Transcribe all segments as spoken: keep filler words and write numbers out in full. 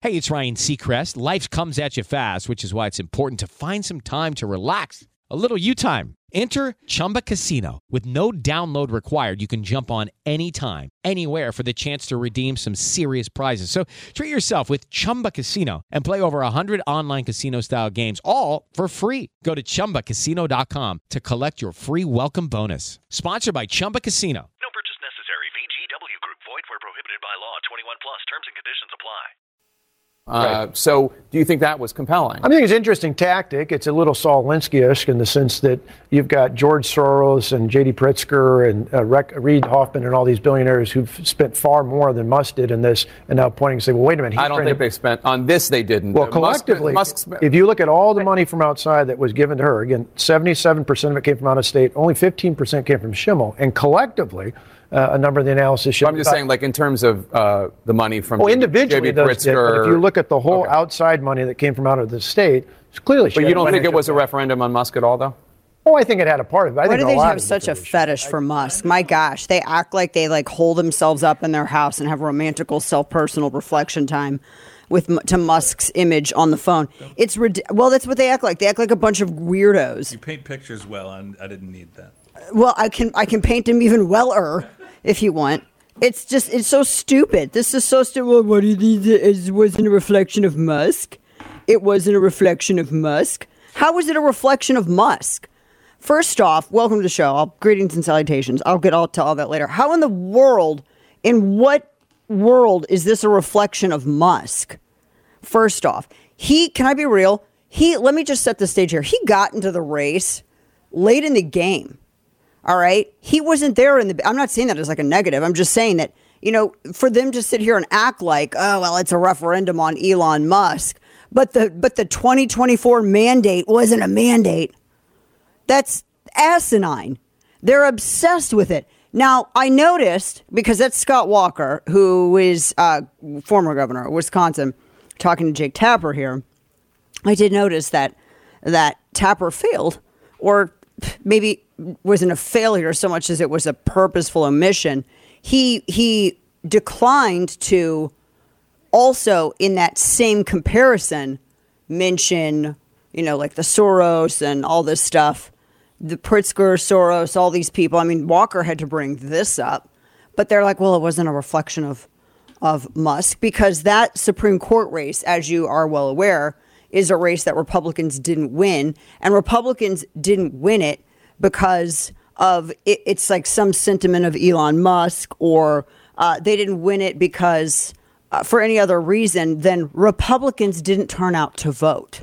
Hey, it's Ryan Seacrest. Life comes at you fast, which is why it's important to find some time to relax. A little you time. Enter Chumba Casino. With no download required, you can jump on anytime, anywhere for the chance to redeem some serious prizes. So treat yourself with Chumba Casino and play over one hundred online casino-style games, all for free. Go to chumba casino dot com to collect your free welcome bonus. Sponsored by Chumba Casino. No purchase necessary. V G W Group. Void where prohibited by law. twenty-one plus. Terms and conditions apply. Uh, right. So do you think that was compelling? I think it's an interesting tactic. It's a little Saul Alinsky-ish in the sense that you've got George Soros and J D Pritzker and uh, Rec- Reid Hoffman and all these billionaires who've spent far more than Musk did in this, and now pointing and say, well, wait a minute. I don't think to... they spent on this. They didn't. Well, collectively, Musk, Musk... if you look at all the money from outside that was given to her, again, seventy-seven percent of it came from out of state, only fifteen percent came from Schimmel, and collectively, Uh, a number of the analysis shows. I'm just saying, like, in terms of uh, the money from oh, individually, J B Pritzker. If you look at the whole okay. outside money that came from out of the state, it's clearly. But you don't think it was a referendum on Musk at all, though? Oh, I think it had a part of it. I Why think do a they lot have such a fetish for Musk? My gosh, they act like they like hold themselves up in their house and have romantical, self-personal reflection time with to Musk's image on the phone. It's well, that's what they act like. They act like a bunch of weirdos. You paint pictures well, and I didn't need that. Well, I can I can paint him even weller. If you want. It's just, it's so stupid. This is so stupid. Well, what do you think it wasn't a reflection of Musk? It wasn't a reflection of Musk. How was it a reflection of Musk? First off, welcome to the show. I'll, greetings and salutations. I'll get all to all that later. How in the world, in what world is this a reflection of Musk? First off, he, can I be real? He, let me just set the stage here. He got into the race late in the game. All right. He wasn't there in the, I'm not saying that as like a negative. I'm just saying that, you know, for them to sit here and act like, oh, well, it's a referendum on Elon Musk. But the, but the twenty twenty-four mandate wasn't a mandate. That's asinine. They're obsessed with it. Now, I noticed, because that's Scott Walker, who is uh, former governor of Wisconsin, talking to Jake Tapper here. I did notice that, that Tapper failed, or maybe wasn't a failure so much as it was a purposeful omission. He he declined to also in that same comparison mention, you know, like the Soros and all this stuff, the Pritzker, Soros, all these people. I mean, Walker had to bring this up, but they're like, well, it wasn't a reflection of of Musk, because that Supreme Court race, as you are well aware, is a race that Republicans didn't win, and Republicans didn't win it because of it, it's like some sentiment of Elon Musk, or uh, they didn't win it because uh, for any other reason than Republicans didn't turn out to vote.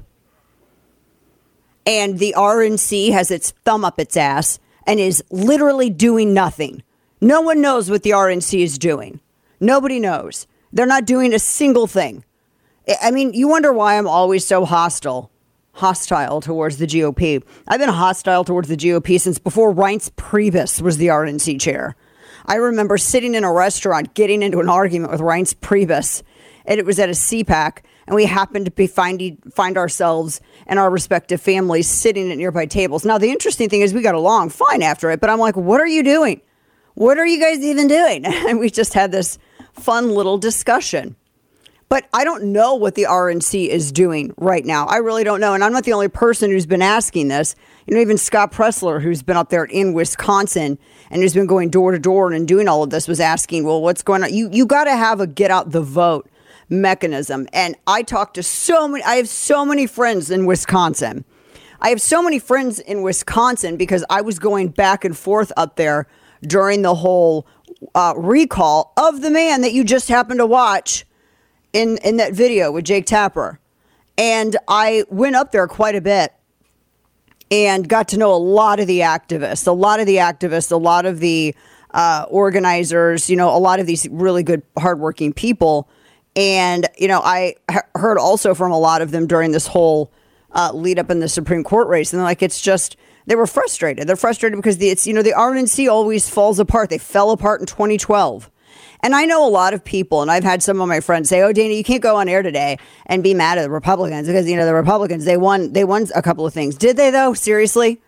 And the R N C has its thumb up its ass and is literally doing nothing. No one knows what the R N C is doing. Nobody knows. They're not doing a single thing. I mean, you wonder why I'm always so hostile. hostile towards the G O P. I've been hostile towards the G O P since before Reince Priebus was the R N C chair. I remember sitting in a restaurant getting into an argument with Reince Priebus, and it was at a C PAC, and we happened to be finding, find ourselves and our respective families sitting at nearby tables. Now, the interesting thing is we got along fine after it, but I'm like, what are you doing? What are you guys even doing? And we just had this fun little discussion. But I don't know what the R N C is doing right now. I really don't know. And I'm not the only person who's been asking this. You know, even Scott Pressler, who's been up there in Wisconsin and who's been going door to door and doing all of this, was asking, well, what's going on? You you got to have a get out the vote mechanism. And I talked to so many, I have so many friends in Wisconsin. I have so many friends in Wisconsin because I was going back and forth up there during the whole uh, recall of the man that you just happened to watch in, in that video with Jake Tapper. And I went up there quite a bit and got to know a lot of the activists, a lot of the activists, a lot of the uh, organizers, you know, a lot of these really good, hardworking people. And, you know, I ha- heard also from a lot of them during this whole uh, lead up in the Supreme Court race. And like, it's just, they were frustrated. They're frustrated because the, it's, you know, the R N C always falls apart. They fell apart in twenty twelve. And I know a lot of people, and I've had some of my friends say, oh, Dana, you can't go on air today and be mad at the Republicans because, you know, the Republicans, they won, they won a couple of things. Did they, though? Seriously?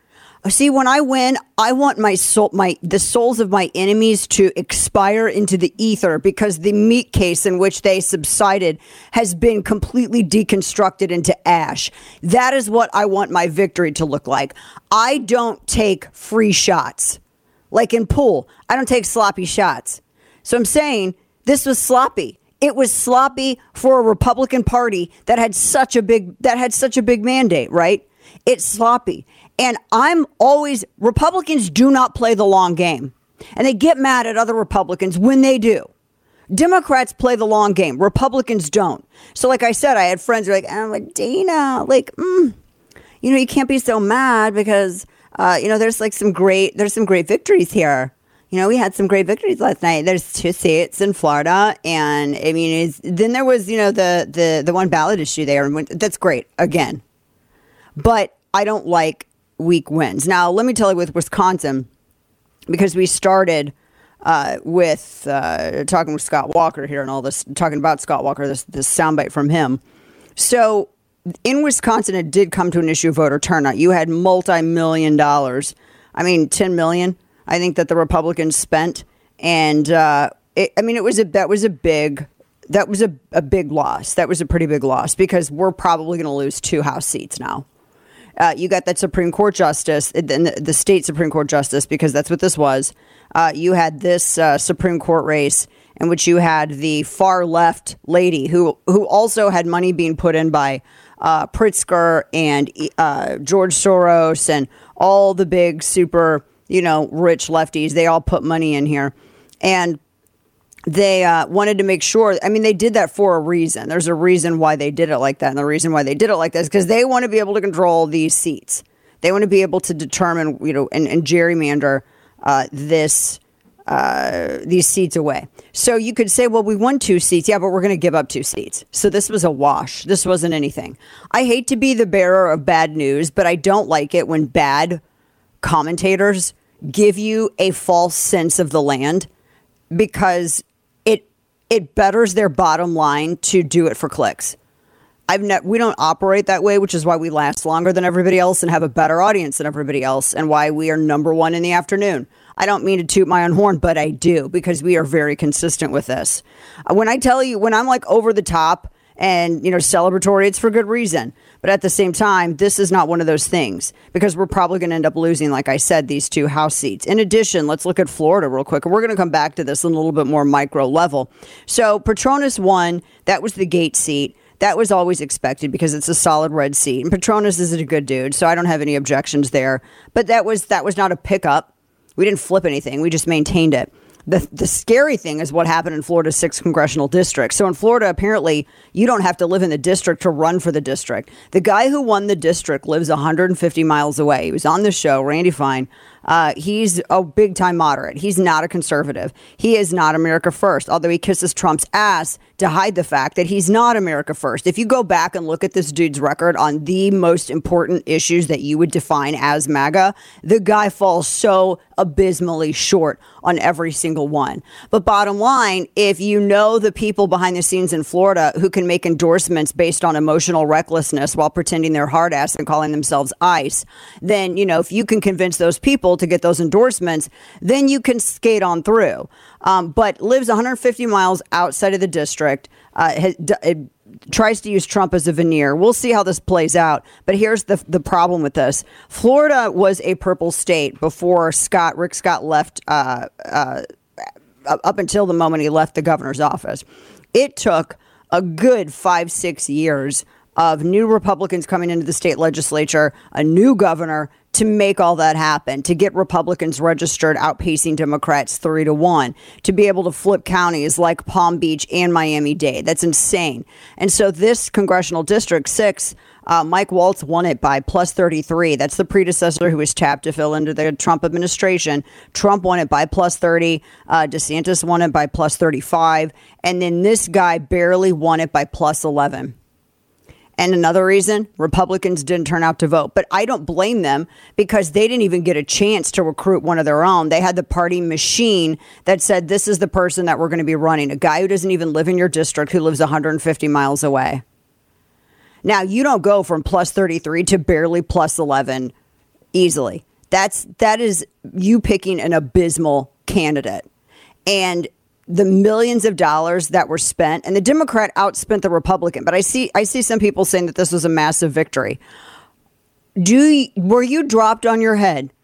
See, when I win, I want my soul, my the souls of my enemies to expire into the ether because the meat case in which they subsided has been completely deconstructed into ash. That is what I want my victory to look like. I don't take free shots. Like in pool, I don't take sloppy shots. So I'm saying this was sloppy. It was sloppy for a Republican Party that had such a big that had such a big mandate, right? It's sloppy. And I'm always, Republicans do not play the long game. And they get mad at other Republicans when they do. Democrats play the long game. Republicans don't. So like I said, I had friends who were like, I'm like, Dana, like, mm, you know, you can't be so mad because, uh, you know, there's like some great, there's some great victories here. You know, we had some great victories last night. There's two seats in Florida. And I mean, it's, then there was, you know, the, the, the one ballot issue there. And that's great, again. But I don't like weak wins. Now, let me tell you with Wisconsin, because we started uh, with uh, talking with Scott Walker here and all this, talking about Scott Walker, this, this soundbite from him. So in Wisconsin, it did come to an issue of voter turnout. You had multi-million dollars. I mean, ten million, I think that the Republicans spent. And uh, it, I mean, it was a, that was a big, that was a, a big loss. That was a pretty big loss because we're probably going to lose two House seats now. Uh, you got that Supreme Court justice, the, the state Supreme Court justice, because that's what this was. Uh, you had this uh, Supreme Court race in which you had the far left lady who who also had money being put in by uh, Pritzker and uh, George Soros and all the big super, you know, rich lefties. They all put money in here. And they uh, wanted to make sure, I mean, they did that for a reason. There's a reason why they did it like that. And the reason why they did it like that is because they want to be able to control these seats. They want to be able to determine, you know, and, and gerrymander uh, this, uh, these seats away. So you could say, well, we won two seats. Yeah, but we're going to give up two seats. So this was a wash. This wasn't anything. I hate to be the bearer of bad news, but I don't like it when bad commentators give you a false sense of the land because it it betters their bottom line to do it for clicks. I've ne- we don't operate that way, which is why we last longer than everybody else and have a better audience than everybody else, and why we are number one in the afternoon. I don't mean to toot my own horn, but I do, because we are very consistent with this. When I tell you, when I'm like over the top and, you know, celebratory, it's for good reason. But at the same time, this is not one of those things, because we're probably going to end up losing, like I said, these two House seats. In addition, let's look at Florida real quick. And we're going to come back to this on a little bit more micro level. So Petronas won. That was the gate seat. That was always expected because it's a solid red seat. And Petronas is a good dude, so I don't have any objections there. But that was that was not a pickup. We didn't flip anything. We just maintained it. The the scary thing is what happened in Florida's sixth congressional district. So in Florida, apparently, you don't have to live in the district to run for the district. The guy who won the district lives one hundred fifty miles away. He was on the show, Randy Fine. Uh, he's a big-time moderate. He's not a conservative. He is not America First, although he kisses Trump's ass to hide the fact that he's not America First. If you go back and look at this dude's record on the most important issues that you would define as MAGA, the guy falls so abysmally short on every single one. But bottom line, if you know the people behind the scenes in Florida who can make endorsements based on emotional recklessness while pretending they're hard ass and calling themselves ICE, then, you know, if you can convince those people to get those endorsements, then you can skate on through. Um, but lives one hundred fifty miles outside of the district, uh, has, it tries to use Trump as a veneer. We'll see how this plays out. But here's the the problem with this. Florida was a purple state before Scott, Rick Scott left, uh, uh, up until the moment he left the governor's office. It took a good five, six years of new Republicans coming into the state legislature, a new governor, to make all that happen, to get Republicans registered outpacing Democrats three to one, to be able to flip counties like Palm Beach and Miami-Dade. That's insane. And so this congressional district six, uh, Mike Waltz won it by plus thirty-three. That's the predecessor who was tapped to fill into the Trump administration. Trump won it by plus thirty. Uh, DeSantis won it by plus thirty-five. And then this guy barely won it by plus eleven. And another reason, Republicans didn't turn out to vote. But I don't blame them, because they didn't even get a chance to recruit one of their own. They had the party machine that said, this is the person that we're going to be running. A guy who doesn't even live in your district, who lives one hundred fifty miles away. Now, you don't go from plus thirty-three to barely plus eleven easily. That's that is you picking an abysmal candidate. And the millions of dollars that were spent, and the Democrat outspent the Republican. But I see I see some people saying that this was a massive victory. Do you, were you dropped on your head?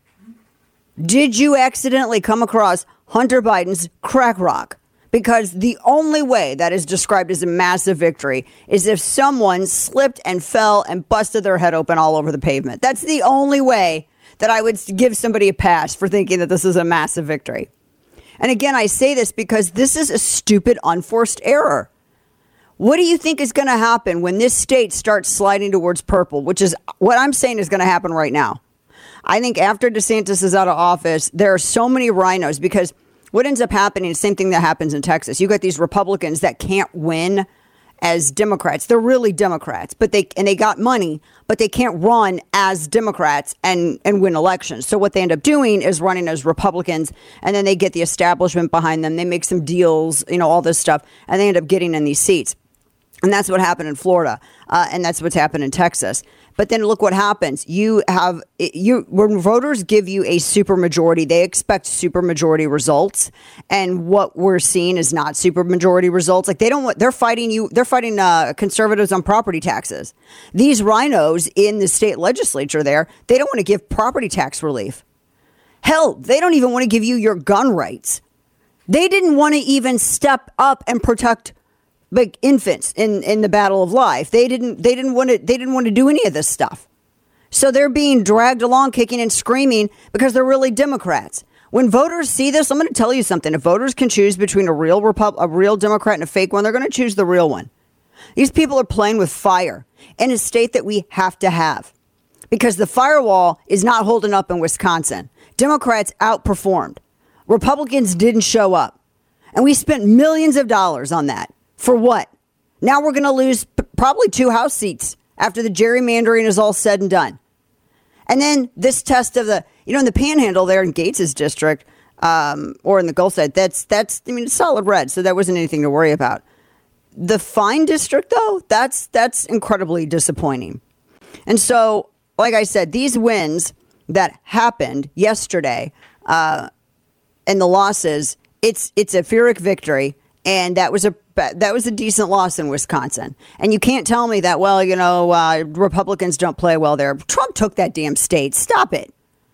Did you accidentally come across Hunter Biden's crack rock? Because the only way that is described as a massive victory is if someone slipped and fell and busted their head open all over the pavement. That's the only way that I would give somebody a pass for thinking that this is a massive victory. And again, I say this because this is a stupid, unforced error. What do you think is going to happen when this state starts sliding towards purple, which is what I'm saying is going to happen right now? I think after DeSantis is out of office, there are so many rhinos because what ends up happening is the same thing that happens in Texas. You got these Republicans that can't win as Democrats. They're really Democrats, but they and they got money, but they can't run as Democrats and, and win elections. So what they end up doing is running as Republicans, and then they get the establishment behind them. They make some deals, you know, all this stuff, and they end up getting in these seats. And that's what happened in Florida, uh, and that's what's happened in Texas. But then look what happens. You have you when voters give you a supermajority, they expect supermajority results, and what we're seeing is not supermajority results. Like they don't want. They're fighting you. They're fighting uh, conservatives on property taxes. These rhinos in the state legislature, there, they don't want to give property tax relief. Hell, they don't even want to give you your gun rights. They didn't want to even step up and protect like infants in, in the battle of life. They didn't they didn't want to they didn't want to do any of this stuff. So they're being dragged along kicking and screaming because they're really Democrats. When voters see this, I'm going to tell you something. If voters can choose between a real Repub- a real Democrat and a fake one, they're going to choose the real one. These people are playing with fire in a state that we have to have because the firewall is not holding up in Wisconsin. Democrats outperformed. Republicans didn't show up. And we spent millions of dollars on that. For what? Now we're going to lose p- probably two House seats after the gerrymandering is all said and done. And then this test of the, you know, in the Panhandle there in Gates's district um, or in the Gulf side, that's, that's, I mean, it's solid red. So that wasn't anything to worry about. The Fine district, though, that's, that's incredibly disappointing. And so, like I said, these wins that happened yesterday uh, and the losses, it's, it's a Pyrrhic victory. And that was a that was a decent loss in Wisconsin. And you can't tell me that, well, you know, uh, Republicans don't play well there. Trump took that damn state. Stop it.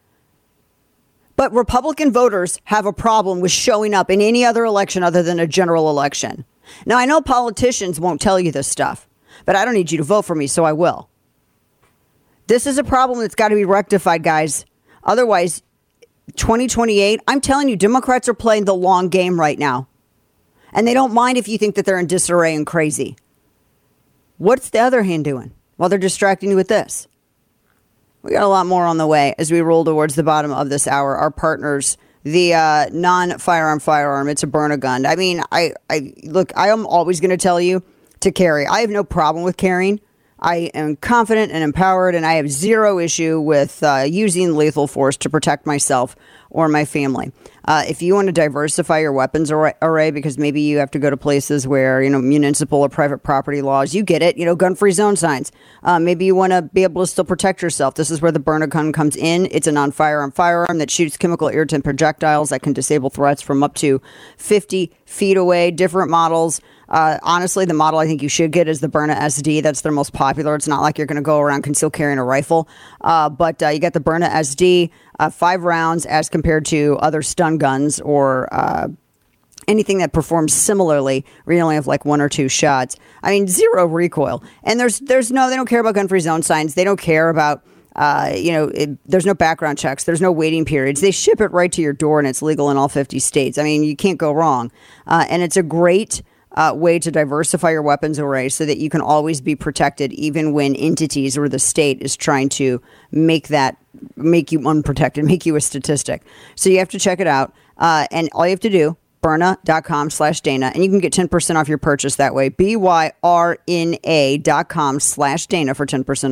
But Republican voters have a problem with showing up in any other election other than a general election. Now, I know politicians won't tell you this stuff, but I don't need you to vote for me, so I will. This is a problem that's got to be rectified, guys. Otherwise, twenty twenty-eight, I'm telling you, Democrats are playing the long game right now. And they don't mind if you think that they're in disarray and crazy. What's the other hand doing while they're distracting you with this? We got a lot more on the way as we roll towards the bottom of this hour. Our partners, the uh, non-firearm firearm, it's a burn-a-gun. I mean, I, I look, I am always going to tell you to carry. I have no problem with carrying. I am confident and empowered, and I have zero issue with uh, using lethal force to protect myself or my family. Uh, if you want to diversify your weapons array, because maybe you have to go to places where, you know, municipal or private property laws, you get it, you know, gun-free zone signs. Uh, maybe you want to be able to still protect yourself. This is where the burn-a-gun comes in. It's a non-firearm firearm that shoots chemical irritant projectiles that can disable threats from up to fifty feet away. Different models. Uh, honestly, the model I think you should get is the Byrna S D. That's their most popular. It's not like you're going to go around concealed carrying a rifle. Uh, but uh, you got the Byrna S D, uh, five rounds as compared to other stun guns or uh, anything that performs similarly, where you only have like one or two shots. I mean, zero recoil. And there's there's no, they don't care about gun-free zone signs. They don't care about, uh, you know, it, there's no background checks. There's no waiting periods. They ship it right to your door and it's legal in all fifty states. I mean, you can't go wrong. Uh, and it's a great Uh, way to diversify your weapons array so that you can always be protected even when entities or the state is trying to make that, make you unprotected, make you a statistic. So you have to check it out. Uh, and all you have to do, Byrna.com slash Dana, and you can get ten percent off your purchase that way. B Y R N A dot com slash Dana for ten percent off.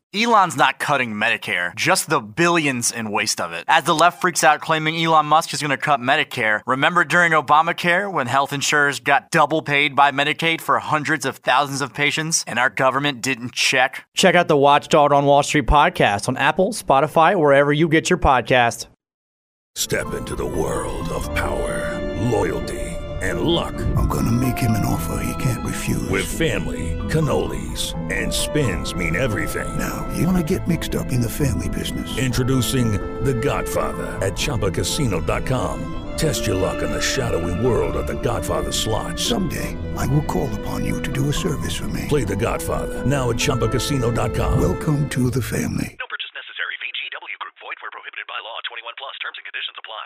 Elon's not cutting Medicare, just the billions in waste of it. As the left freaks out claiming Elon Musk is going to cut Medicare, remember during Obamacare when health insurers got double paid by Medicaid for hundreds of thousands of patients and our government didn't check? Check out the Watchdog on Wall Street podcast on Apple, Spotify, wherever you get your podcast. Step into the world of power, loyalty, and luck. I'm going to make him an offer he can't refuse. With family, cannolis, and spins mean everything. Now, you want to get mixed up in the family business. Introducing The Godfather at Chumba Casino dot com. Test your luck in the shadowy world of The Godfather slot. Someday, I will call upon you to do a service for me. Play The Godfather now at Chumba Casino dot com. Welcome to the family. No purchase necessary. V G W Group. Void where prohibited by law. twenty-one plus. Terms and conditions apply.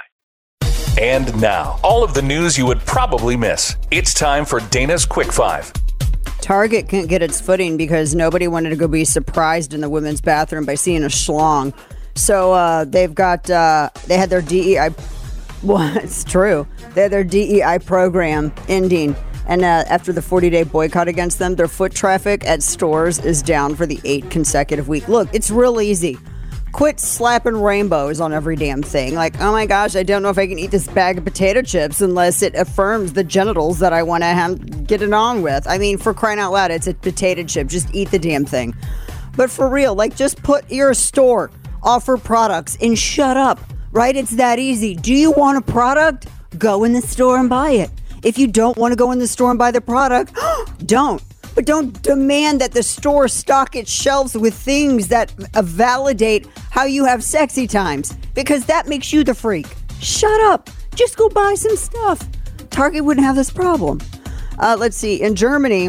And now, all of the news you would probably miss. It's time for Dana's Quick Five. Target couldn't get its footing because nobody wanted to go be surprised in the women's bathroom by seeing a schlong. So uh, they've got, uh, they had their D E I, well, it's true. They had their D E I program ending. And uh, after the forty-day boycott against them, their foot traffic at stores is down for the eighth consecutive week. Look, it's real easy. Quit slapping rainbows on every damn thing. Like, oh my gosh, I don't know if I can eat this bag of potato chips unless it affirms the genitals that I want to have, get it on with. I mean, for crying out loud, it's a potato chip. Just eat the damn thing. But for real, like, just put your store, offer products, and shut up, right? It's that easy. Do you want a product? Go in the store and buy it. If you don't want to go in the store and buy the product, don't. But don't demand that the store stock its shelves with things that uh, validate how you have sexy times, because that makes you the freak. Shut up. Just go buy some stuff. Target wouldn't have this problem. Uh, let's see. In Germany,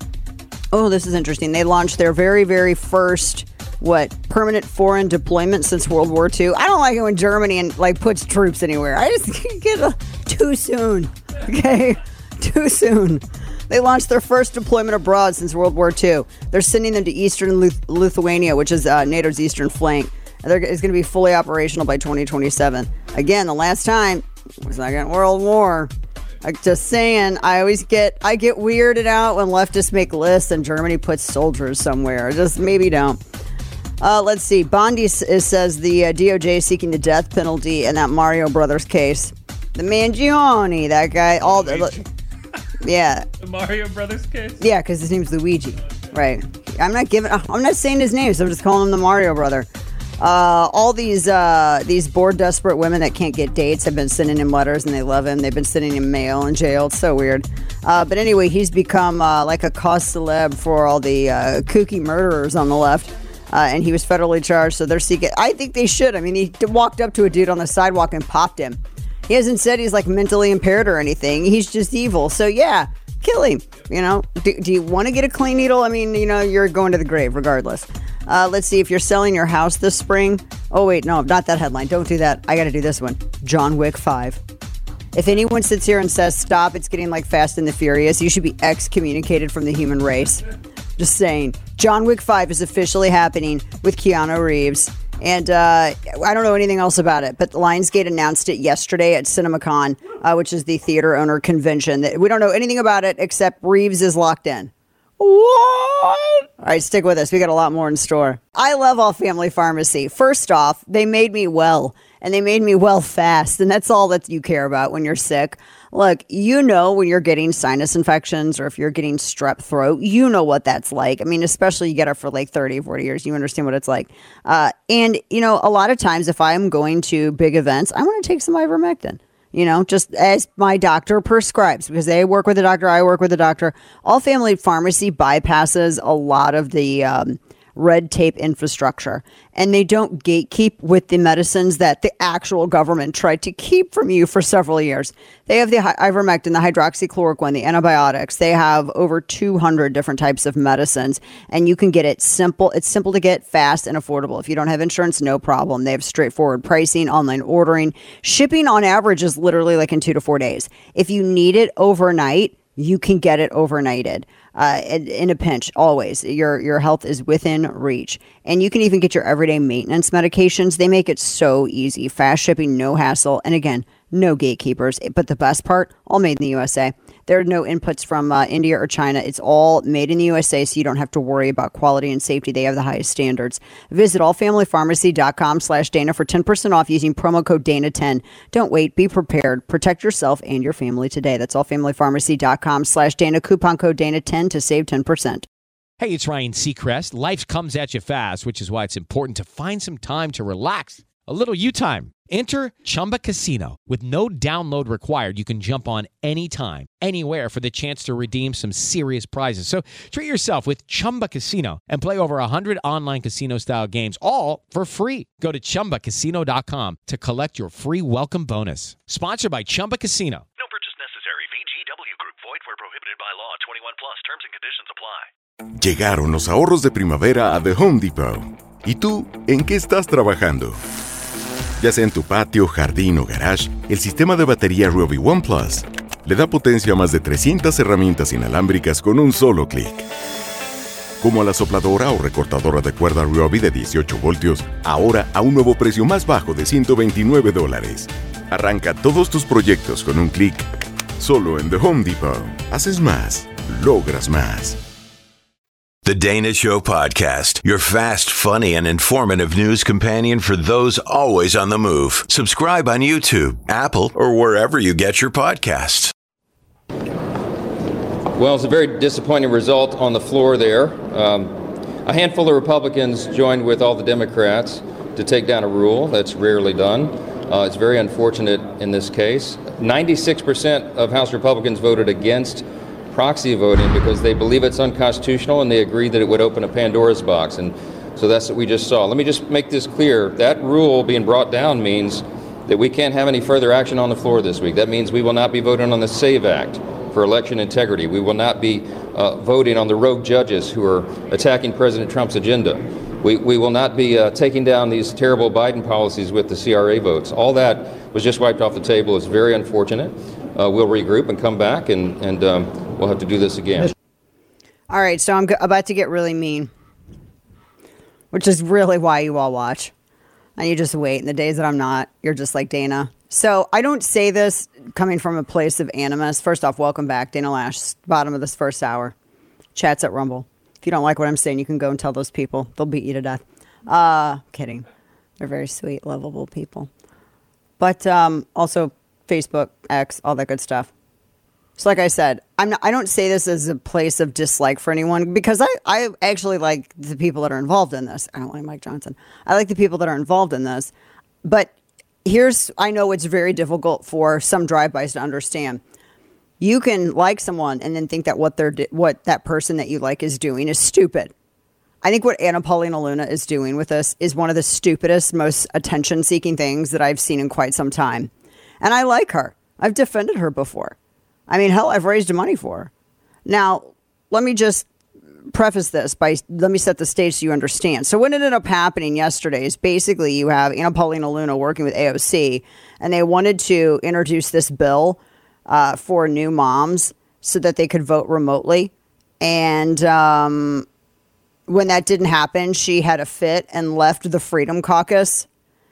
oh, this is interesting. They launched their very, very first, what, permanent foreign deployment since World War Two. I don't like it when Germany and like puts troops anywhere. I just get a, too soon. Okay? Too soon. They launched their first deployment abroad since World War Two. They're sending them to eastern Luth- Lithuania, which is uh, NATO's eastern flank. And they're, it's going to be fully operational by twenty twenty-seven. Again, the last time was Second World War. Like, just saying, I always get I get weirded out when leftists make lists and Germany puts soldiers somewhere. Just maybe don't. Uh, let's see. Bondi s- says the uh, D O J is seeking the death penalty in that Mario Brothers case. The Mangione, that guy, all the. Yeah. The Mario Brothers case? Yeah, because his name's Luigi. Right. I'm not giving. I'm not saying his name, so I'm just calling him the Mario brother. Uh, all these uh, these bored, desperate women that can't get dates have been sending him letters, and they love him. They've been sending him mail in jail. It's so weird. Uh, but anyway, he's become uh, like a cause celeb for all the uh, kooky murderers on the left. Uh, and he was federally charged, so they're seeking. I think they should. I mean, he walked up to a dude on the sidewalk and popped him. He hasn't said he's like mentally impaired or anything. He's just evil. So yeah, kill him. You know, do, do you want to get a clean needle? I mean, you know, you're going to the grave regardless. Uh, let's see if you're selling your house this spring. Oh wait, no, not that headline. Don't do that. I got to do this one. John Wick five. If anyone sits here and says stop, it's getting like Fast and the Furious, you should be excommunicated from the human race. Just saying. John Wick five is officially happening with Keanu Reeves. And uh, I don't know anything else about it, but Lionsgate announced it yesterday at CinemaCon, uh, which is the theater owner convention. We don't know anything about it except Reeves is locked in. What? All right, stick with us. We got a lot more in store. I love All Family Pharmacy. First off, they made me well, and they made me well fast, and that's all that you care about when you're sick. Look, you know when you're getting sinus infections or if you're getting strep throat, you know what that's like. I mean, especially you get it for like thirty, forty years. You understand what it's like. Uh, and, you know, a lot of times if I'm going to big events, I want to take some ivermectin. You know, just as my doctor prescribes, because they work with a doctor, I work with a doctor. All Family Pharmacy bypasses a lot of the um, red tape infrastructure, and they don't gatekeep with the medicines that the actual government tried to keep from you for several years. They have the ivermectin, the hydroxychloroquine, the antibiotics. They have over two hundred different types of medicines, and you can get it simple. It's simple to get, fast, and affordable. If you don't have insurance, no problem. They have straightforward pricing, online ordering. Shipping on average is literally like in two to four days. If you need it overnight, you can get it overnighted. Uh, in, in a pinch, always. Your your health is within reach. And you can even get your everyday maintenance medications. They make it so easy. Fast shipping, no hassle. And again, No gatekeepers. But the best part, all made in the U S A. There are no inputs from uh, India or China. It's all made in the U S A, so you don't have to worry about quality and safety. They have the highest standards. Visit allfamilypharmacy.com slash Dana for ten percent off using promo code Dana ten. Don't wait. Be prepared. Protect yourself and your family today. That's allfamilypharmacy.com slash Dana. Coupon code Dana ten to save ten percent. Hey, it's Ryan Seacrest. Life comes at you fast, which is why it's important to find some time to relax. A little you time. Enter Chumba Casino. With no download required, you can jump on anytime, anywhere for the chance to redeem some serious prizes. So treat yourself with Chumba Casino and play over one hundred online casino-style games, all for free. Go to chumba casino dot com to collect your free welcome bonus. Sponsored by Chumba Casino. No purchase necessary. V G W Group. Void where prohibited by law. twenty-one plus. Terms and conditions apply. Llegaron los ahorros de primavera a The Home Depot. ¿Y tú, en qué estás trabajando? Ya sea en tu patio, jardín o garage, el sistema de batería Ryobi One Plus le da potencia a más de trescientas herramientas inalámbricas con un solo clic. Como a la sopladora o recortadora de cuerda Ryobi de dieciocho voltios, ahora a un nuevo precio más bajo de ciento veintinueve dólares. Arranca todos tus proyectos con un clic. Solo en The Home Depot. Haces más, logras más. The Dana Show Podcast, your fast, funny, and informative news companion for those always on the move. Subscribe on YouTube, Apple, or wherever you get your podcasts. Well, it's a very disappointing result on the floor there. Um, a handful of Republicans joined with all the Democrats to take down a rule. That's rarely done. Uh, it's very unfortunate in this case. ninety-six percent of House Republicans voted against proxy voting because they believe it's unconstitutional and they agree that it would open a Pandora's box. And so that's what we just saw. Let me just make this clear. That rule being brought down means that we can't have any further action on the floor this week. That means we will not be voting on the SAVE Act for election integrity. We will not be uh, voting on the rogue judges who are attacking President Trump's agenda. We, we will not be uh, taking down these terrible Biden policies with the C R A votes. All that was just wiped off the table. It's very unfortunate. Uh, we'll regroup and come back, and, and um, we'll have to do this again. All right, so I'm go- about to get really mean, which is really why you all watch. And you just wait. And the days that I'm not, you're just like Dana. So I don't say this coming from a place of animus. First off, welcome back, Dana Lash, bottom of this first hour. Chats at Rumble. If you don't like what I'm saying, you can go and tell those people. They'll beat you to death. Uh, kidding. They're very sweet, lovable people. But um, also Facebook, X, all that good stuff. So like I said, I'm not, I don't say this as a place of dislike for anyone because I, I actually like the people that are involved in this. I don't like Mike Johnson. I like the people that are involved in this. But here's, I know it's very difficult for some drive-bys to understand. You can like someone and then think that what they're what that person that you like is doing is stupid. I think what Anna Paulina Luna is doing with us is one of the stupidest, most attention-seeking things that I've seen in quite some time. And I like her. I've defended her before. I mean, hell, I've raised money for her. Now, let me just preface this by, let me set the stage so you understand. So what ended up happening yesterday is basically you have Anna Paulina Luna working with A O C, and they wanted to introduce this bill uh, for new moms so that they could vote remotely. And um, when that didn't happen, she had a fit and left the Freedom Caucus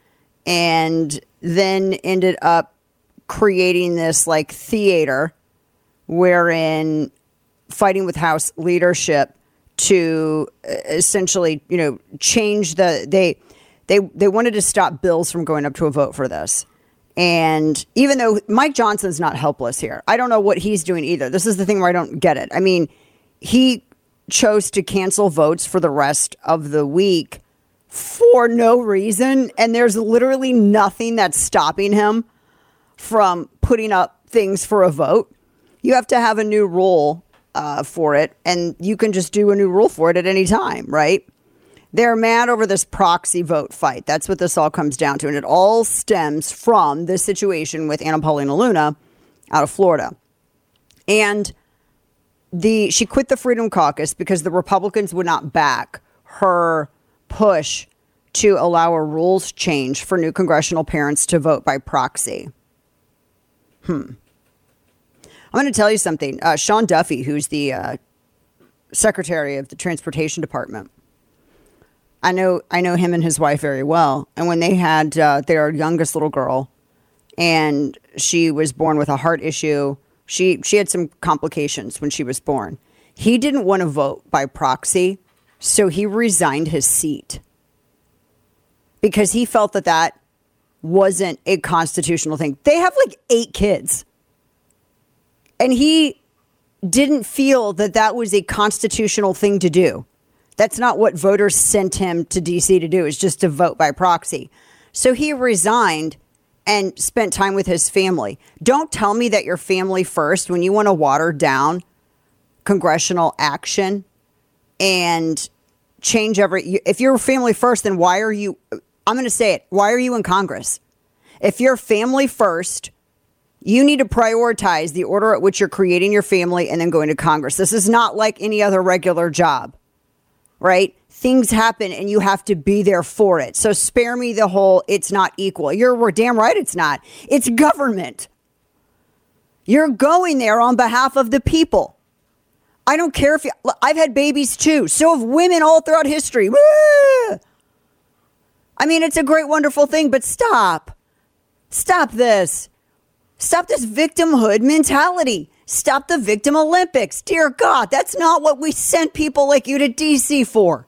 and then ended up creating this like theater wherein fighting with House leadership to essentially, you know, change the, they, they, they wanted to stop bills from going up to a vote for this. And even though Mike Johnson's not helpless here, I don't know what he's doing either. This is the thing where I don't get it. I mean, he chose to cancel votes for the rest of the week for no reason. And there's literally nothing that's stopping him from putting up things for a vote. You have to have a new rule uh, for it, and you can just do a new rule for it at any time, right? They're mad over this proxy vote fight. That's what this all comes down to, and it all stems from this situation with Anna Paulina Luna out of Florida. And the she quit the Freedom Caucus because the Republicans would not back her push to allow a rules change for new congressional parents to vote by proxy. Hmm. I'm going to tell you something. Uh, Sean Duffy, who's the uh, secretary of the Transportation Department, I know I know him and his wife very well. And when they had uh, their youngest little girl, and she was born with a heart issue. She she had some complications when she was born. He didn't want to vote by proxy, so he resigned his seat because he felt that that wasn't a constitutional thing. They have like eight kids, and he didn't feel that that was a constitutional thing to do. That's not what voters sent him to D C to do, is just to vote by proxy. So he resigned and spent time with his family. Don't tell me that you're family first when you want to water down congressional action and change every... If you're family first, then why are you... I'm going to say it. Why are you in Congress? If you're family first, you need to prioritize the order at which you're creating your family and then going to Congress. This is not like any other regular job, right? Things happen and you have to be there for it. So spare me the whole, it's not equal. You're we're damn right it's not. It's government. You're going there on behalf of the people. I don't care if you, I've had babies too. So have women all throughout history. Woo! I mean, it's a great, wonderful thing, but stop. Stop this. Stop this victimhood mentality. Stop the victim Olympics. Dear God, that's not what we sent people like you to D C for.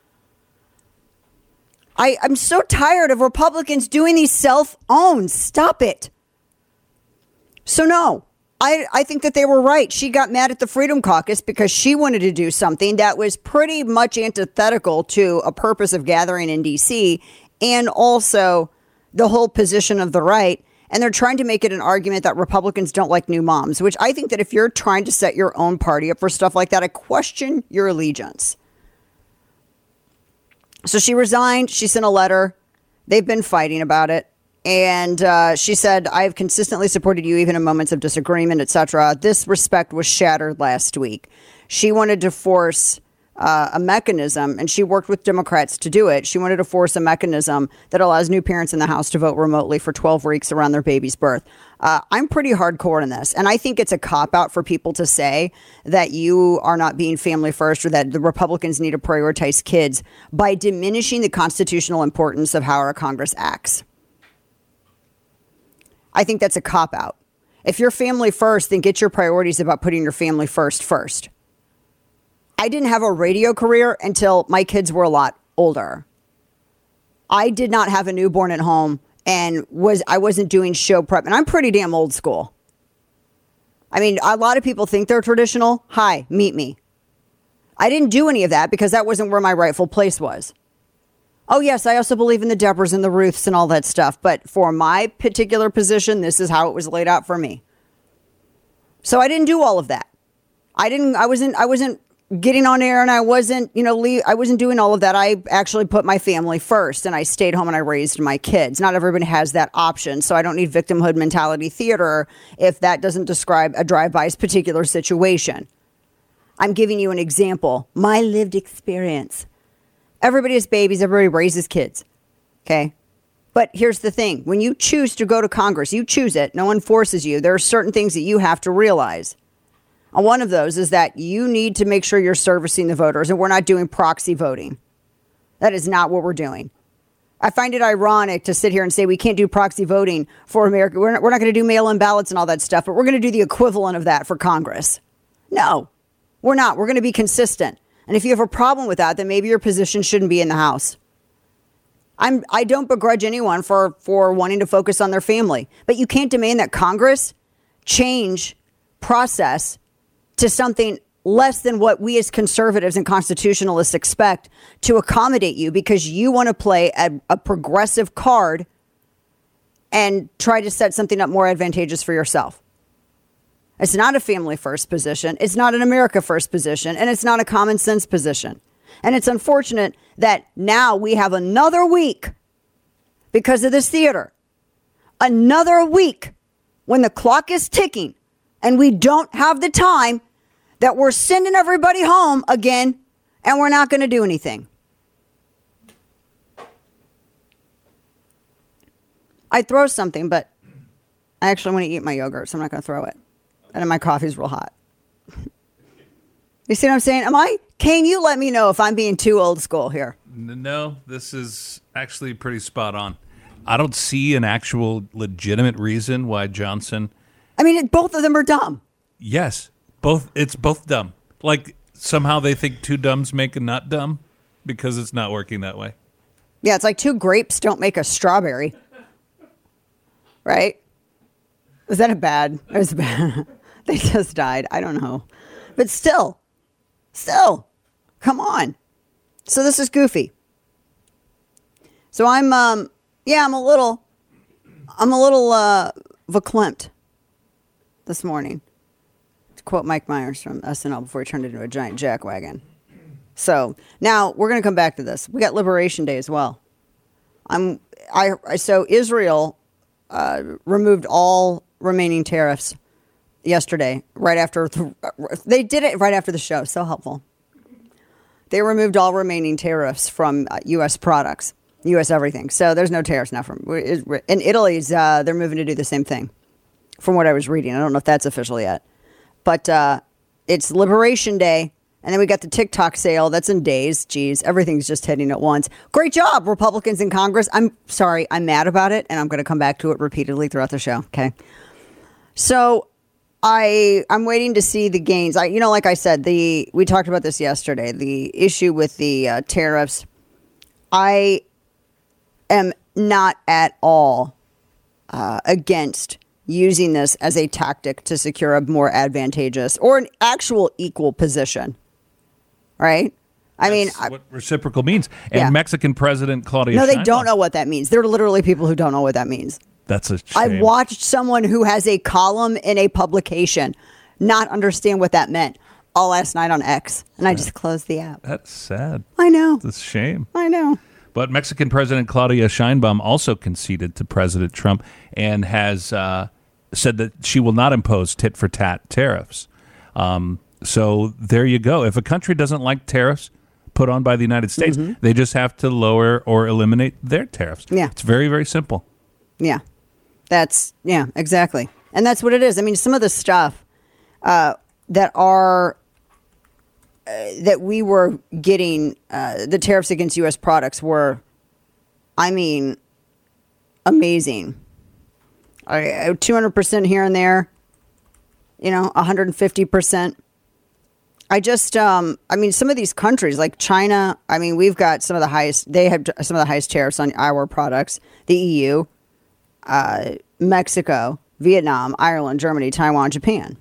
I, I'm so tired of Republicans doing these self-owns. Stop it. So no, I, I think that they were right. She got mad at the Freedom Caucus because she wanted to do something that was pretty much antithetical to a purpose of gathering in D C and also the whole position of the right. And they're trying to make it an argument that Republicans don't like new moms, which I think that if you're trying to set your own party up for stuff like that, I question your allegiance. So she resigned. She sent a letter. They've been fighting about it. And uh, she said, I have consistently supported you even in moments of disagreement, et cetera. This respect was shattered last week. She wanted to force uh, a mechanism, and she worked with Democrats to do it. She wanted to force a mechanism that allows new parents in the House to vote remotely for twelve weeks around their baby's birth. Uh, I'm pretty hardcore in this, and I think it's a cop-out for people to say that you are not being family first or that the Republicans need to prioritize kids by diminishing the constitutional importance of how our Congress acts. I think that's a cop-out. If you're family first, then get your priorities about putting your family first first. I didn't have a radio career until my kids were a lot older. I did not have a newborn at home and was I wasn't doing show prep. And I'm pretty damn old school. I mean, a lot of people think they're traditional. Hi, meet me. I didn't do any of that because that wasn't where my rightful place was. Oh, yes, I also believe in the Debras and the Ruths and all that stuff. But for my particular position, this is how it was laid out for me. So I didn't do all of that. I didn't, I wasn't, I wasn't getting on air and I wasn't, you know, leave, I wasn't doing all of that. I actually put my family first and I stayed home and I raised my kids. Not everybody has that option. So I don't need victimhood mentality theater if that doesn't describe a drive-by's particular situation. I'm giving you an example. My lived experience. Everybody has babies. Everybody raises kids. Okay. But here's the thing. When you choose to go to Congress, you choose it. No one forces you. There are certain things that you have to realize. And one of those is that you need to make sure you're servicing the voters, and we're not doing proxy voting. That is not what we're doing. I find it ironic to sit here and say we can't do proxy voting for America. We're not, we're not going to do mail-in ballots and all that stuff, but we're going to do the equivalent of that for Congress. No, we're not. We're going to be consistent. And if you have a problem with that, then maybe your position shouldn't be in the House. I'm, I don't begrudge anyone for, for wanting to focus on their family, but you can't demand that Congress change process to something less than what we as conservatives and constitutionalists expect to accommodate you because you want to play a, a progressive card and try to set something up more advantageous for yourself. It's not a family first position. It's not an America first position. And it's not a common sense position. And it's unfortunate that now we have another week because of this theater. Another week when the clock is ticking and we don't have the time that we're sending everybody home again and we're not going to do anything. I'd throw something, but I actually want to eat my yogurt, so I'm not going to throw it. And my coffee's real hot. You see what I'm saying? Am I? Kane, you let me know if I'm being too old school here. No, this is actually pretty spot on. I don't see an actual legitimate reason why Johnson. I mean, it, both of them are dumb. Yes, both. It's both dumb. Like somehow they think two dumbs make a nut dumb because it's not working that way. Yeah, it's like two grapes don't make a strawberry. Right? Was that a bad? It was bad. They just died. I don't know. But still, still, come on. So this is goofy. So I'm, um, yeah, I'm a little, I'm a little uh, verklempt this morning. To quote Mike Myers from S N L before he turned into a giant jackwagon. So now we're going to come back to this. We got Liberation Day as well. I'm, I, I so Israel uh, removed all remaining tariffs yesterday, right after the, they did it right after the show. So helpful. They removed all remaining tariffs from uh, U S products, U S everything. So there's no tariffs now from. In Italy's, uh, they're moving to do the same thing. From what I was reading, I don't know if that's official yet, but uh, it's Liberation Day, and then we got the TikTok sale. That's in days. Geez, everything's just hitting at once. Great job, Republicans in Congress. I'm sorry, I'm mad about it, and I'm going to come back to it repeatedly throughout the show. Okay, so. I, I'm waiting to see the gains. I, you know, like I said, the we talked about this yesterday, the issue with the uh, tariffs. I am not at all uh, against using this as a tactic to secure a more advantageous or an actual equal position. Right? I That's mean, what reciprocal means. And yeah. Mexican President Claudia No, they Sheinbaum, don't know what that means. They're literally people who don't know what that means. That's a shame. I watched someone who has a column in a publication not understand what that meant all last night on X, and I just closed the app. That's sad. I know. It's a shame. I know. But Mexican President Claudia Sheinbaum also conceded to President Trump and has uh, said that she will not impose tit-for-tat tariffs. Um, so there you go. If a country doesn't like tariffs put on by the United States, mm-hmm. they just have to lower or eliminate their tariffs. Yeah. It's very, very simple. Yeah. That's, yeah, exactly. And that's what it is. I mean, some of the stuff uh, that are, uh, that we were getting, uh, the tariffs against U S products were, I mean, amazing. Uh, two hundred percent here and there, you know, one hundred fifty percent. I just, um, I mean, some of these countries like China, I mean, we've got some of the highest, they have some of the highest tariffs on our products, the E U. Uh, Mexico, Vietnam, Ireland, Germany, Taiwan, Japan.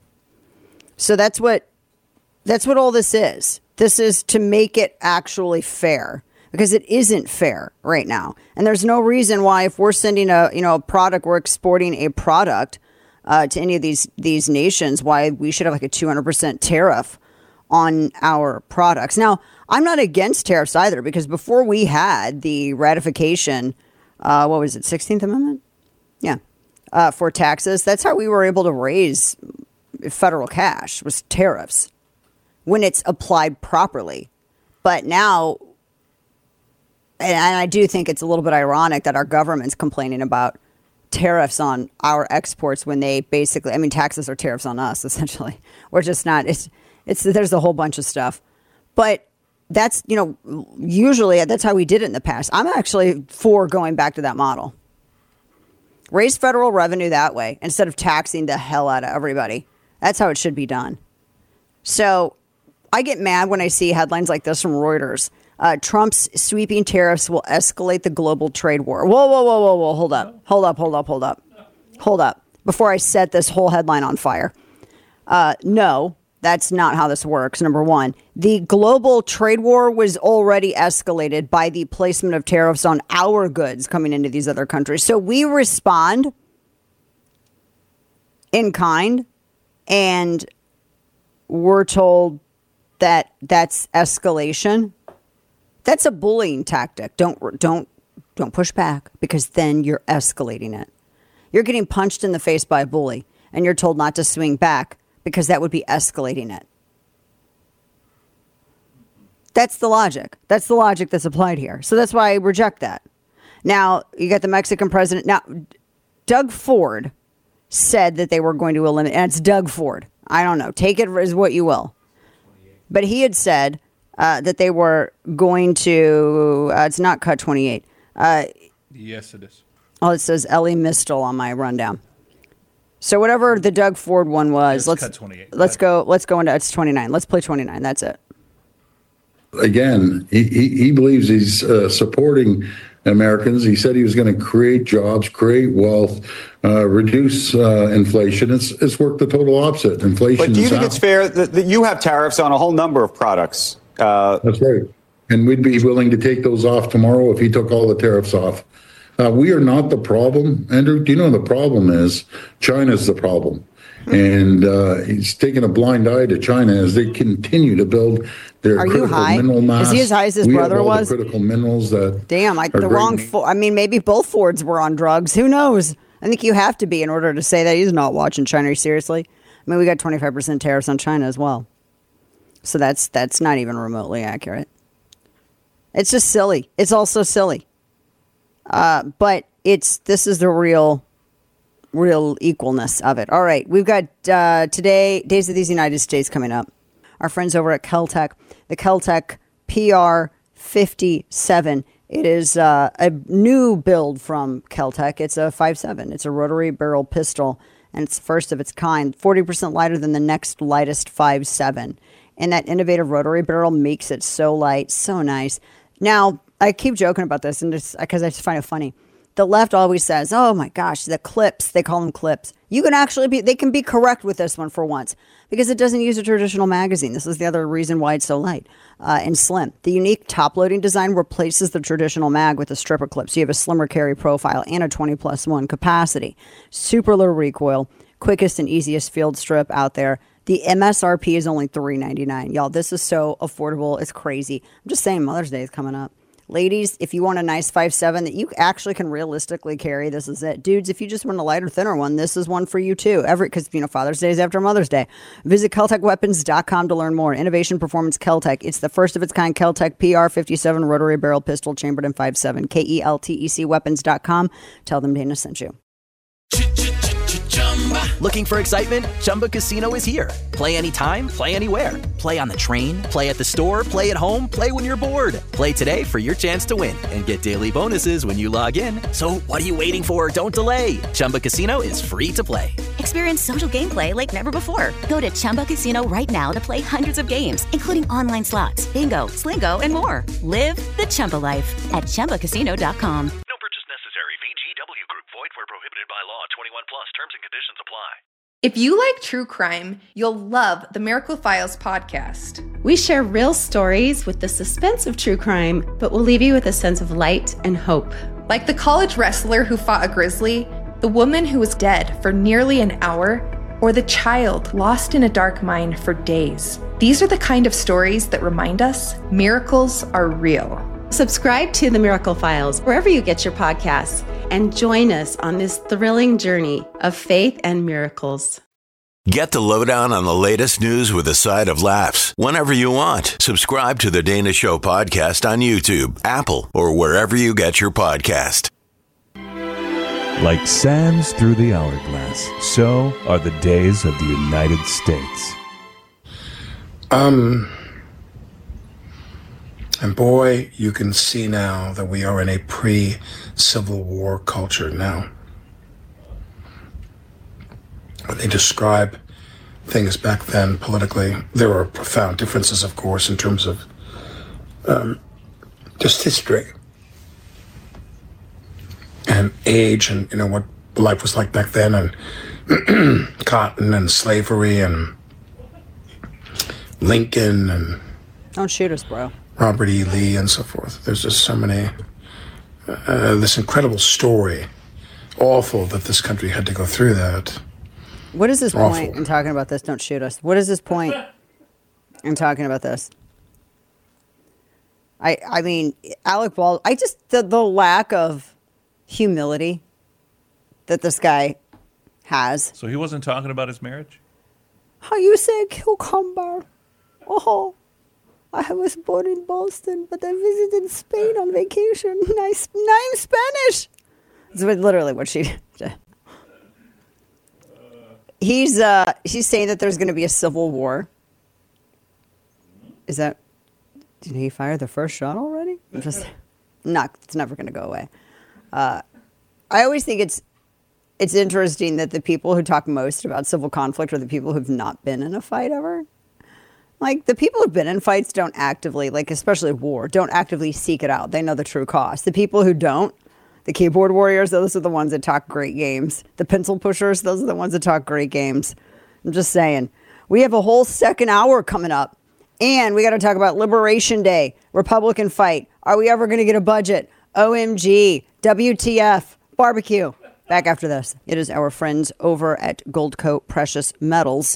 So that's what that's what all this is. This is to make it actually fair, because it isn't fair right now. And there's no reason why, if we're sending a you know a product, we're exporting a product uh, to any of these these nations, why we should have like a two hundred percent tariff on our products. Now, I'm not against tariffs either, because before we had the ratification. Uh, what was it, sixteenth Amendment? Yeah. Uh, for taxes. That's how we were able to raise federal cash, was tariffs, when it's applied properly. But now, and I do think it's a little bit ironic that our government's complaining about tariffs on our exports when they basically, I mean, taxes are tariffs on us, essentially. We're just not, it's, it's, there's a whole bunch of stuff. But that's, you know, usually that's how we did it in the past. I'm actually for going back to that model. Raise federal revenue that way instead of taxing the hell out of everybody. That's how it should be done. So I get mad when I see headlines like this from Reuters. Uh, Trump's sweeping tariffs will escalate the global trade war. Whoa, whoa, whoa, whoa, whoa. Hold up. Hold up, hold up, hold up. Hold up. Before I set this whole headline on fire. Uh, no. That's not how this works, number one. The global trade war was already escalated by the placement of tariffs on our goods coming into these other countries. So we respond in kind, and we're told that that's escalation. That's a bullying tactic. Don't don't don't push back, because then you're escalating it. You're getting punched in the face by a bully, and you're told not to swing back, because that would be escalating it. That's the logic. That's the logic that's applied here. So that's why I reject that. Now, you got the Mexican president. Now, Doug Ford said that they were going to eliminate, and it's Doug Ford. I don't know. Take it as what you will. But he had said uh, that they were going to, uh, it's not cut twenty-eight. Uh, Yes, it is. Oh, it says Ellie Mistel on my rundown. So whatever the Doug Ford one was, Let's let's cut twenty-eight. let's go. Let's go into it's twenty-nine. Let's play twenty-nine. That's it. Again, he, he, he believes he's uh, supporting Americans. He said he was going to create jobs, create wealth, uh, reduce uh, inflation. It's it's worked the total opposite. Inflation. But do you is think out. it's fair that, that you have tariffs on a whole number of products? Uh, That's right. And we'd be willing to take those off tomorrow if he took all the tariffs off. Uh, we are not the problem, Andrew. Do you know the problem is? China's the problem. And uh, he's taking a blind eye to China as they continue to build their Are you critical high? mineral mass. Is he as high as his we brother have all was? The critical minerals that Damn, like are the great. wrong. Fo- I mean, maybe both Fords were on drugs. Who knows? I think you have to be in order to say that he's not watching China seriously. I mean, we got twenty-five percent tariffs on China as well, so that's that's not even remotely accurate. It's just silly. It's also silly. Uh, but it's this is the real, real equalness of it. All right, we've got uh, today Days of these United States coming up. Our friends over at Keltec, the Keltec P R fifty-seven. It is uh, a new build from Keltec. It's a five seven. It's a rotary barrel pistol, and it's the first of its kind. forty percent lighter than the next lightest five seven. And that innovative rotary barrel makes it so light, so nice. Now, I keep joking about this and just because I just find it funny. The left always says, oh my gosh, the clips, they call them clips. You can actually be, they can be correct with this one for once because it doesn't use a traditional magazine. This is the other reason why it's so light uh, and slim. The unique top-loading design replaces the traditional mag with a stripper clip. So you have a slimmer carry profile and a twenty plus one capacity. Super low recoil, quickest and easiest field strip out there. The M S R P is only three ninety-nine. Y'all, this is so affordable. It's crazy. I'm just saying Mother's Day is coming up. Ladies, if you want a nice five seven that you actually can realistically carry, this is it. Dudes, if you just want a lighter, thinner one, this is one for you too. Every because you know Father's Day is after Mother's Day. Visit Keltec Weapons dot com to learn more. Innovation Performance Keltec. It's the first of its kind Keltec P R fifty-seven rotary barrel pistol chambered in five seven. K E L T E C weapons dot com. Tell them Dana sent you. Looking for excitement? Chumba Casino is here. Play anytime, play anywhere. Play on the train, play at the store, play at home, play when you're bored. Play today for your chance to win and get daily bonuses when you log in. So what are you waiting for? Don't delay. Chumba Casino is free to play. Experience social gameplay like never before. Go to Chumba Casino right now to play hundreds of games, including online slots, bingo, Slingo, and more. Live the Chumba life at Chumba Casino dot com. No purchase necessary. V G W Group. Void where prohibited by law. twenty-one plus. Terms and conditions apply. If you like true crime, you'll love the Miracle Files podcast. We share real stories with the suspense of true crime, but we'll leave you with a sense of light and hope. Like the college wrestler who fought a grizzly, the woman who was dead for nearly an hour, or the child lost in a dark mine for days. These are the kind of stories that remind us miracles are real. Subscribe to The Miracle Files wherever you get your podcasts and join us on this thrilling journey of faith and miracles. Get the lowdown on the latest news with a side of laughs whenever you want. Subscribe to The Dana Show podcast on YouTube, Apple, or wherever you get your podcast. Like sands through the hourglass, so are the days of the United States. Um... And boy, you can see now that we are in a pre-Civil War culture now. When they describe things back then politically, there were profound differences, of course, in terms of um, just history and age and, you know, what life was like back then, and cotton and slavery and Lincoln and... Don't shoot us, bro. Robert E. Lee and so forth. There's just so many, uh, this incredible story. Awful that this country had to go through that. What is his Awful. point in talking about this? Don't shoot us. What is his point in talking about this? I I mean, Alec Baldwin, I just, the, the lack of humility that this guy has. So he wasn't talking about his marriage? How you say cucumber? Oh, I was born in Boston, but I visited Spain on vacation. Nice, I'm Spanish. It's literally what she did. He's uh, he's saying that there's going to be a civil war. Is that? Did he fire the first shot already? I'm just not. It's never going to go away. Uh, I always think it's it's interesting that the people who talk most about civil conflict are the people who've not been in a fight ever. Like, the people who've been in fights don't actively, like, especially war, don't actively seek it out. They know the true cost. The people who don't, the keyboard warriors, those are the ones that talk great games. The pencil pushers, those are the ones that talk great games. I'm just saying. We have a whole second hour coming up. And we got to talk about Liberation Day, Republican fight. Are we ever going to get a budget? O M G, W T F, barbecue. Back after this. It is our friends over at Goldco Precious Metals.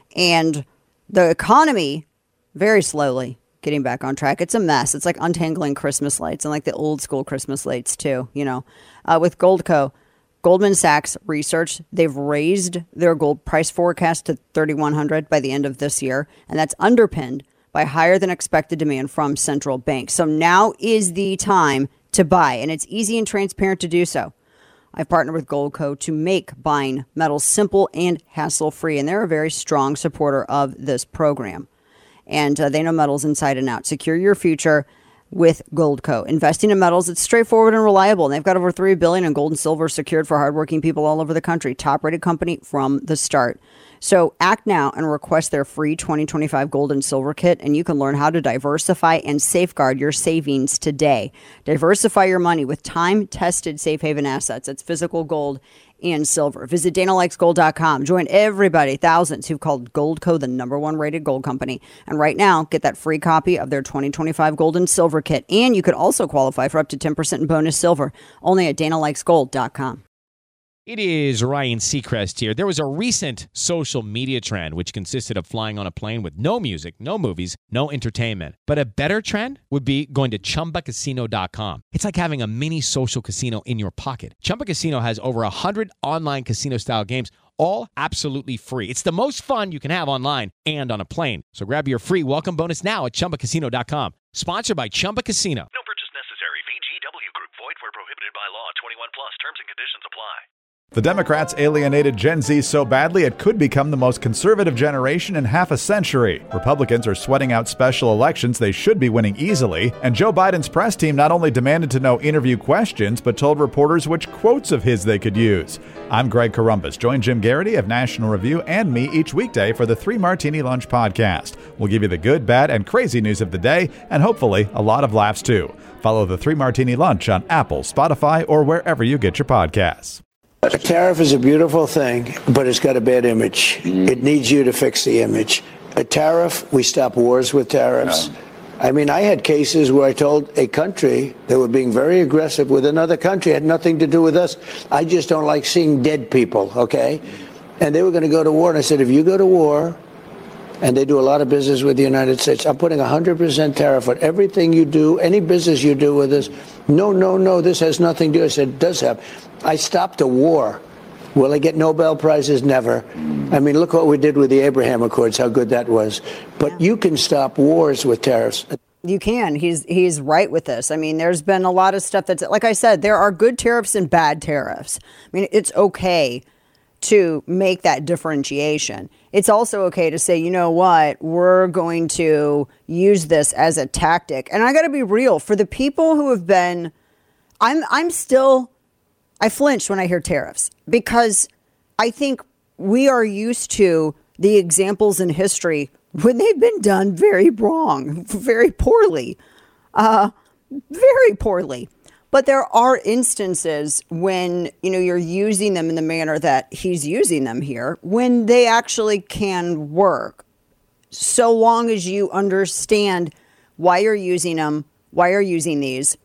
And the economy, very slowly getting back on track. It's a mess. It's like untangling Christmas lights, and like the old school Christmas lights too, you know. Uh, with Goldco, Goldman Sachs research, they've raised their gold price forecast to thirty-one hundred by the end of this year. And that's underpinned by higher than expected demand from central banks. So now is the time to buy, and it's easy and transparent to do so. I've partnered with Goldco to make buying metals simple and hassle-free, and they're a very strong supporter of this program. And uh, they know metals inside and out. Secure your future with Goldco. Investing in metals, it's straightforward and reliable. And they've got over three billion dollars in gold and silver secured for hardworking people all over the country. Top-rated company from the start. So act now and request their free twenty twenty-five gold and silver kit, and you can learn how to diversify and safeguard your savings today. Diversify your money with time-tested safe haven assets. It's physical gold and silver. Visit Dana Likes Gold dot com. Join everybody, thousands who've called Goldco the number one rated gold company. And right now, get that free copy of their twenty twenty-five gold and silver kit. And you could also qualify for up to ten percent in bonus silver, only at Dana Likes Gold dot com. It is Ryan Seacrest here. There was a recent social media trend which consisted of flying on a plane with no music, no movies, no entertainment. But a better trend would be going to Chumba Casino dot com. It's like having a mini social casino in your pocket. Chumba Casino has over one hundred online casino-style games, all absolutely free. It's the most fun you can have online and on a plane. So grab your free welcome bonus now at Chumba Casino dot com. Sponsored by Chumba Casino. No purchase necessary. V G W Group. Void where prohibited by law. twenty-one plus. Terms and conditions apply. The Democrats alienated Gen Z so badly it could become the most conservative generation in half a century. Republicans are sweating out special elections they should be winning easily, and Joe Biden's press team not only demanded to know interview questions, but told reporters which quotes of his they could use. I'm Greg Corombos. Join Jim Garrity of National Review and me each weekday for the Three Martini Lunch podcast. We'll give you the good, bad, and crazy news of the day, and hopefully a lot of laughs too. Follow the Three Martini Lunch on Apple, Spotify, or wherever you get your podcasts. A tariff is a beautiful thing, but it's got a bad image. Mm-hmm. It needs you to fix the image. A tariff, we stop wars with tariffs. Yeah. I mean, I had cases where I told a country they were being very aggressive with another country. It had nothing to do with us. I just don't like seeing dead people, okay? And they were going to go to war. And I said, if you go to war, and they do a lot of business with the United States, I'm putting a one hundred percent tariff on everything you do, any business you do with us. No, no, no, this has nothing to do. I said, it does have. I stopped a war. Will I get Nobel Prizes? Never. I mean, look what we did with the Abraham Accords, how good that was. But yeah. You can stop wars with tariffs. You can. He's he's right with this. I mean, there's been a lot of stuff that's, like I said, there are good tariffs and bad tariffs. I mean, it's okay to make that differentiation. It's also okay to say, you know what, we're going to use this as a tactic. And I got to be real, for the people who have been, I'm I'm still, I flinch when I hear tariffs, because I think we are used to the examples in history when they've been done very wrong, very poorly, uh, very poorly. But there are instances when, you know, you're using them in the manner that he's using them here, when they actually can work, so long as you understand why you're using them, why you're using these,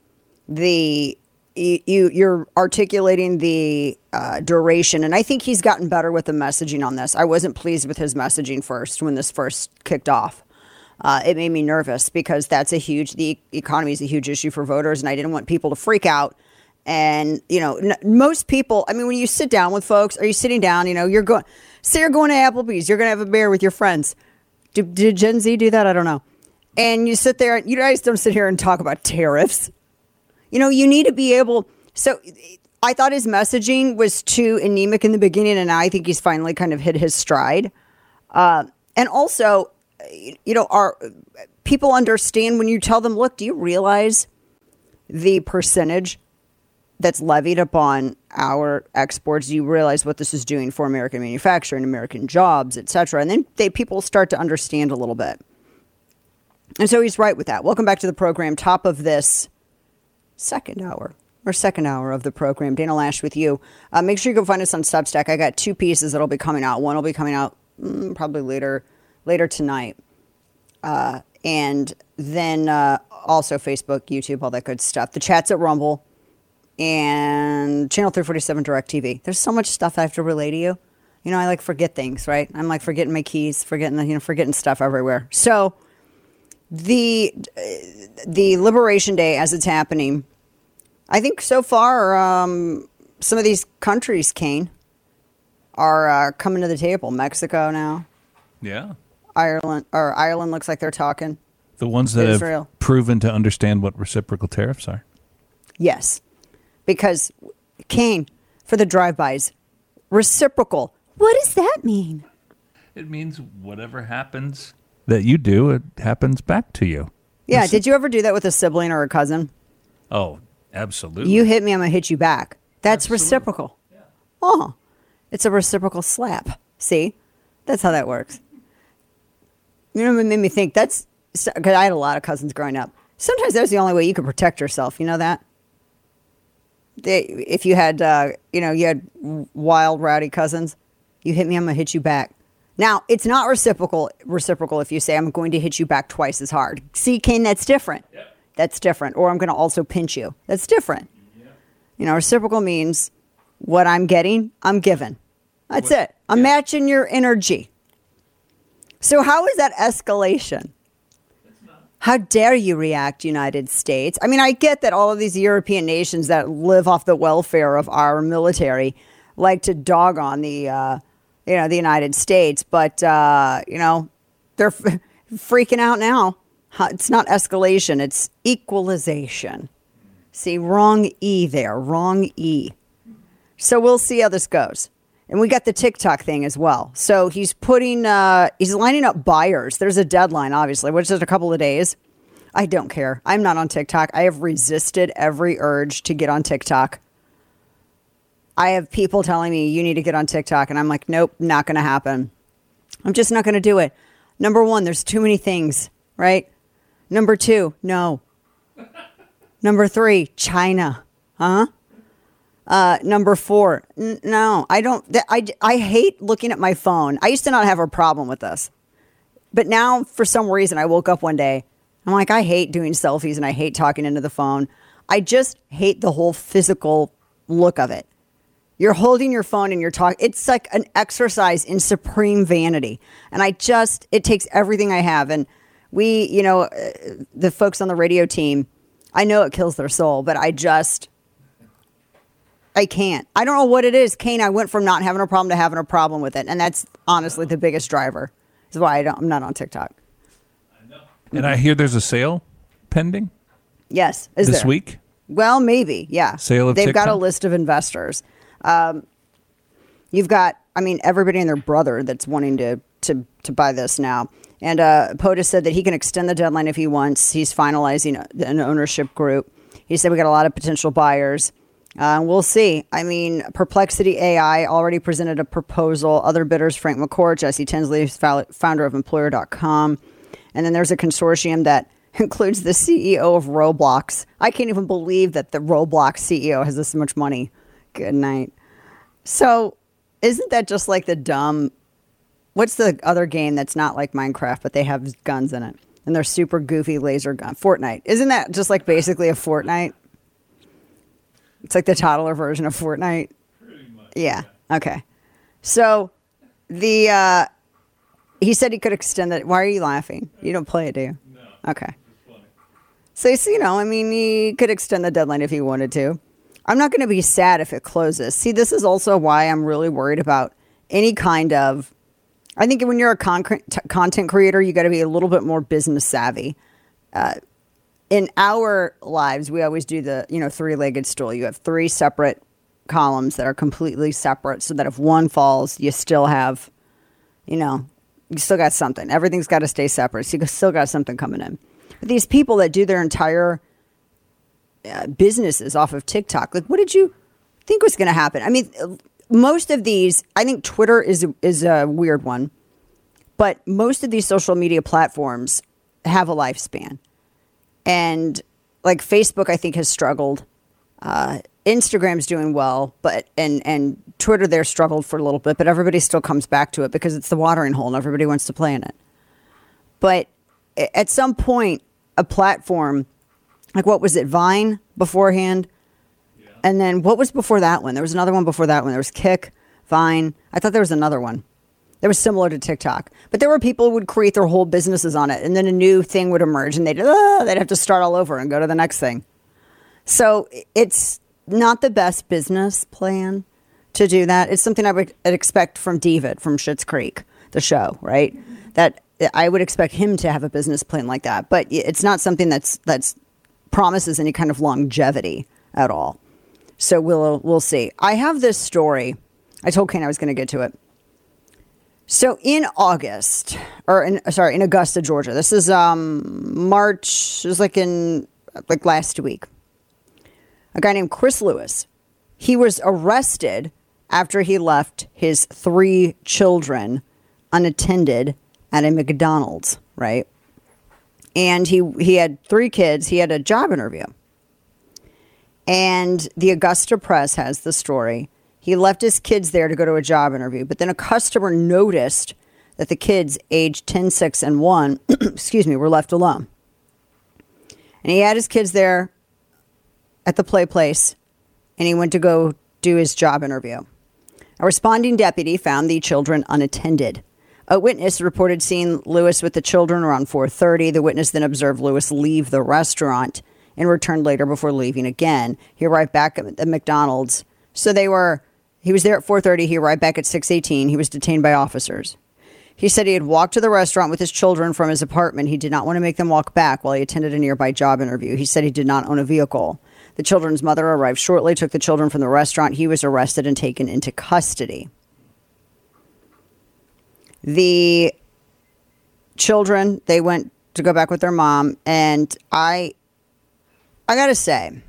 the you you're articulating the uh, duration. And I think he's gotten better with the messaging on this. I wasn't pleased with his messaging first when this first kicked off. Uh, it made me nervous because that's a huge, the economy is a huge issue for voters, and I didn't want people to freak out. And, you know, n- most people, I mean, when you sit down with folks, are you sitting down, you know, you're going, say you're going to Applebee's, you're going to have a beer with your friends. Do, did Gen Z do that? I don't know. And you sit there, you guys don't sit here and talk about tariffs. You know, you need to be able, so I thought his messaging was too anemic in the beginning, and now I think he's finally kind of hit his stride. Uh, and also, you know, our people understand when you tell them, look, do you realize the percentage that's levied upon our exports, you realize what this is doing for American manufacturing, American jobs, et cetera. And then they, people start to understand a little bit. And so he's right with that. Welcome back to the program. Top of this second hour, or second hour of the program. Dana Loesch with you. Uh, make sure you go find us on Substack. I got two pieces that'll be coming out. One will be coming out mm, probably later, later tonight. Uh, and then uh, also Facebook, YouTube, all that good stuff. The chat's at Rumble. And Channel three forty-seven DirecTV. There's so much stuff I have to relay to you. You know, I like forget things, right? I'm like forgetting my keys, forgetting the, you know, forgetting stuff everywhere. So the the Liberation Day as it's happening, I think so far um, some of these countries, Kane, are uh, coming to the table. Mexico now, Yeah. Ireland, or Ireland looks like they're talking. The ones that Israel. have proven to understand what reciprocal tariffs are. Yes. Because, Kane, for the drive-bys, reciprocal, what does that mean? It means whatever happens that you do, it happens back to you. Yeah, did you ever do that with a sibling or a cousin? Oh, absolutely. You hit me, I'm going to hit you back. That's reciprocal. Oh, it's a reciprocal slap. See? That's how that works. You know what made me think? That's, because I had a lot of cousins growing up. Sometimes that's the only way you can protect yourself. You know that? They, if you had, uh, you know, you had wild, rowdy cousins, you hit me, I'm going to hit you back. Now, it's not reciprocal reciprocal if you say, I'm going to hit you back twice as hard. See, Kane, that's different. Yep. That's different. Or I'm going to also pinch you. That's different. Yep. You know, reciprocal means what I'm getting, I'm giving. That's what? it. I'm yeah. matching your energy. So how is that escalation? How dare you react, United States? I mean, I get that all of these European nations that live off the welfare of our military like to dog on the, uh, you know, the United States, but uh, you know, they're f- freaking out now. It's not escalation; it's equalization. See, wrong E there, wrong E. So we'll see how this goes. And we got the TikTok thing as well. So he's putting, uh, he's lining up buyers. There's a deadline, obviously, which is a couple of days. I don't care. I'm not on TikTok. I have resisted every urge to get on TikTok. I have people telling me you need to get on TikTok. And I'm like, nope, not going to happen. I'm just not going to do it. Number one, there's too many things, right? Number two, no. Number three, China. Huh? Uh, number four, n- no, I don't. Th- I, I hate looking at my phone. I used to not have a problem with this. But now, for some reason, I woke up one day. I'm like, I hate doing selfies and I hate talking into the phone. I just hate the whole physical look of it. You're holding your phone and you're talking. It's like an exercise in supreme vanity. And I just, it takes everything I have. And we, you know, uh, the folks on the radio team, I know it kills their soul, but I just... I can't. I don't know what it is. Kane, I went from not having a problem to having a problem with it. And that's honestly the biggest driver. That's why I don't, I'm not on TikTok. And I hear there's a sale pending. Yes. Is this there? week? Well, maybe. Yeah. Sale of They've TikTok? got a list of investors. Um, you've got, I mean, everybody and their brother that's wanting to, to, to buy this now. And uh, POTUS said that he can extend the deadline if he wants. He's finalizing an ownership group. He said we got a lot of potential buyers. Uh, we'll see. I mean, Perplexity A I already presented a proposal. Other bidders, Frank McCourt, Jesse Tinsley, founder of Employer dot com. And then there's a consortium that includes the C E O of Roblox. I can't even believe that the Roblox C E O has this much money. Good night. So isn't that just like the dumb... What's the other game that's not like Minecraft, but they have guns in it? And they're super goofy laser gun. Fortnite. Isn't that just like basically a Fortnite? It's like the toddler version of Fortnite. Pretty much. Yeah. yeah. Okay. So the uh, he said he could extend it. Why are you laughing? You don't play it, do you? No. Okay. So, so you know, I mean, he could extend the deadline if he wanted to. I'm not going to be sad if it closes. See, this is also why I'm really worried about any kind of. I think when you're a con- content creator, you got to be a little bit more business savvy. Uh, In our lives, we always do the, you know, three-legged stool. You have three separate columns that are completely separate so that if one falls, you still have, you know, you still got something. Everything's got to stay separate. So you still got something coming in. But these people that do their entire uh, businesses off of TikTok. Like, what did you think was going to happen? I mean, most of these, I think Twitter is is a weird one, but most of these social media platforms have a lifespan. And like Facebook, I think, has struggled. Uh, Instagram's doing well, but and and Twitter there struggled for a little bit, but everybody still comes back to it because it's the watering hole and everybody wants to play in it. But at some point, a platform, like what was it, Vine beforehand? Yeah. And then what was before that one? There was another one before that one. There was Kick, Vine. I thought there was another one that was similar to TikTok. But there were people who would create their whole businesses on it, and then a new thing would emerge, and they'd, uh, they'd have to start all over and go to the next thing. So it's not the best business plan to do that. It's something I would expect from David from Schitt's Creek, the show, right? That I would expect him to have a business plan like that, but it's not something that's that's promises any kind of longevity at all. So we'll we'll see. I have this story. I told Kane I was going to get to it. So in August, or in, sorry, in Augusta, Georgia. This is um, March. It was like in like last week. A guy named Chris Lewis. He was arrested after he left his three children unattended at a McDonald's, right? And he he had three kids. He had a job interview. And the Augusta Press has the story. He left his kids there to go to a job interview, but then a customer noticed that the kids aged ten, six, and one, excuse me, were left alone. And he had his kids there at the play place, and he went to go do his job interview. A responding deputy found the children unattended. A witness reported seeing Lewis with the children around four thirty. The witness then observed Lewis leave the restaurant and returned later before leaving again. He arrived back at the McDonald's. So they were, he was there at four thirty. He arrived back at six eighteen. He was detained by officers. He said he had walked to the restaurant with his children from his apartment. He did not want to make them walk back while he attended a nearby job interview. He said he did not own a vehicle. The children's mother arrived shortly, took the children from the restaurant. He was arrested and taken into custody. The children, they went to go back with their mom, and I I gotta say,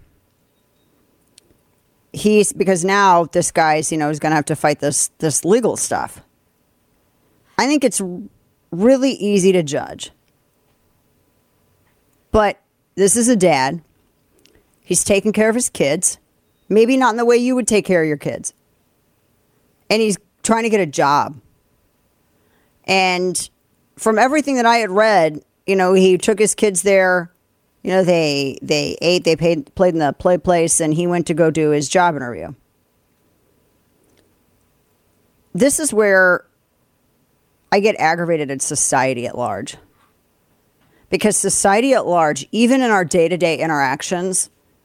he's, because now this guy's, you know, is gonna have to fight this this legal stuff. I think it's really easy to judge. But this is a dad. He's taking care of his kids. Maybe not in the way you would take care of your kids. And he's trying to get a job. And from everything that I had read, you know, he took his kids there. You know, they they ate, they paid, played in the play place, and he went to go do his job interview. This is where I get aggravated at society at large. Because society at large, even in our day-to-day interactions,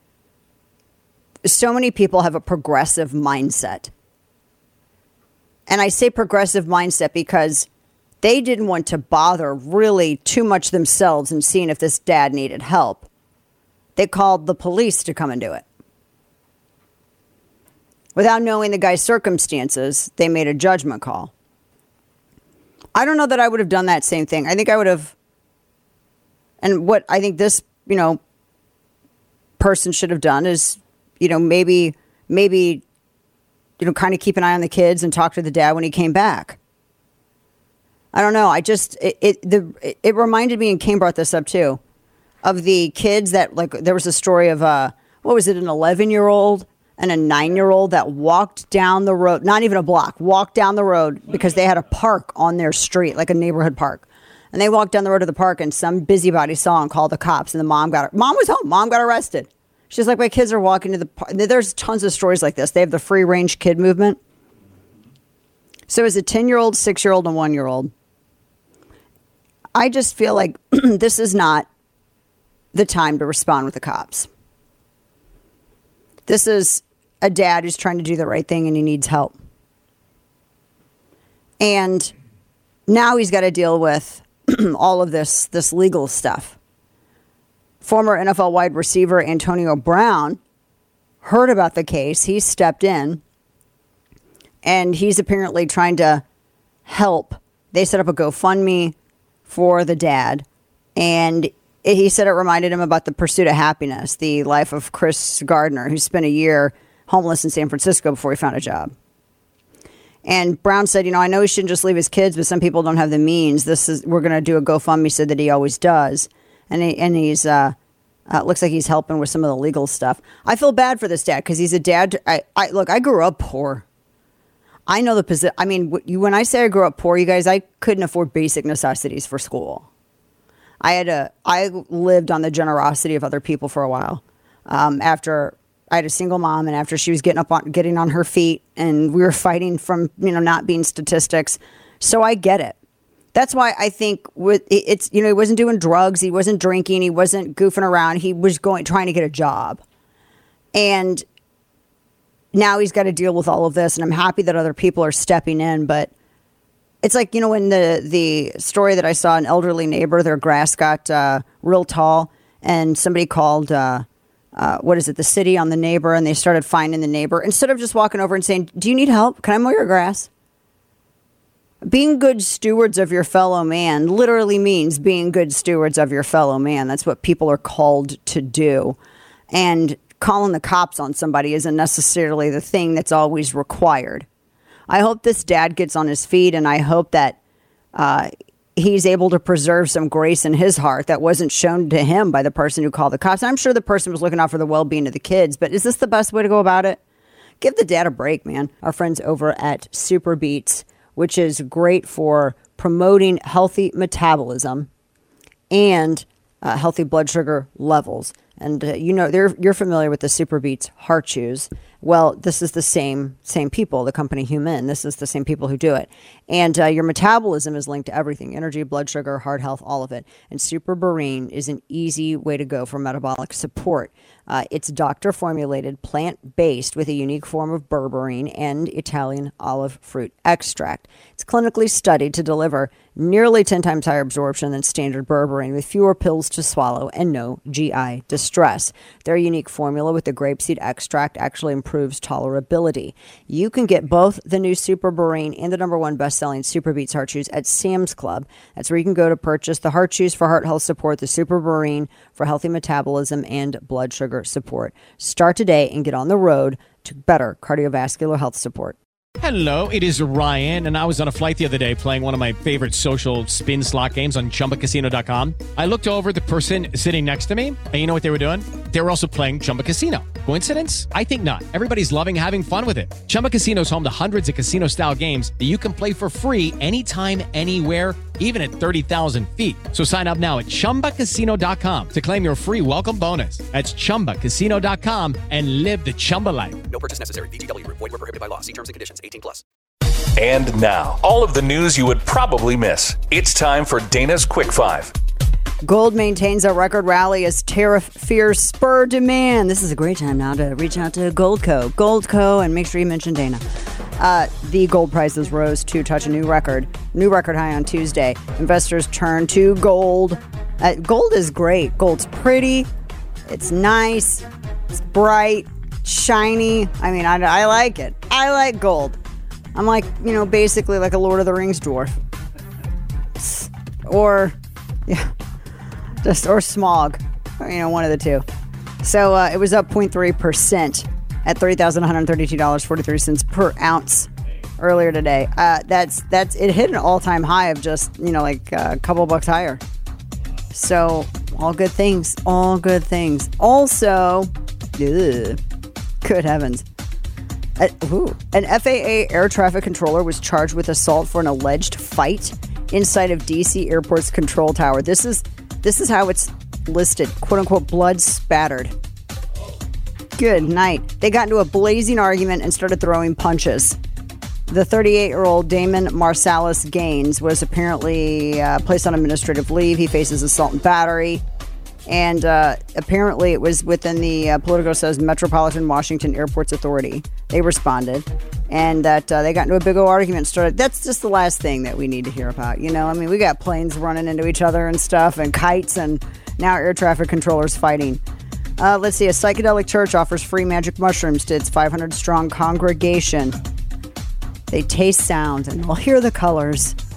so many people have a progressive mindset. And I say progressive mindset because they didn't want to bother really too much themselves in seeing if this dad needed help. They called the police to come and do it. Without knowing the guy's circumstances, they made a judgment call. I don't know that I would have done that same thing. I think I would have, and what I think this, you know, person should have done is, you know, maybe, maybe, you know, kind of keep an eye on the kids and talk to the dad when he came back. I don't know. I just, it, it, the, it reminded me, and Kane brought this up too, of the kids that, like, there was a story of, uh, what was it, an eleven-year-old and a nine-year-old that walked down the road, not even a block, walked down the road because they had a park on their street, like a neighborhood park. And they walked down the road to the park, and some busybody saw and called the cops, and the mom got, mom was home, mom got arrested. She's like, my kids are walking to the park. There's tons of stories like this. They have the free range kid movement. So it's a ten-year-old, six-year-old, and one-year-old. I just feel like this is not the time to respond with the cops. This is a dad who's trying to do the right thing and he needs help. And now he's got to deal with all of this, this legal stuff. Former N F L wide receiver Antonio Brown heard about the case. He stepped in and he's apparently trying to help. They set up a GoFundMe for the dad, and he said it reminded him about The Pursuit of Happiness, the life of Chris Gardner, who spent a year homeless in San Francisco before he found a job. And Brown said, you know, I know he shouldn't just leave his kids, but some people don't have the means. This is, we're going to do a GoFundMe, said that he always does. And he, and he's, uh, uh, looks like he's helping with some of the legal stuff. I feel bad for this dad because he's a dad. I, I look, I grew up poor. I know the position. I mean, when I say I grew up poor, you guys, I couldn't afford basic necessities for school. I had a, I lived on the generosity of other people for a while. Um, after I had a single mom, and after she was getting up on, getting on her feet, and we were fighting from, you know, not being statistics. So I get it. That's why I think with it's, you know, he wasn't doing drugs, he wasn't drinking, he wasn't goofing around. He was going, trying to get a job. And now he's got to deal with all of this. And I'm happy that other people are stepping in, but it's like, you know, when the, the story that I saw, an elderly neighbor, their grass got uh, real tall, and somebody called, uh, uh, what is it, the city on the neighbor, and they started finding the neighbor. Instead of just walking over and saying, do you need help? Can I mow your grass? Being good stewards of your fellow man literally means being good stewards of your fellow man. That's what people are called to do. And calling the cops on somebody isn't necessarily the thing that's always required. I hope this dad gets on his feet, and I hope that uh, he's able to preserve some grace in his heart that wasn't shown to him by the person who called the cops. I'm sure the person was looking out for the well-being of the kids, but is this the best way to go about it? Give the dad a break, man. Our friends over at Super Beets, which is great for promoting healthy metabolism and uh, healthy blood sugar levels. And uh, you know, they're, you're familiar with the Super Beets heart chews. Well, this is the same same people, the company Human. This is the same people who do it. And uh, your metabolism is linked to everything: energy, blood sugar, heart health, all of it. And Super Berine is an easy way to go for metabolic support. Uh, it's doctor-formulated, plant-based, with a unique form of berberine and Italian olive fruit extract. It's clinically studied to deliver nearly ten times higher absorption than standard berberine, with fewer pills to swallow and no G I distress. Their unique formula with the grapeseed extract actually improves tolerability. You can get both the new Super Berine and the number one best-selling Super Beets Heart Chews at Sam's Club. That's where you can go to purchase the Heart Chews for heart health support, the Super Berine for healthy metabolism and blood sugar support. Start today and get on the road to better cardiovascular health support. Hello, it is Ryan, and I was on a flight the other day playing one of my favorite social spin slot games on Chumba Casino dot com. I looked over at the person sitting next to me, and you know what they were doing? They were also playing Chumba Casino. Coincidence? I think not. Everybody's loving having fun with it. Chumba Casino is home to hundreds of casino-style games that you can play for free anytime, anywhere, even at thirty thousand feet. So sign up now at Chumba Casino dot com to claim your free welcome bonus. That's Chumba Casino dot com and live the Chumba life. No purchase necessary. V G W Group. Void where prohibited by law. See terms and conditions. eighteen plus. And now, all of the news you would probably miss. It's time for Dana's Quick Five. Gold maintains a record rally as tariff fears spur demand. This is a great time now to reach out to Goldco. Goldco, and make sure you mention Dana. Uh, the gold prices rose to touch a new record, new record high on Tuesday. Investors turn to gold. Uh, gold is great. Gold's pretty. It's nice. It's bright, shiny. I mean, I, I like it. I like gold. I'm like, you know, basically like a Lord of the Rings dwarf. Or, yeah, just, or smog. You know, one of the two. So uh, it was up zero point three percent at three thousand one hundred thirty-two dollars and forty-three cents per ounce earlier today. Uh, that's, that's, it hit an all-time high of just, you know, like a couple bucks higher. So all good things, all good things. Also, ugh, good heavens. Uh, ooh, an F A A air traffic controller was charged with assault for an alleged fight inside of D C Airport's control tower. This is this is how it's listed, quote unquote, blood spattered. Good night. They got into a blazing argument and started throwing punches. The thirty-eight-year-old Damon Marsalis Gaines was apparently uh, placed on administrative leave. He faces assault and battery. And uh, apparently it was within the, uh, Politico says, Metropolitan Washington Airports Authority. They responded. And that uh, they got into a big old argument. Started. That's just the last thing that we need to hear about. You know, I mean, we got planes running into each other and stuff, and kites, and now air traffic controllers fighting. Uh, let's see. A psychedelic church offers free magic mushrooms to its five hundred strong congregation. They taste sound, and they'll hear the colors.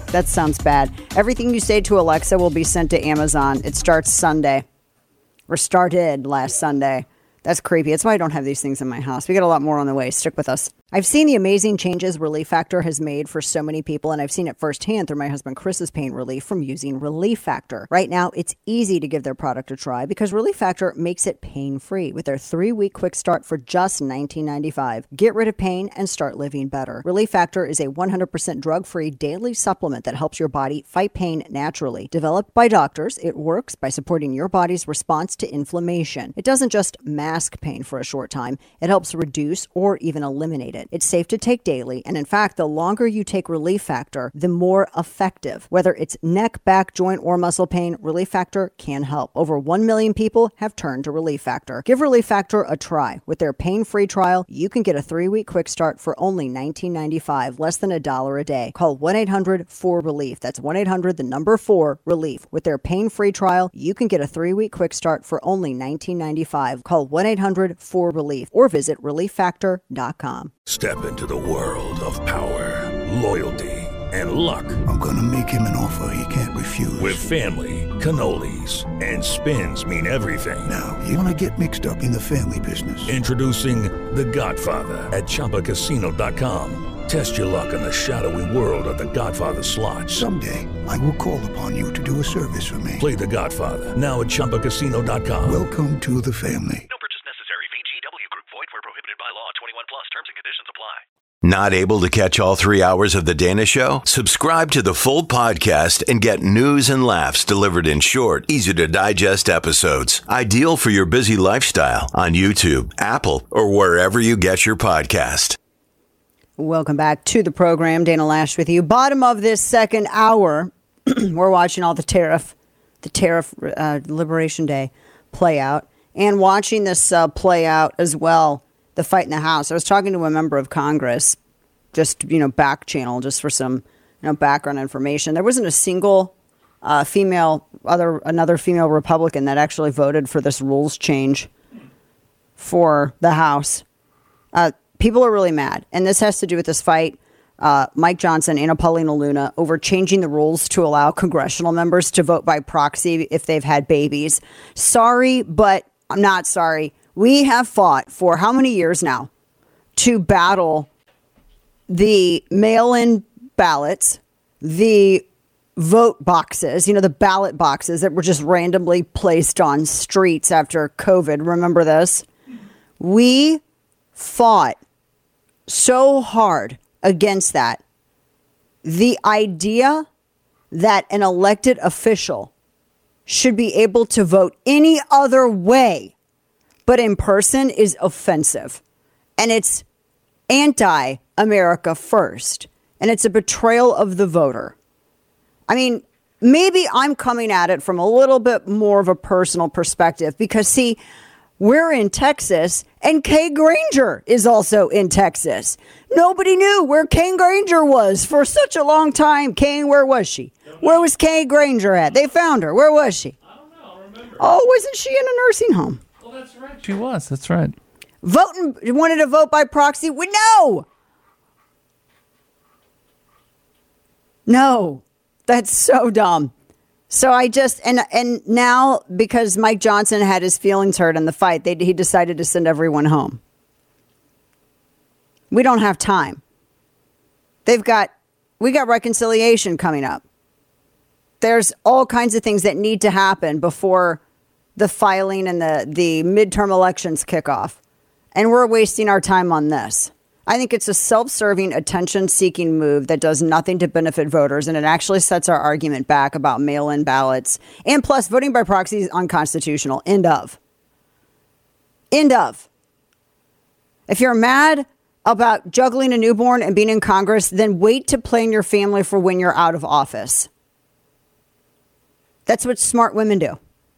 That sounds bad. Everything you say to Alexa will be sent to Amazon. It starts Sunday. Or started last Sunday. That's creepy. That's why I don't have these things in my house. We got a lot more on the way. Stick with us. I've seen the amazing changes Relief Factor has made for so many people, and I've seen it firsthand through my husband Chris's pain relief from using Relief Factor. Right now, it's easy to give their product a try because Relief Factor makes it pain-free with their three-week quick start for just nineteen ninety-five dollars. Get rid of pain and start living better. Relief Factor is a one hundred percent drug-free daily supplement that helps your body fight pain naturally. Developed by doctors, it works by supporting your body's response to inflammation. It doesn't just mask pain for a short time. It helps reduce or even eliminate it. It's safe to take daily, and in fact, the longer you take Relief Factor, the more effective. Whether it's neck, back, joint, or muscle pain, Relief Factor can help. Over one million people have turned to Relief Factor. Give Relief Factor a try. With their pain-free trial, you can get a three-week quick start for only nineteen ninety-five dollars, less than a dollar a day. Call one eight hundred four relief. That's one eight hundred, the number four, relief. With their pain-free trial, you can get a three-week quick start for only nineteen ninety-five dollars. Call one eight hundred four relief or visit relief factor dot com. Step into the world of power, loyalty, and luck. I'm going to make him an offer he can't refuse. With family, cannolis, and spins mean everything. Now, you want to get mixed up in the family business. Introducing The Godfather at Chumba Casino dot com. Test your luck in the shadowy world of The Godfather slot. Someday, I will call upon you to do a service for me. Play The Godfather now at Chumba Casino dot com. Welcome to the family. No purchase necessary. V G W Group. Void where prohibited by law. twenty-one plus. Terms and conditions apply. Not able to catch all three hours of The Dana Show? Subscribe to the full podcast and get news and laughs delivered in short, easy to digest episodes. Ideal for your busy lifestyle on YouTube, Apple, or wherever you get your podcast. Welcome back to the program. Dana Lash with you. Bottom of this second hour, we're watching all the tariff, the tariff uh, Liberation Day play out, and watching this uh, play out as well. The fight in the House. I was talking to a member of Congress, just, you know, back channel, just for some, you know, background information. There wasn't a single uh, female, other another female Republican that actually voted for this rules change for the House. Uh, people are really mad, and this has to do with this fight. Uh, Mike Johnson and Paulina Luna over changing the rules to allow congressional members to vote by proxy if they've had babies. Sorry, but I'm not sorry. We have fought for how many years now to battle the mail-in ballots, the vote boxes, you know, the ballot boxes that were just randomly placed on streets after COVID. Remember this? We fought so hard against that. The idea that an elected official should be able to vote any other way but in person is offensive. And it's anti-America first. And it's a betrayal of the voter. I mean, maybe I'm coming at it from a little bit more of a personal perspective because, see, we're in Texas and Kay Granger is also in Texas. Nobody knew where Kay Granger was for such a long time. Kay, where was she? Where was Kay Granger at? They found her. Where was she? I don't know. I remember. Oh, wasn't she in a nursing home? Well, that's right. She was. That's right. Voting, wanted to vote by proxy? We no. No. That's so dumb. So I just, and and now, because Mike Johnson had his feelings hurt in the fight, they, he decided to send everyone home. We don't have time. They've got, we got reconciliation coming up. There's all kinds of things that need to happen before the filing and the, the midterm elections kick off. And we're wasting our time on this. I think it's a self-serving, attention-seeking move that does nothing to benefit voters, and it actually sets our argument back about mail-in ballots. And plus, voting by proxy is unconstitutional. End of. End of. If you're mad about juggling a newborn and being in Congress, then wait to plan your family for when you're out of office. That's what smart women do.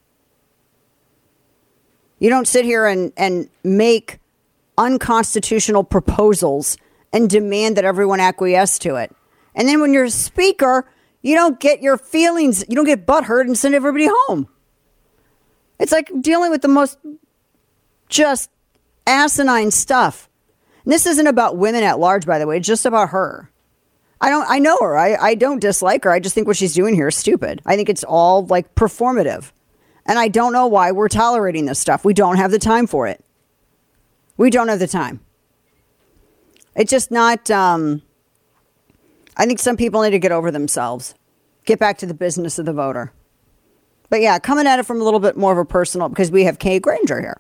You don't sit here and, and make unconstitutional proposals and demand that everyone acquiesce to it. And then when you're a speaker, you don't get your feelings, you don't get butthurt and send everybody home. It's like dealing with the most just asinine stuff. And this isn't about women at large, by the way, it's just about her. I don't, I know her. I, I don't dislike her. I just think what she's doing here is stupid. I think it's all like performative. And I don't know why we're tolerating this stuff. We don't have the time for it. We don't have the time. It's just not, um, I think some people need to get over themselves. Get back to the business of the voter. But yeah, coming at it from a little bit more of a personal, because we have Kay Granger here.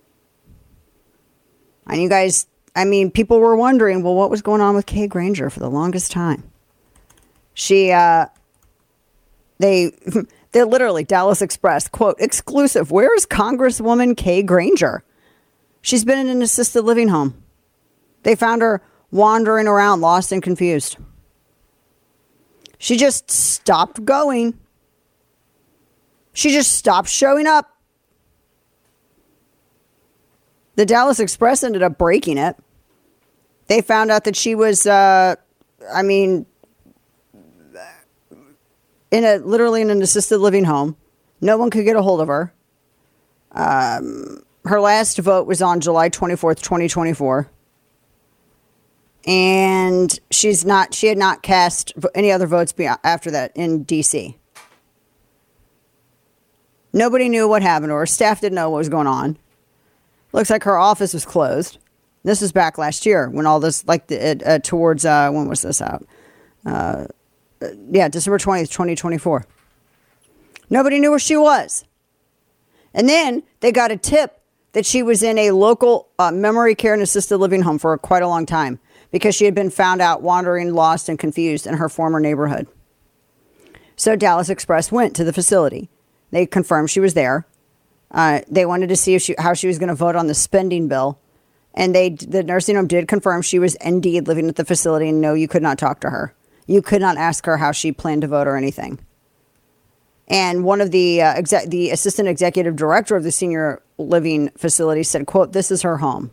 And you guys, I mean, people were wondering, well, what was going on with Kay Granger for the longest time? She, uh, they, they literally, Dallas Express, quote, exclusive, where is Congresswoman Kay Granger? She's been in an assisted living home. They found her wandering around, lost and confused. She just stopped going. She just stopped showing up. The Dallas Express ended up breaking it. They found out that she was, uh, I mean, in a literally in an assisted living home. No one could get a hold of her. Um, her last vote was on July twenty-fourth, twenty twenty-four. And she's not, she had not cast any other votes after that in D C. Nobody knew what happened to her. Staff didn't know what was going on. Looks like her office was closed. This was back last year when all this, like, the, uh, towards, uh, when was this out? Uh, yeah, December twentieth, twenty twenty-four. Nobody knew where she was. And then they got a tip that she was in a local uh, memory care and assisted living home for quite a long time because she had been found out wandering, lost, and confused in her former neighborhood. So Dallas Express went to the facility. They confirmed she was there. Uh, they wanted to see if she, how she was going to vote on the spending bill. And they, the nursing home did confirm she was indeed living at the facility, and no, you could not talk to her. You could not ask her how she planned to vote or anything. And one of the uh, exec- the assistant executive director of the senior living facility said, quote, this is her home.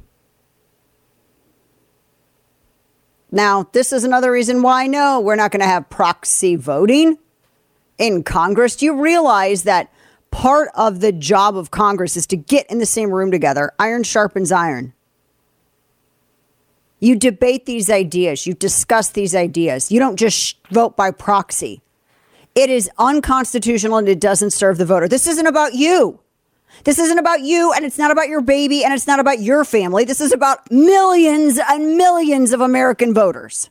Now, this is another reason why, no, we're not going to have proxy voting in Congress. Do you realize that part of the job of Congress is to get in the same room together? Iron sharpens iron. You debate these ideas. You discuss these ideas. You don't just sh- vote by proxy. It is unconstitutional and it doesn't serve the voter. This isn't about you. This isn't about you, and it's not about your baby, and it's not about your family. This is about millions and millions of American voters.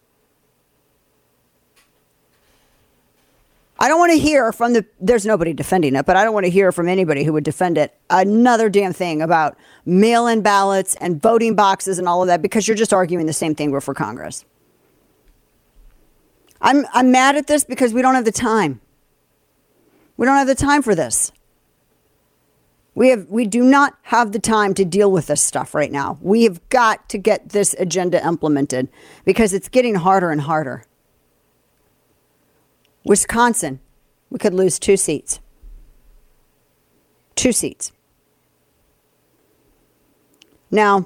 I don't want to hear from the, there's nobody defending it, but I don't want to hear from anybody who would defend it another damn thing about mail-in ballots and voting boxes and all of that, because you're just arguing the same thing we're for Congress. I'm I'm mad at this because we don't have the time. We don't have the time for this. We have we do not have the time to deal with this stuff right now. We have got to get this agenda implemented because it's getting harder and harder. Wisconsin, we could lose two seats. Two seats. Now,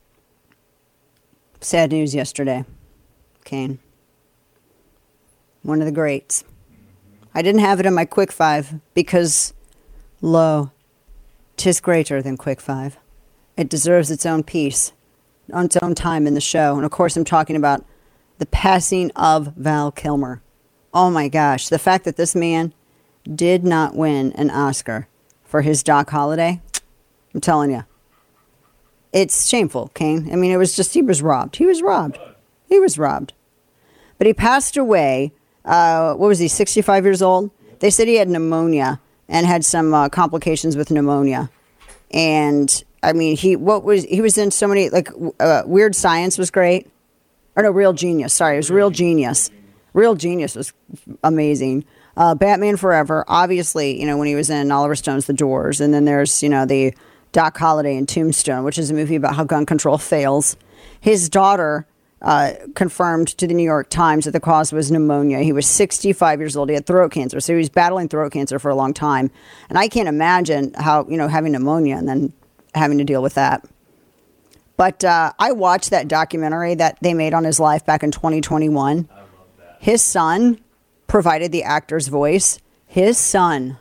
sad news yesterday, Kane. One of the greats. I didn't have it in my quick five because, lo, 'tis greater than quick five. It deserves its own piece, on its own time in the show. And of course, I'm talking about the passing of Val Kilmer. Oh my gosh, the fact that this man did not win an Oscar for his Doc Holliday, I'm telling you, it's shameful, Kane. I mean, it was just, he was robbed. He was robbed. He was robbed. But he passed away, uh, what was he, sixty-five years old? They said he had pneumonia and had some uh, complications with pneumonia. And, I mean, he what was he was in so many, like, uh, Weird Science was great. Or no, Real Genius, sorry, it was Real Genius. Real Genius was amazing. Uh, Batman Forever, obviously, you know, when he was in Oliver Stone's The Doors. And then there's, you know, the Doc Holliday in Tombstone, which is a movie about how gun control fails. His daughter uh, confirmed to the New York Times that the cause was pneumonia. He was sixty-five years old. He had throat cancer. So he was battling throat cancer for a long time. And I can't imagine how, you know, having pneumonia and then having to deal with that. But uh, I watched that documentary that they made on his life back in twenty twenty-one. His son provided the actor's voice. His son.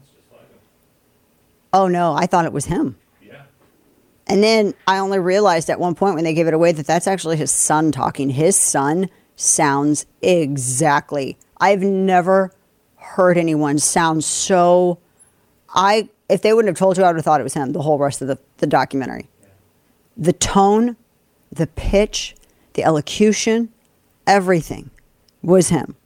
Oh, no, I thought it was him. Yeah. And then I only realized at one point when they gave it away that that's actually his son talking. His son sounds exactly. I've never heard anyone sound so. I if they wouldn't have told you, I would have thought it was him the whole rest of the, the documentary. The tone, the pitch, the elocution, everything was him.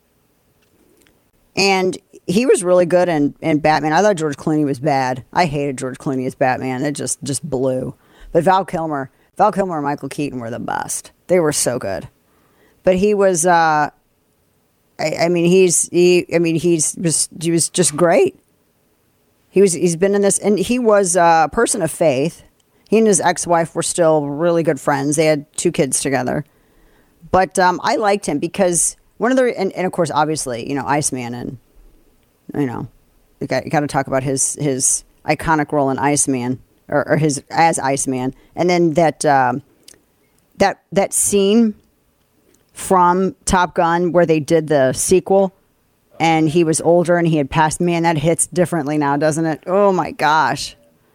And he was really good in, in Batman. I thought George Clooney was bad. I hated George Clooney as Batman. It just, just blew. But Val Kilmer, Val Kilmer and Michael Keaton were the best. They were so good. But he was, uh, I, I mean, he's, he, I mean, he's was, he was just great. He was, he's been in this, and he was a person of faith. He and his ex-wife were still really good friends. They had two kids together. But um, I liked him because one of the, and, and of course, obviously, you know, Iceman, and, you know, you got, you got to talk about his, his iconic role in Iceman, or, or his, as Iceman. And then that, um, that, that scene from Top Gun where they did the sequel, and he was older and he had passed. Man, that hits differently now, doesn't it? Oh my gosh.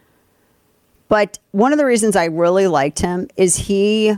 But one of the reasons I really liked him is he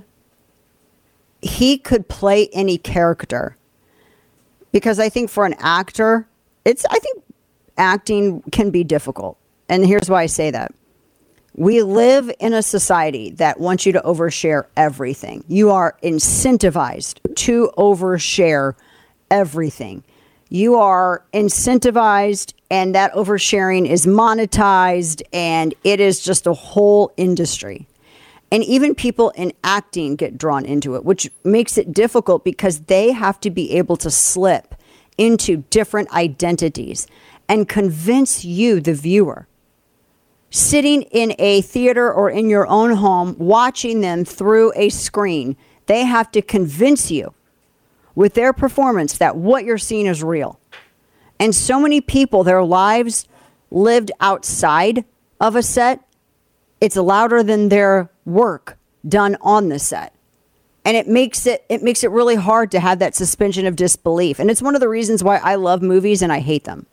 he could play any character. Because I think for an actor, it's I think acting can be difficult. And here's why I say that. We live in a society that wants you to overshare everything. You are incentivized to overshare everything. You are incentivized, and that oversharing is monetized, and it is just a whole industry. And even people in acting get drawn into it, which makes it difficult because they have to be able to slip into different identities and convince you, the viewer, sitting in a theater or in your own home, watching them through a screen. They have to convince you with their performance that what you're seeing is real. And so many people, their lives lived outside of a set, it's louder than their work done on the set. And it makes it it makes it really hard to have that suspension of disbelief. And it's one of the reasons why I love movies and I hate them.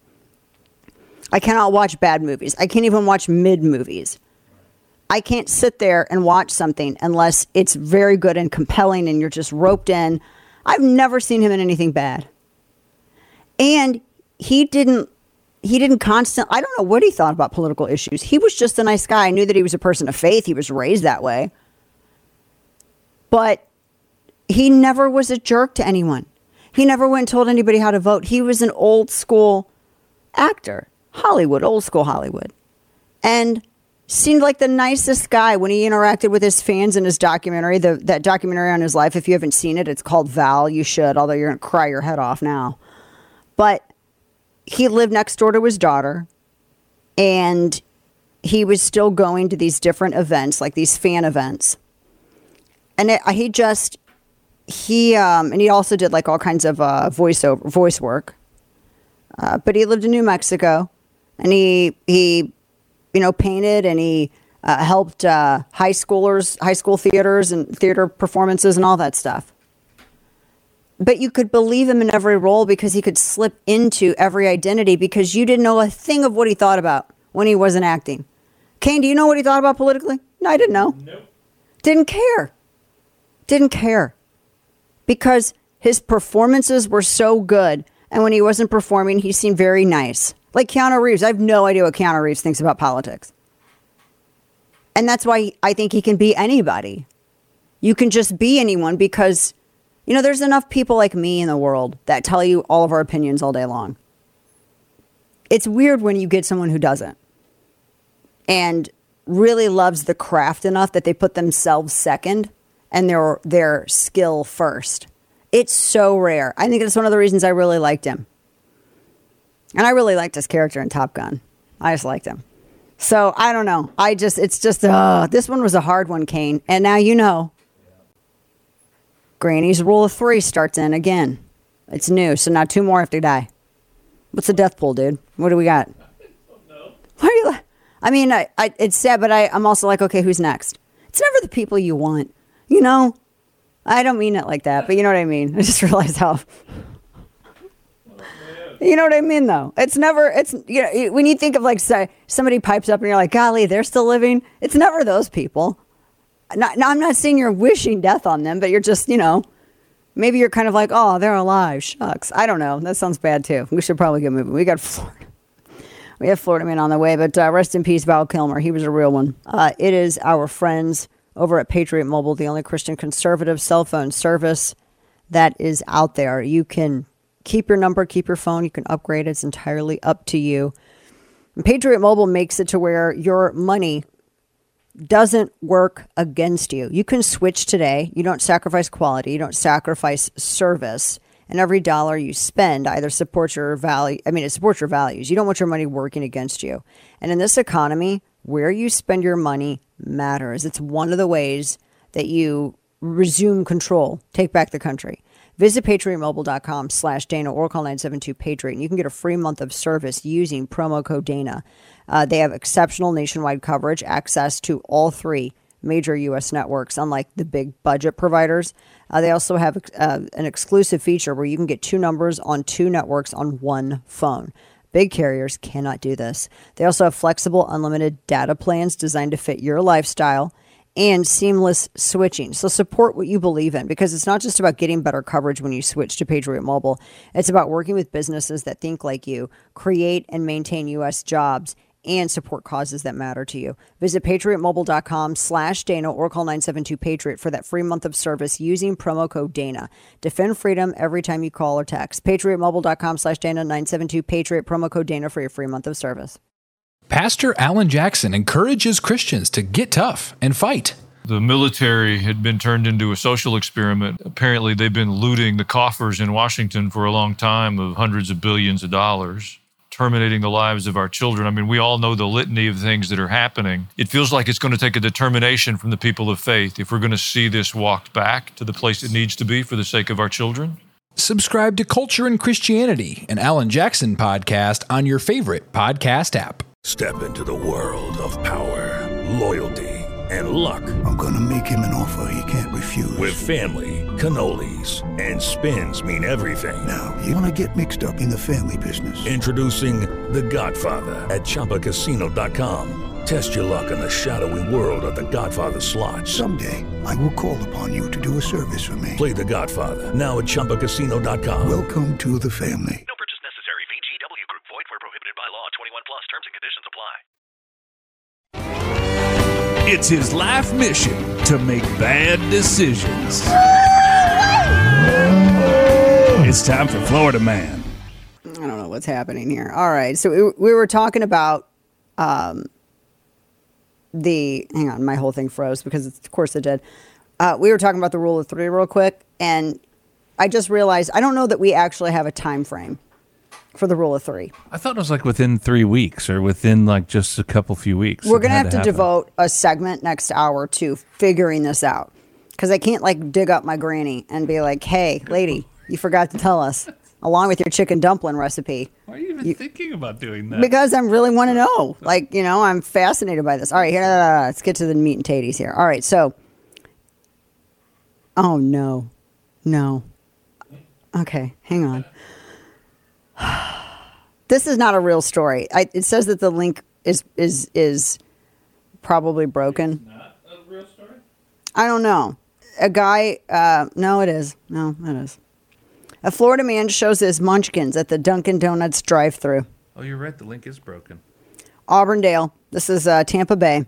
I cannot watch bad movies. I can't even watch mid movies. I can't sit there and watch something unless it's very good and compelling and you're just roped in. I've never seen him in anything bad. And he didn't, he didn't constant, I don't know what he thought about political issues. He was just a nice guy. I knew that he was a person of faith. He was raised that way. But he never was a jerk to anyone. He never went and told anybody how to vote. He was an old school actor. Hollywood, old school Hollywood. And seemed like the nicest guy when he interacted with his fans in his documentary, the, that documentary on his life. If you haven't seen it, it's called Val. You should, although you're going to cry your head off now. But he lived next door to his daughter, and he was still going to these different events, like these fan events. And it, he just, he, um, and he also did like all kinds of uh, voice over, voice work. Uh, but he lived in New Mexico, and he, he, you know, painted, and he uh, helped uh, high schoolers, high school theaters and theater performances and all that stuff. But you could believe him in every role because he could slip into every identity because you didn't know a thing of what he thought about when he wasn't acting. Kane, do you know what he thought about politically? No, I didn't know. Nope. Didn't care. Didn't care. Because his performances were so good, and when he wasn't performing, he seemed very nice. Like Keanu Reeves. I have no idea what Keanu Reeves thinks about politics. And that's why I think he can be anybody. You can just be anyone because, you know, there's enough people like me in the world that tell you all of our opinions all day long. It's weird when you get someone who doesn't and really loves the craft enough that they put themselves second and their their skill first. It's so rare. I think it's one of the reasons I really liked him. And I really liked his character in Top Gun. I just liked him. So, I don't know. I just, it's just, uh, this one was a hard one, Kane. And now you know. Granny's rule of three starts in again. It's new, so now two more have to die. What's the death pool, dude? What do we got? I don't know. Why are you, I mean, I, I, it's sad, but I, I'm also like, okay, who's next? It's never the people you want. You know? I don't mean it like that, but you know what I mean. I just realized how... You know what I mean, though? It's never, it's, you know, when you think of like, say, somebody pipes up and you're like, golly, they're still living. It's never those people. Not, now, I'm not saying you're wishing death on them, but you're just, you know, Maybe you're kind of like, oh, they're alive. Shucks. I don't know. That sounds bad, too. We should probably get moving. We got Florida. We have Florida Man on the way, but uh, rest in peace, Val Kilmer. He was a real one. Uh, it is our friends over at Patriot Mobile, the only Christian conservative cell phone service that is out there. You can keep your number, keep your phone. You can upgrade. It's entirely up to you. And Patriot Mobile makes it to where your money doesn't work against you. You can switch today. You don't sacrifice quality. You don't sacrifice service. And every dollar you spend either supports your value. I mean, it supports your values. You don't want your money working against you. And in this economy, where you spend your money matters. It's one of the ways that you resume control, take back the country. Visit patriotmobile.com slash Dana or call nine seven two Patriot, and you can get a free month of service using promo code Dana. Uh, they have exceptional nationwide coverage, access to all three major U S networks, unlike the big budget providers. Uh, they also have uh, an exclusive feature where you can get two numbers on two networks on one phone. Big carriers cannot do this. They also have flexible, unlimited data plans designed to fit your lifestyle and seamless switching. So support what you believe in, because it's not just about getting better coverage when you switch to Patriot Mobile. It's about working with businesses that think like you, create and maintain U S jobs, and support causes that matter to you. Visit patriotmobile.com slash Dana or call nine seven two Patriot for that free month of service using promo code Dana. Defend freedom every time you call or text. patriotmobile.com slash Dana, nine seven two Patriot, promo code Dana for your free month of service. Pastor Alan Jackson encourages Christians to get tough and fight. The military had been turned into a social experiment. Apparently, they've been looting the coffers in Washington for a long time of hundreds of billions of dollars, terminating the lives of our children. I mean, we all know the litany of things that are happening. It feels like it's going to take a determination from the people of faith if we're going to see this walked back to the place it needs to be for the sake of our children. Subscribe to Culture and Christianity, an Alan Jackson podcast on your favorite podcast app. Step into the world of power, loyalty, and luck. I'm going to make him an offer he can't refuse. With family, cannolis, and spins mean everything. Now, you want to get mixed up in the family business. Introducing The Godfather at Chumba Casino dot com. Test your luck in the shadowy world of The Godfather slot. Someday, I will call upon you to do a service for me. Play The Godfather now at Chumba Casino dot com. Welcome to the family. No purchase necessary. V G W Group. Void where prohibited by law. twenty-one plus. Terms and conditions apply. It's his life mission to make bad decisions. It's time for Florida Man. I don't know what's happening here. All right. So we, we were talking about um, the, hang on, my whole thing froze because it's, of course it did. Uh, we were talking about the rule of three real quick. And I just realized, I don't know that we actually have a time frame for the rule of three. I thought it was like within three weeks or within like just a couple few weeks. We're going to have to, to devote a segment next hour to figuring this out. Because I can't like dig up my granny and be like, hey, lady, you forgot to tell us, along with your chicken dumpling recipe. Why are you even you, thinking about doing that? Because I really want to know. Like, you know, I'm fascinated by this. All right, here, uh, let's get to the meat and taties here. All right, so. Oh, no. No. Okay, hang on. This is not a real story. I, it says that the link is is is probably broken. Not a real story? I don't know. A guy, uh, no, it is. No, it is. A Florida man shows his munchkins at the Dunkin' Donuts drive-thru. Oh, you're right. The link is broken. Auburndale. This is uh, Tampa Bay.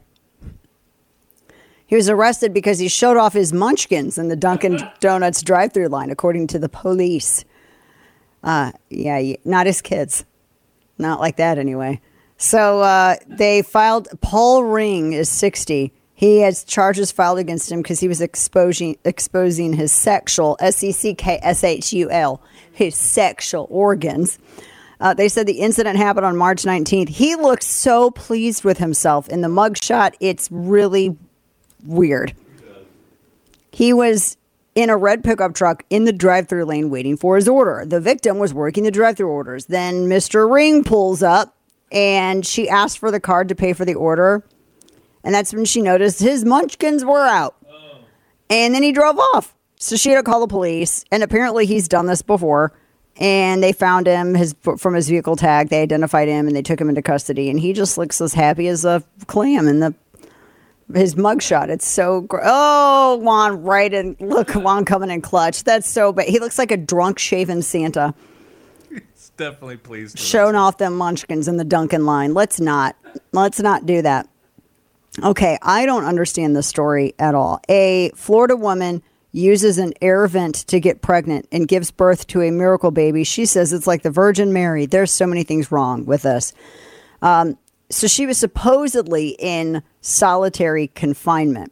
He was arrested because he showed off his munchkins in the Dunkin' Donuts drive-thru line, according to the police. Uh, yeah, not his kids. Not like that, anyway. So uh, they filed. Paul Ring is sixty. He has charges filed against him because he was exposing exposing his sexual, S E C K S H U L, his sexual organs. Uh, they said the incident happened on March nineteenth. He looks so pleased with himself in the mugshot. It's really weird. He was in a red pickup truck in the drive-thru lane waiting for his order. The victim was working the drive-thru orders. Then Mister Ring pulls up and she asked for the card to pay for the order. And that's when she noticed his munchkins were out. Oh. And then he drove off. So she had to call the police. And apparently he's done this before. And they found him his from his vehicle tag. They identified him and they took him into custody. And he just looks as happy as a clam in the His mugshot. It's so gr- oh Juan right in look Juan coming in clutch. That's so bad. He looks like a drunk shaven Santa. It's definitely pleased. Showing off them munchkins in the Dunkin' line. Let's not. Let's not do that. Okay, I don't understand this story at all. A Florida woman uses an air vent to get pregnant and gives birth to a miracle baby. She says it's like the Virgin Mary. There's so many things wrong with this. Um, so she was supposedly in solitary confinement.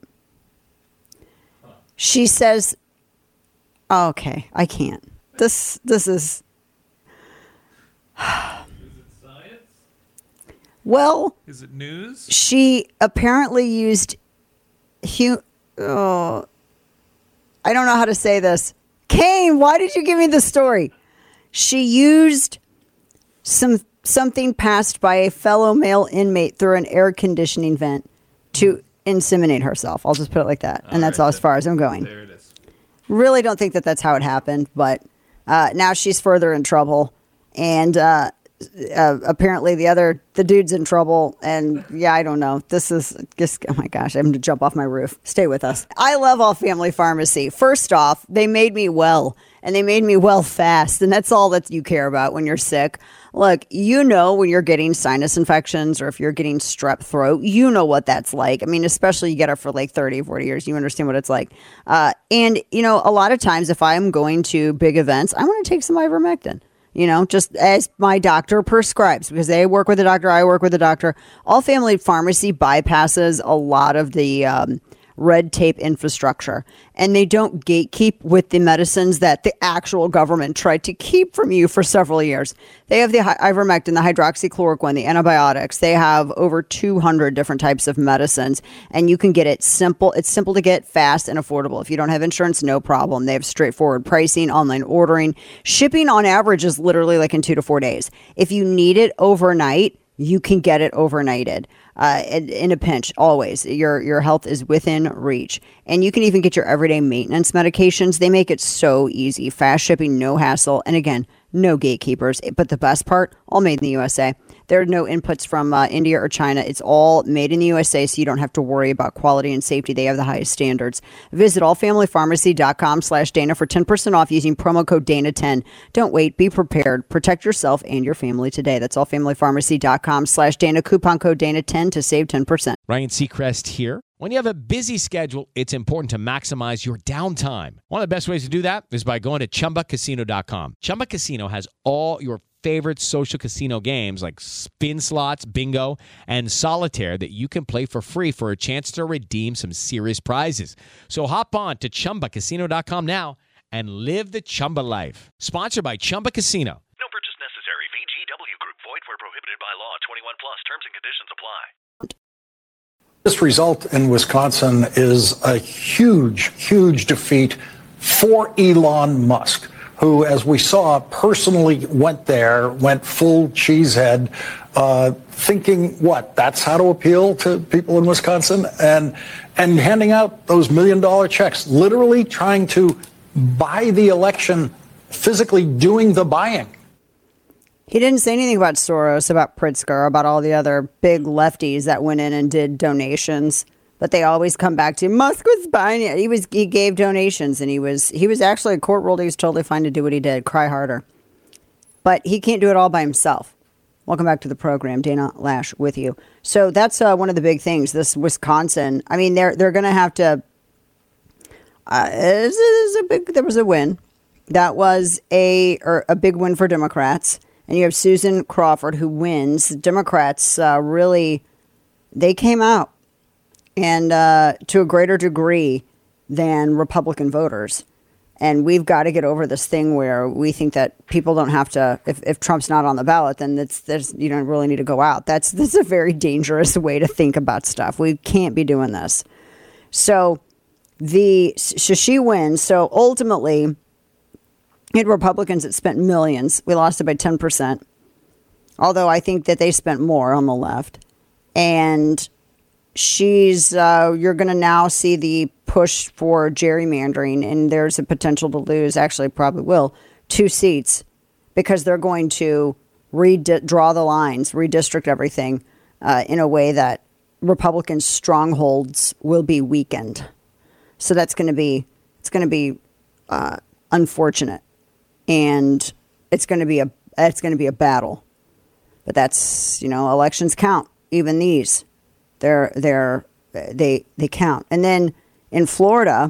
She says, oh, okay, I can't. This this is... Well, is it news? She apparently used hu- oh, I don't know how to say this. Kane, why did you give me the story? She used some something passed by a fellow male inmate through an air conditioning vent to inseminate herself. I'll just put it like that. And that's all as far as I'm going. There it is. Really don't think that that's how it happened, but uh, now she's further in trouble. And uh, uh, apparently the other, the dude's in trouble. And yeah, I don't know. This is just, oh my gosh, I'm going to jump off my roof. Stay with us. I love All Family Pharmacy. First off, they made me well, and they made me well fast. And that's all that you care about when you're sick. Look, you know when you're getting sinus infections or if you're getting strep throat, you know what that's like. I mean, especially you get it for like thirty, forty years. You understand what it's like. Uh, and, you know, a lot of times if I'm going to big events, I want to take some ivermectin. You know, just as my doctor prescribes, because they work with a doctor, I work with a doctor. All Family Pharmacy bypasses a lot of the um, red tape infrastructure, and they don't gatekeep with the medicines that the actual government tried to keep from you for several years. They have the ivermectin, the hydroxychloroquine, the antibiotics. They have over two hundred different types of medicines, and you can get it simple. It's simple to get, fast, and affordable. If you don't have insurance, no problem. They have straightforward pricing, online ordering. Shipping on average is literally like in two to four days. If you need it overnight, you can get it overnighted. Uh, in, in a pinch, always. Your your health is within reach. And you can even get your everyday maintenance medications. They make it so easy. Fast shipping, no hassle. And again, no gatekeepers. But the best part, all made in the U S A. There are no inputs from uh, India or China. It's all made in the U S A, so you don't have to worry about quality and safety. They have the highest standards. Visit allfamilypharmacy.com slash Dana for ten percent off using promo code Dana ten. Don't wait. Be prepared. Protect yourself and your family today. That's allfamilypharmacy.com slash Dana. Coupon code Dana ten to save ten percent. Ryan Seacrest here. When you have a busy schedule, it's important to maximize your downtime. One of the best ways to do that is by going to chumba casino dot com. Chumba Casino has all your favorite social casino games like spin slots, bingo, and solitaire that you can play for free for a chance to redeem some serious prizes. So hop on to chumba casino dot com now and live the Chumba life. Sponsored by Chumba Casino. No purchase necessary. V G W Group. Void where prohibited by law. twenty-one plus. Terms and conditions apply. This result in Wisconsin is a huge, huge defeat for Elon Musk, who, as we saw, personally went there, went full cheesehead, uh, thinking, what, that's how to appeal to people in Wisconsin? And and handing out those million-dollar checks, literally trying to buy the election, physically doing the buying. He didn't say anything about Soros, about Pritzker, about all the other big lefties that went in and did donations. But they always come back to Musk was buying it. He was he gave donations, and he was he was actually a court ruled he was totally fine to do what he did. Cry harder. But he can't do it all by himself. Welcome back to the program. Dana Lash with you. So that's uh, one of the big things. This Wisconsin. I mean, they're they're going to have to. Uh, this is a big. There was a win. That was a or a big win for Democrats. And you have Susan Crawford who wins. Democrats uh, really, they came out. And uh, to a greater degree than Republican voters. And we've got to get over this thing where we think that people don't have to, if, if Trump's not on the ballot, then it's, there's, you don't really need to go out. That's, that's a very dangerous way to think about stuff. We can't be doing this. So the, so she wins. So ultimately, you had Republicans that spent millions. We lost it by ten percent. Although I think that they spent more on the left. And she's, uh, you're going to now see the push for gerrymandering, and there's a potential to lose, actually probably will, two seats because they're going to redraw the lines, redistrict everything uh, in a way that Republican strongholds will be weakened. So that's going to be, it's going to be uh, unfortunate. And it's going to be a, it's going to be a battle. But that's, you know, elections count. Even these, they're, they're, they, they count. And then in Florida,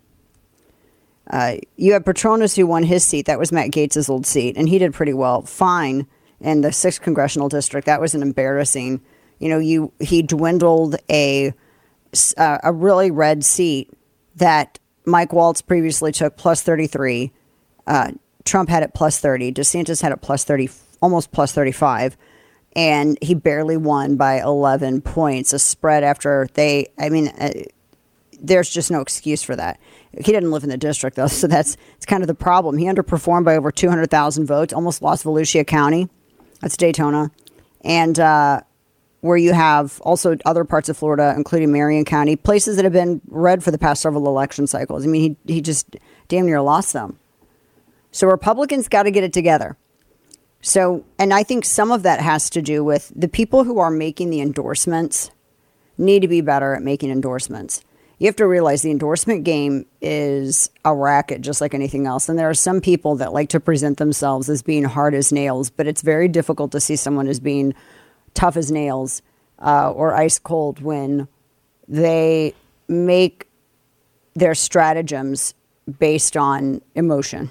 uh, you have Petronas who won his seat. That was Matt Gaetz' old seat. And he did pretty well. Fine. In the sixth congressional district, that was an embarrassing, you know, you, he dwindled a, uh, a really red seat that Mike Waltz previously took plus thirty-three. Uh, Trump had it plus thirty. DeSantis had it plus thirty, almost plus thirty-five. And he barely won by eleven points, a spread after they, I mean, uh, there's just no excuse for that. He didn't live in the district, though, so that's it's kind of the problem. He underperformed by over two hundred thousand votes, almost lost Volusia County. That's Daytona. And uh, where you have also other parts of Florida, including Marion County, places that have been red for the past several election cycles. I mean, he, he just damn near lost them. So Republicans got to get it together. So, and I think some of that has to do with the people who are making the endorsements need to be better at making endorsements. You have to realize the endorsement game is a racket, just like anything else. And there are some people that like to present themselves as being hard as nails, but it's very difficult to see someone as being tough as nails uh, or ice cold when they make their stratagems based on emotion,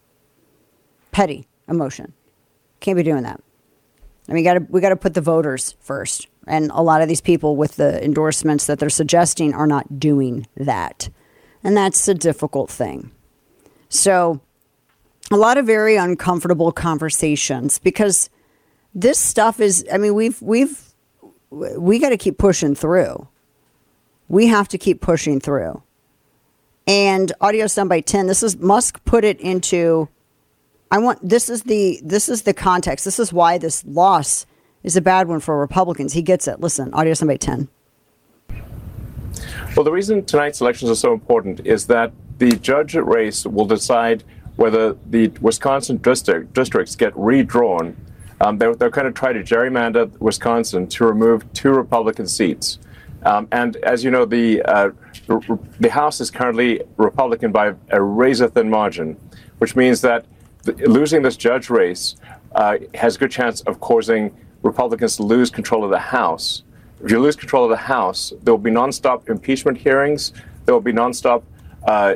petty emotion. Can't be doing that. I mean, gotta, we got to put the voters first. And a lot of these people with the endorsements that they're suggesting are not doing that. And that's a difficult thing. So a lot of very uncomfortable conversations because this stuff is, I mean, we've, we've, we got to keep pushing through. We have to keep pushing through. And audio soundbite ten, this is Musk put it into, I want, this is the, this is the context. This is why this loss is a bad one for Republicans. He gets it. Listen, audio somebody ten. Well, the reason tonight's elections are so important is that the judge race will decide whether the Wisconsin district, districts get redrawn. Um, they're, they're going to try to gerrymander Wisconsin to remove two Republican seats. Um, and as you know, the, uh, the House is currently Republican by a razor-thin margin, which means that the, losing this judge race uh, has a good chance of causing Republicans to lose control of the House. If you lose control of the House, there will be nonstop impeachment hearings. There will be nonstop uh,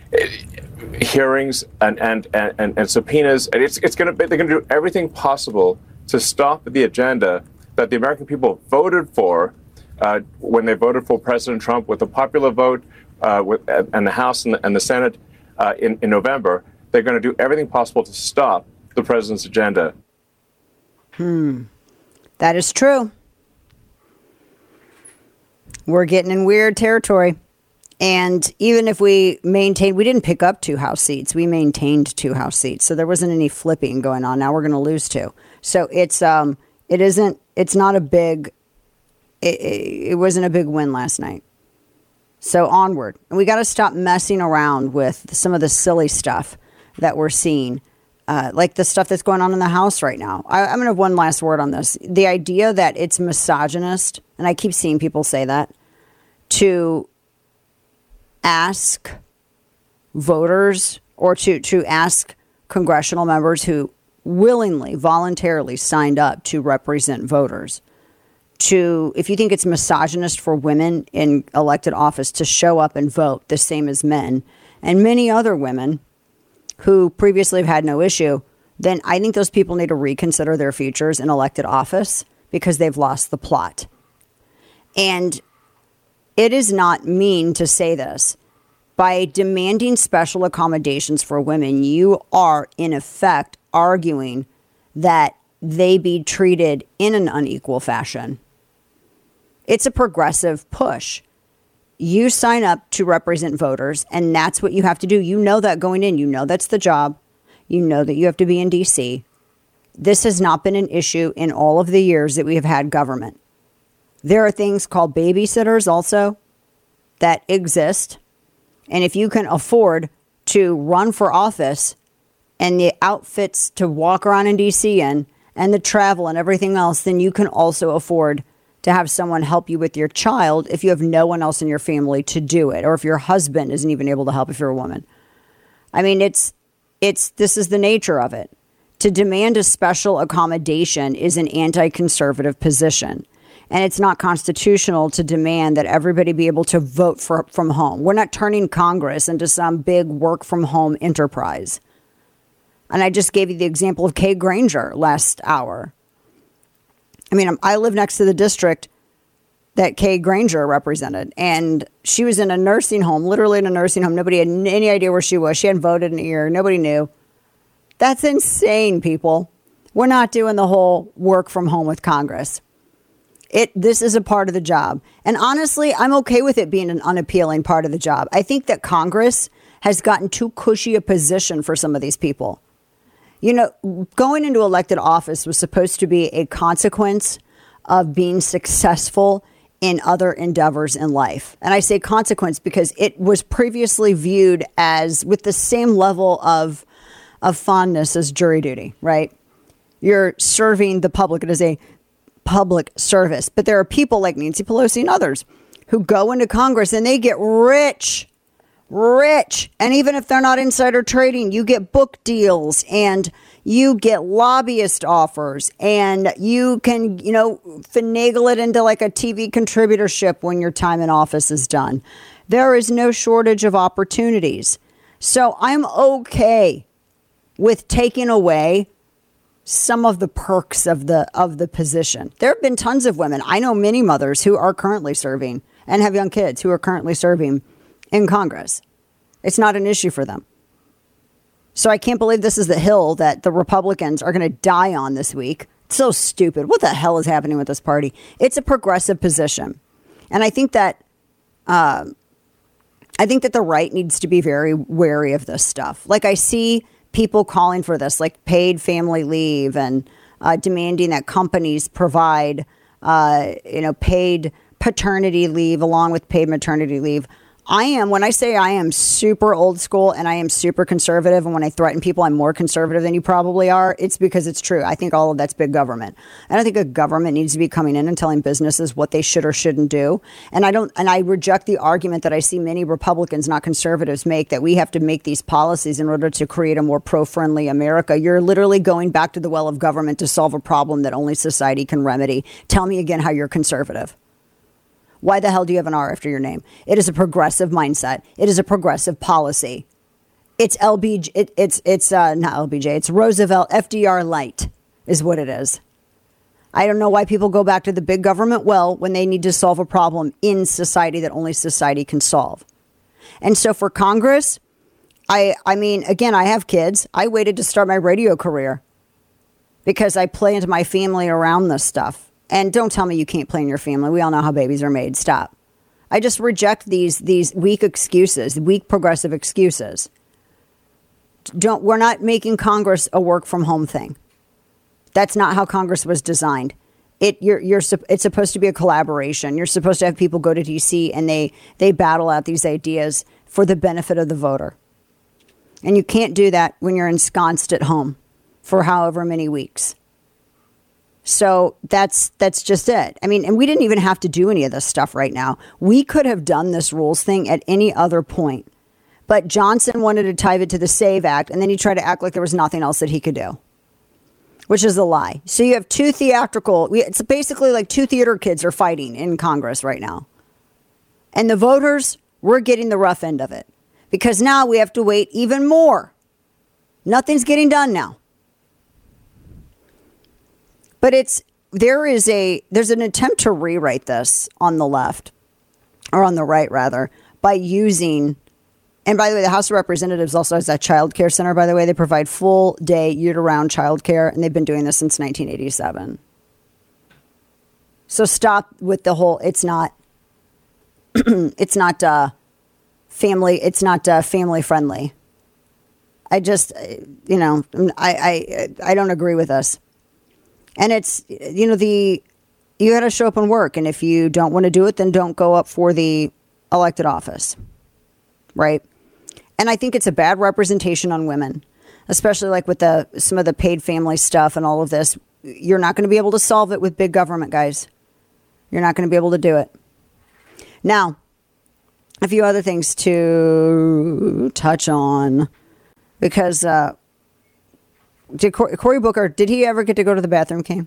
hearings and and, and, and subpoenas. And it's it's going to they're going to do everything possible to stop the agenda that the American people voted for uh, when they voted for President Trump with a popular vote uh, with and the House and the, and the Senate uh, in in November. They're going to do everything possible to stop the president's agenda. Hmm. That is true. We're getting in weird territory. And even if we maintain, we didn't pick up two House seats. We maintained two House seats. So there wasn't any flipping going on. Now we're going to lose two. So it's, um, it isn't, it's not a big, it, it wasn't a big win last night. So onward. And we got to stop messing around with some of the silly stuff that we're seeing. Uh, like the stuff that's going on in the House right now. I, I'm going to have one last word on this. The idea that it's misogynist, and I keep seeing people say that, to ask voters or to, to ask congressional members who willingly, voluntarily signed up to represent voters, to, if you think it's misogynist for women in elected office to show up and vote the same as men, and many other women who previously have had no issue, then I think those people need to reconsider their futures in elected office because they've lost the plot. And it is not mean to say this. By demanding special accommodations for women, you are, in effect, arguing that they be treated in an unequal fashion. It's a progressive push. You sign up to represent voters, and that's what you have to do. You know that going in. You know that's the job. You know that you have to be in D C. This has not been an issue in all of the years that we have had government. There are things called babysitters also that exist. And if you can afford to run for office and the outfits to walk around in D C in and the travel and everything else, then you can also afford to have someone help you with your child if you have no one else in your family to do it, or if your husband isn't even able to help if you're a woman. I mean, it's it's this is the nature of it. To demand a special accommodation is an anti-conservative position. And it's not constitutional to demand that everybody be able to vote for, from home. We're not turning Congress into some big work from home enterprise. And I just gave you the example of Kay Granger last hour. I mean, I live next to the district that Kay Granger represented. And she was in a nursing home, literally in a nursing home. Nobody had any idea where she was. She hadn't voted in a year. Nobody knew. That's insane, people. We're not doing the whole work from home with Congress. It this is a part of the job. And honestly, I'm okay with it being an unappealing part of the job. I think that Congress has gotten too cushy a position for some of these people. You know, going into elected office was supposed to be a consequence of being successful in other endeavors in life. And I say consequence because it was previously viewed as with the same level of, of fondness as jury duty, right? You're serving the public. It is a public service. But there are people like Nancy Pelosi and others who go into Congress and they get rich, rich. And even if they're not insider trading, you get book deals and you get lobbyist offers and you can, you know, finagle it into like a T V contributorship when your time in office is done. There is no shortage of opportunities. So I'm okay with taking away some of the perks of the of the position. There have been tons of women. I know many mothers who are currently serving and have young kids who are currently serving in Congress. It's not an issue for them. So I can't believe this is the hill that the Republicans are going to die on this week. It's so stupid. What the hell is happening with this party? It's a progressive position. And I think that uh, I think that the right needs to be very wary of this stuff. Like I see people calling for this, like paid family leave and uh, demanding that companies provide, uh, you know, paid paternity leave along with paid maternity leave. I am, when I say I am super old school and I am super conservative, and when I threaten people I'm more conservative than you probably are, it's because it's true. I think all of that's big government. I don't think a government needs to be coming in and telling businesses what they should or shouldn't do. And I don't, and I reject the argument that I see many Republicans, not conservatives, make that we have to make these policies in order to create a more pro-friendly America. You're literally going back to the well of government to solve a problem that only society can remedy. Tell me again how you're conservative. Why the hell do you have an R after your name? It is a progressive mindset. It is a progressive policy. It's L B J. It, it's it's uh, not L B J. It's Roosevelt F D R light is what it is. I don't know why people go back to the big government well when they need to solve a problem in society that only society can solve. And so for Congress, I I mean, again, I have kids. I waited to start my radio career because I planned my family around this stuff. And don't tell me you can't play in your family. We all know how babies are made. Stop. I just reject these these weak excuses, weak progressive excuses. Don't we're not making Congress a work from home thing. That's not how Congress was designed. It you're you're it's supposed to be a collaboration. You're supposed to have people go to D C and they they battle out these ideas for the benefit of the voter. And you can't do that when you're ensconced at home for however many weeks. So that's that's just it. I mean, and we didn't even have to do any of this stuff right now. We could have done this rules thing at any other point. But Johnson wanted to tie it to the SAVE Act, and then he tried to act like there was nothing else that he could do, which is a lie. So you have two theatrical, it's basically like two theater kids are fighting in Congress right now. And the voters, we're getting the rough end of it because now we have to wait even more. Nothing's getting done now. But it's there is a there's an attempt to rewrite this on the left or on the right, rather, by using. And by the way, the House of Representatives also has that child care center. By the way, they provide full day year round child care. And they've been doing this since nineteen eighty-seven. So stop with the whole. It's not it's not uh, family. It's not uh, family friendly. I just, you know, I, I I don't agree with this. And it's, you know, the you got to show up and work. And if you don't want to do it, then don't go up for the elected office. Right. And I think it's a bad representation on women, especially like with the some of the paid family stuff and all of this. You're not going to be able to solve it with big government, guys. You're not going to be able to do it. Now, a few other things to touch on, because uh, did Cor- Cory Booker, did he ever get to go to the bathroom, Kane?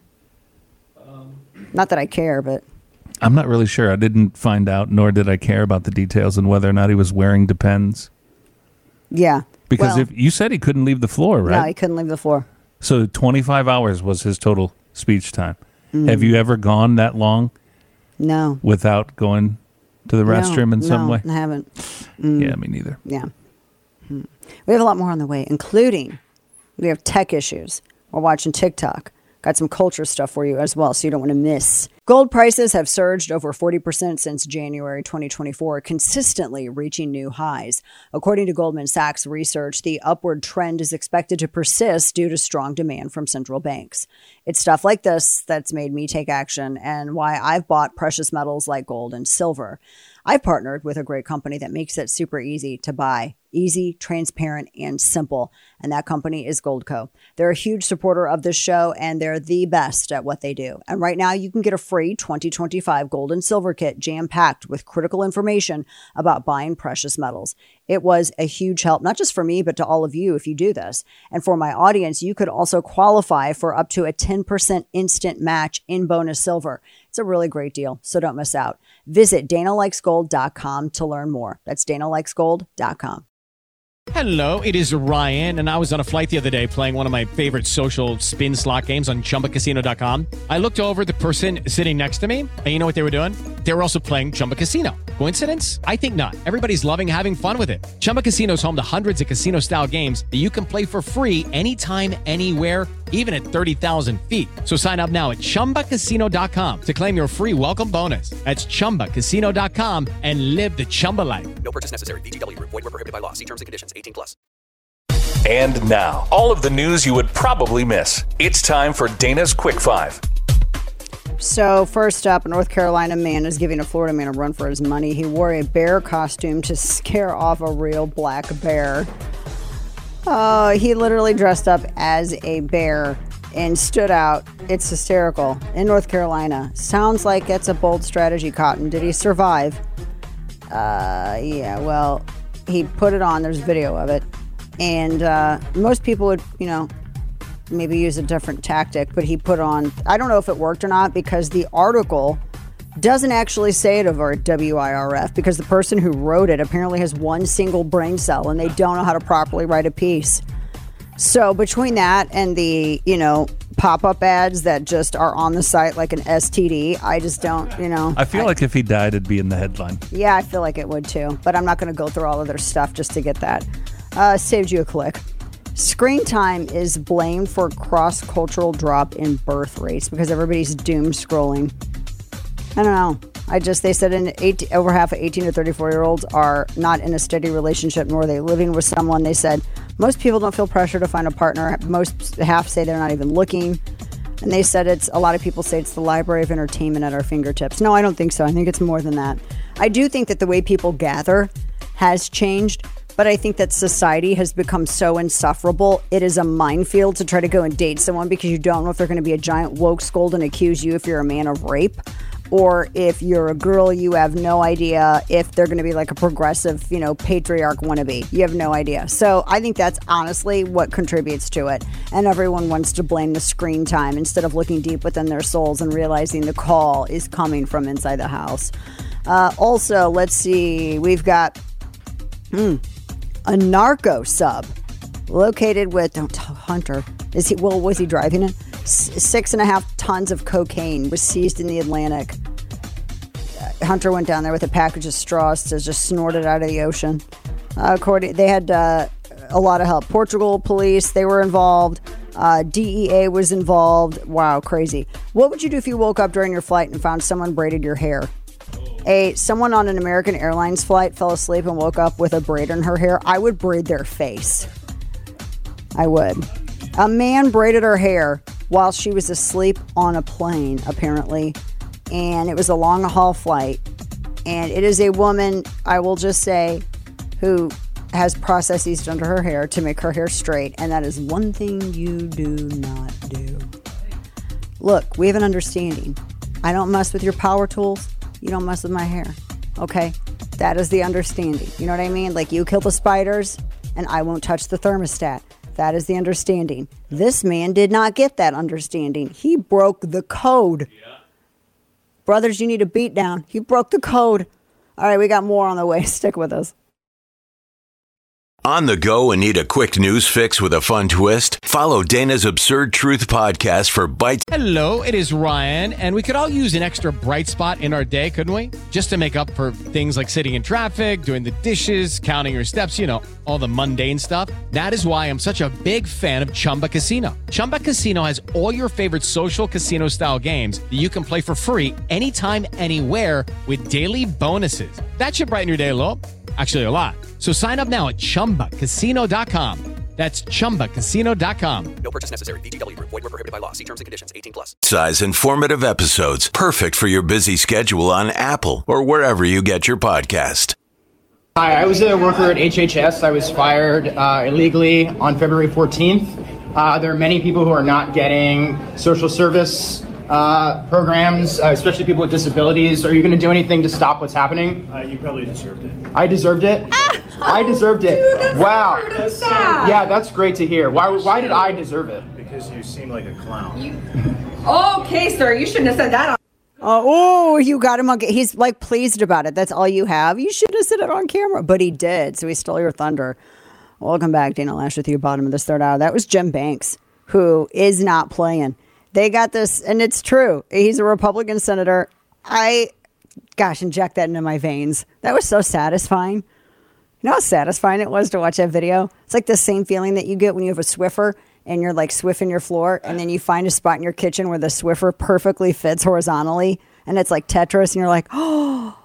Um, not that I care, but... I'm not really sure. I didn't find out, nor did I care about the details and whether or not he was wearing Depends. Yeah. Because well, if you said he couldn't leave the floor, right? No, he couldn't leave the floor. So twenty-five hours was his total speech time. Mm. Have you ever gone that long? No. Without going to the restroom no, in some no, way? I haven't. Mm. Yeah, me neither. Yeah. Mm. We have a lot more on the way, including we have tech issues. We're watching TikTok. Got some culture stuff for you as well, so you don't want to miss. Gold prices have surged over forty percent since January twenty twenty-four, consistently reaching new highs. According to Goldman Sachs research, the upward trend is expected to persist due to strong demand from central banks. It's stuff like this that's made me take action and why I've bought precious metals like gold and silver. I've partnered with a great company that makes it super easy to buy. Easy, transparent, and simple. And that company is Goldco. They're a huge supporter of this show, and they're the best at what they do. And right now, you can get a free twenty twenty-five gold and silver kit jam-packed with critical information about buying precious metals. It was a huge help, not just for me, but to all of you if you do this. And for my audience, you could also qualify for up to a ten percent instant match in bonus silver. It's a really great deal, so don't miss out. Visit Dana Likes Gold dot com to learn more. That's Dana Likes Gold dot com. Hello, it is Ryan, and I was on a flight the other day playing one of my favorite social spin slot games on Chumba Casino dot com. I looked over at the person sitting next to me, and you know what they were doing? They were also playing Chumba Casino. Coincidence? I think not. Everybody's loving having fun with it. Chumba Casino is home to hundreds of casino-style games that you can play for free anytime, anywhere, even at thirty thousand feet. So sign up now at Chumba Casino dot com to claim your free welcome bonus. That's Chumba Casino dot com and live the Chumba life. No purchase necessary. V G W Group. Void where prohibited by law. See terms and conditions. eighteen plus. And now, all of the news you would probably miss. It's time for Dana's Quick Five. So first up, a North Carolina man is giving a Florida man a run for his money. He wore a bear costume to scare off a real black bear. Oh, he literally dressed up as a bear and stood out. It's hysterical. In North Carolina. Sounds like it's a bold strategy, Cotton. Did he survive? Uh, yeah, well, he put it on. There's video of it. And uh, most people would, you know, maybe use a different tactic, but he put on, I don't know if it worked or not, because the article doesn't actually say it over at W I R F, because the person who wrote it apparently has one single brain cell and they don't know how to properly write a piece. So between that and the, you know, pop-up ads that just are on the site like an S T D, I just don't, you know. I feel I, like if he died, it'd be in the headline. Yeah, I feel like it would too, but I'm not going to go through all of their stuff just to get that. Uh, saved you a click. Screen time is blamed for cross-cultural drop in birth rates because everybody's doom scrolling. I don't know. I just, they said in eighteen, over half of eighteen to thirty-four year olds are not in a steady relationship, nor are they living with someone. They said most people don't feel pressure to find a partner. Most half say they're not even looking. And they said it's, a lot of people say it's the library of entertainment at our fingertips. No, I don't think so. I think it's more than that. I do think that the way people gather has changed. But I think that society has become so insufferable. It is a minefield to try to go and date someone because you don't know if they're going to be a giant woke scold and accuse you if you're a man of rape. Or if you're a girl, you have no idea if they're going to be like a progressive, you know, patriarch wannabe. You have no idea. So I think that's honestly what contributes to it. And everyone wants to blame the screen time instead of looking deep within their souls and realizing the call is coming from inside the house. Uh, also, let's see. We've got... Hmm. A narco sub located with don't tell Hunter. Is he well? Was he driving it? S- six and a half tons of cocaine was seized in the Atlantic. Uh, Hunter went down there with a package of straws to just snort it out of the ocean. Uh, according, they had uh, a lot of help. Portugal police, they were involved. Uh, D E A was involved. Wow, crazy. What would you do if you woke up during your flight and found someone braided your hair? A someone on an American Airlines flight fell asleep and woke up with a braid in her hair. I would braid their face. I would. A man braided her hair while she was asleep on a plane, apparently. And it was a long haul flight. And it is a woman, I will just say, who has processes done to her hair to make her hair straight. And that is one thing you do not do. Look, we have an understanding. I don't mess with your power tools. You don't mess with my hair. Okay? That is the understanding. You know what I mean? Like, you kill the spiders, and I won't touch the thermostat. That is the understanding. This man did not get that understanding. He broke the code. Yeah. Brothers, you need a beat down. He broke the code. All right, we got more on the way. Stick with us. On the go and need a quick news fix with a fun twist? Follow Dana's Absurd Truth podcast for bites. Hello, it is Ryan, and we could all use an extra bright spot in our day, couldn't we? Just to make up for things like sitting in traffic, doing the dishes, counting your steps, you know, all the mundane stuff. That is why I'm such a big fan of Chumba Casino. Chumba Casino has all your favorite social casino-style games that you can play for free anytime, anywhere with daily bonuses. That should brighten your day a little. Actually, a lot. So sign up now at chumba casino dot com. That's chumba casino dot com. No purchase necessary. V G W Group. Void where prohibited by law. See terms and conditions. eighteen plus. Size informative episodes. Perfect for your busy schedule on Apple or wherever you get your podcast. Hi, I was a worker at H H S. I was fired uh, illegally on February fourteenth. Uh, there are many people who are not getting social service uh, programs, uh, especially people with disabilities. Are you going to do anything to stop what's happening? Uh, you probably deserved it. I deserved it? I deserved it. Dude, wow. That's sad. Yeah, that's great to hear. Why Why did I deserve it? Because you seem like a clown. You... Okay, sir, you shouldn't have said that on. Uh, oh, you got him on. He's like pleased about it. That's all you have. You should have said it on camera, but he did. So he stole your thunder. Welcome back, Dana Lash with you. Bottom of this third hour. That was Jim Banks, who is not playing. They got this, and it's true. He's a Republican senator. I, gosh, inject that into my veins. That was so satisfying. You know how satisfying it was to watch that video? It's like the same feeling that you get when you have a Swiffer and you're like swiffing your floor, and then you find a spot in your kitchen where the Swiffer perfectly fits horizontally, and it's like Tetris, and you're like, oh.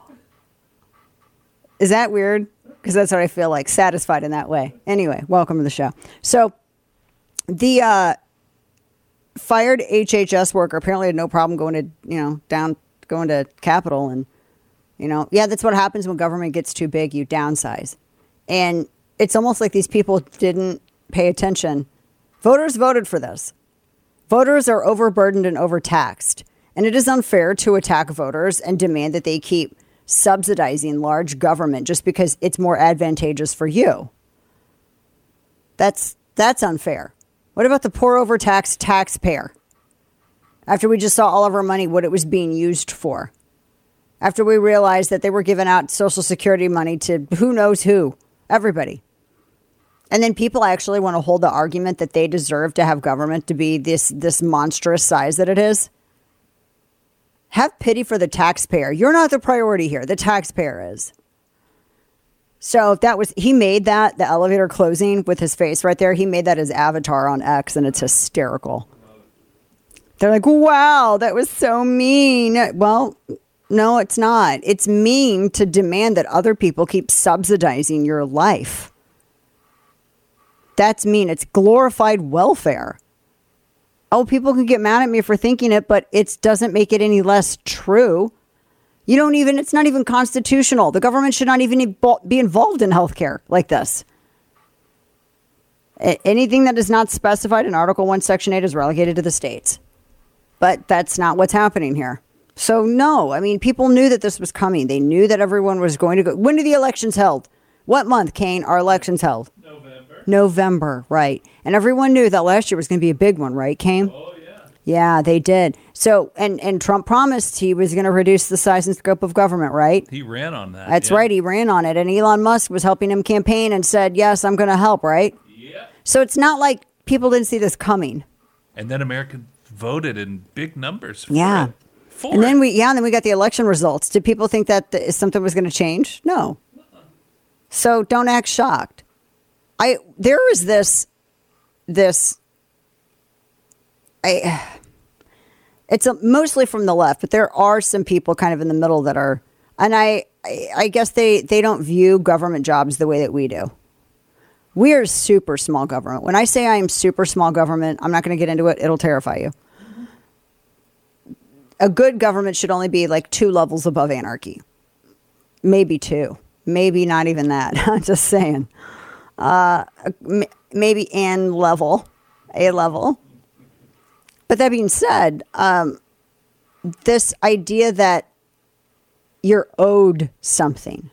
Is that weird? Because that's what I feel like, satisfied in that way. Anyway, welcome to the show. So the uh, fired H H S worker apparently had no problem going to, you know, down, going to Capitol. And, you know, yeah, that's what happens when government gets too big, you downsize. And it's almost like these people didn't pay attention. Voters voted for this. Voters are overburdened and overtaxed. And it is unfair to attack voters and demand that they keep subsidizing large government just because it's more advantageous for you. That's that's unfair. What about the poor overtaxed taxpayer? After we just saw all of our money, what it was being used for. After we realized that they were giving out Social Security money to who knows who, everybody. And then people actually want to hold the argument that they deserve to have government to be this this monstrous size that it is. Have pity for the taxpayer. You're not the priority here. The taxpayer is. So that was, he made that, the elevator closing with his face right there. He made that his avatar on X, and it's hysterical. They're like, wow, that was so mean. Well, no, it's not. It's mean to demand that other people keep subsidizing your life. That's mean. It's glorified welfare. Oh, people can get mad at me for thinking it, but it doesn't make it any less true. You don't even, it's not even constitutional. The government should not even be involved in healthcare like this. Anything that is not specified in Article one, Section eight is relegated to the states. But that's not what's happening here. So no, I mean, people knew that this was coming. They knew that everyone was going to go. When are the elections held? What month, Kane, are elections held? November. November, right. And everyone knew that last year was going to be a big one, right, Kane? Oh, yeah. Yeah, they did. So, and, and Trump promised he was going to reduce the size and scope of government, right? He ran on that. That's yeah. right. He ran on it. And Elon Musk was helping him campaign and said, yes, I'm going to help, right? Yeah. So it's not like people didn't see this coming. And then America voted in big numbers for yeah. it. For and then it. we, yeah, and then we got the election results. Did people think that the, something was going to change? No. So don't act shocked. I there is this this I it's a, mostly from the left, but there are some people kind of in the middle that are, and I I, I guess they they don't view government jobs the way that we do. We are super small government. When I say I am super small government, I'm not going to get into it. It'll terrify you. A good government should only be like two levels above anarchy. Maybe two. Maybe not even that. I'm just saying. Uh, m- maybe an level. A level. But that being said, um, this idea that you're owed something,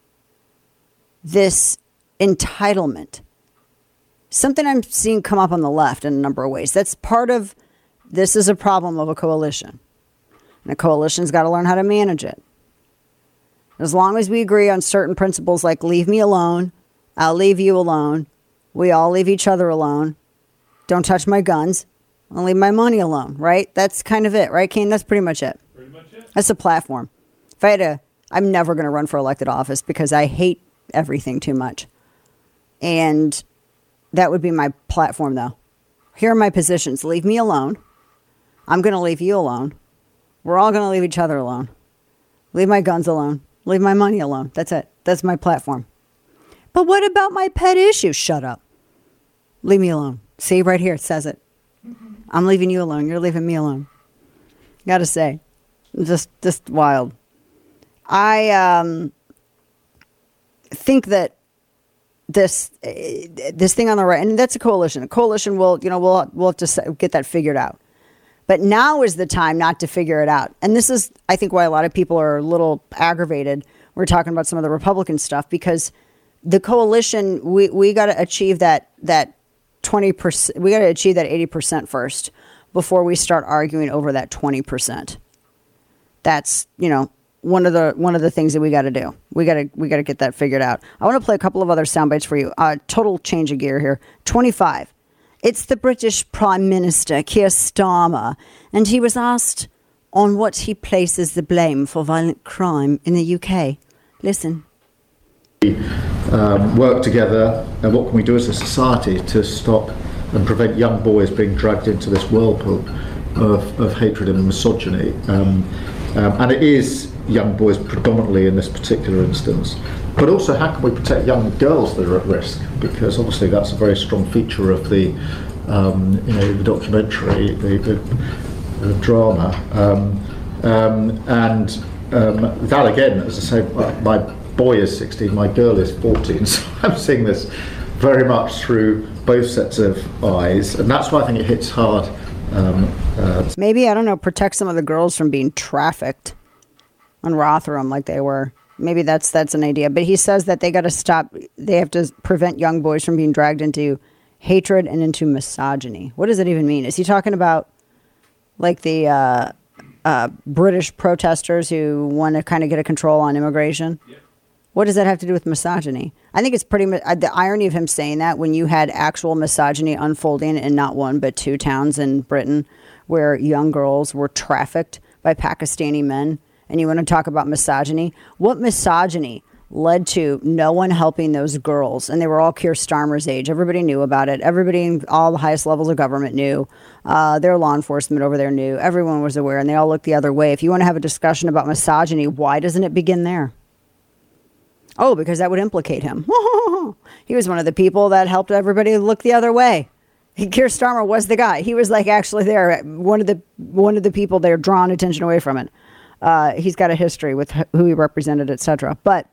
this entitlement, something I'm seeing come up on the left in a number of ways. That's part of, this is a problem of a coalition. And a coalition's got to learn how to manage it. As long as we agree on certain principles like leave me alone, I'll leave you alone, we all leave each other alone, don't touch my guns, I'll leave my money alone, right? That's kind of it, right, Kane? That's pretty much it. Pretty much it. That's a platform. If I had to, I'm never going to run for elected office because I hate everything too much. And that would be my platform, though. Here are my positions. Leave me alone. I'm going to leave you alone. We're all going to leave each other alone. Leave my guns alone. Leave my money alone. That's it. That's my platform. But what about my pet issues? Shut up. Leave me alone. See, right here, it says it. I'm leaving you alone. You're leaving me alone. Gotta say, just, just wild. I um, think that this this thing on the right, and that's a coalition. A coalition will, you know, we'll we'll have to get that figured out. But now is the time not to figure it out. And this is, I think, why a lot of people are a little aggravated. We're talking about some of the Republican stuff because the coalition, we we got to achieve that that twenty percent. We got to achieve that eighty percent first before we start arguing over that twenty percent. That's, you know, one of the one of the things that we got to do. We got to we got to get that figured out. I want to play a couple of other sound bites for you. Uh, total change of gear here. twenty-five. It's the British Prime Minister, Keir Starmer, and he was asked on what he places the blame for violent crime in the U K. Listen. Um, work together, and what can we do as a society to stop and prevent young boys being dragged into this whirlpool of, of hatred and misogyny? Um, um, and it is young boys predominantly in this particular instance. But also, how can we protect young girls that are at risk? Because obviously that's a very strong feature of the, um, you know, the documentary, the, the, the drama. Um, um, and um, that again, as I say, my boy is sixteen, my girl is fourteen, so I'm seeing this very much through both sets of eyes, and that's why I think it hits hard. Um, uh, Maybe, I don't know, protect some of the girls from being trafficked on Rotherham like they were. Maybe that's that's an idea. But he says that they got to stop, they have to prevent young boys from being dragged into hatred and into misogyny. What does it even mean? Is he talking about like the uh, uh, British protesters who want to kind of get a control on immigration? Yeah. What does that have to do with misogyny? I think it's pretty much uh, the irony of him saying that when you had actual misogyny unfolding in not one but two towns in Britain where young girls were trafficked by Pakistani men. And you want to talk about misogyny? What misogyny led to no one helping those girls? And they were all Keir Starmer's age. Everybody knew about it. Everybody in all the highest levels of government knew. Uh, their law enforcement over there knew. Everyone was aware, and they all looked the other way. If you want to have a discussion about misogyny, why doesn't it begin there? Oh, because that would implicate him. He was one of the people that helped everybody look the other way. Keir Starmer was the guy. He was like actually there, one of the one of the people there drawing attention away from it. Uh, he's got a history with who he represented, et cetera. But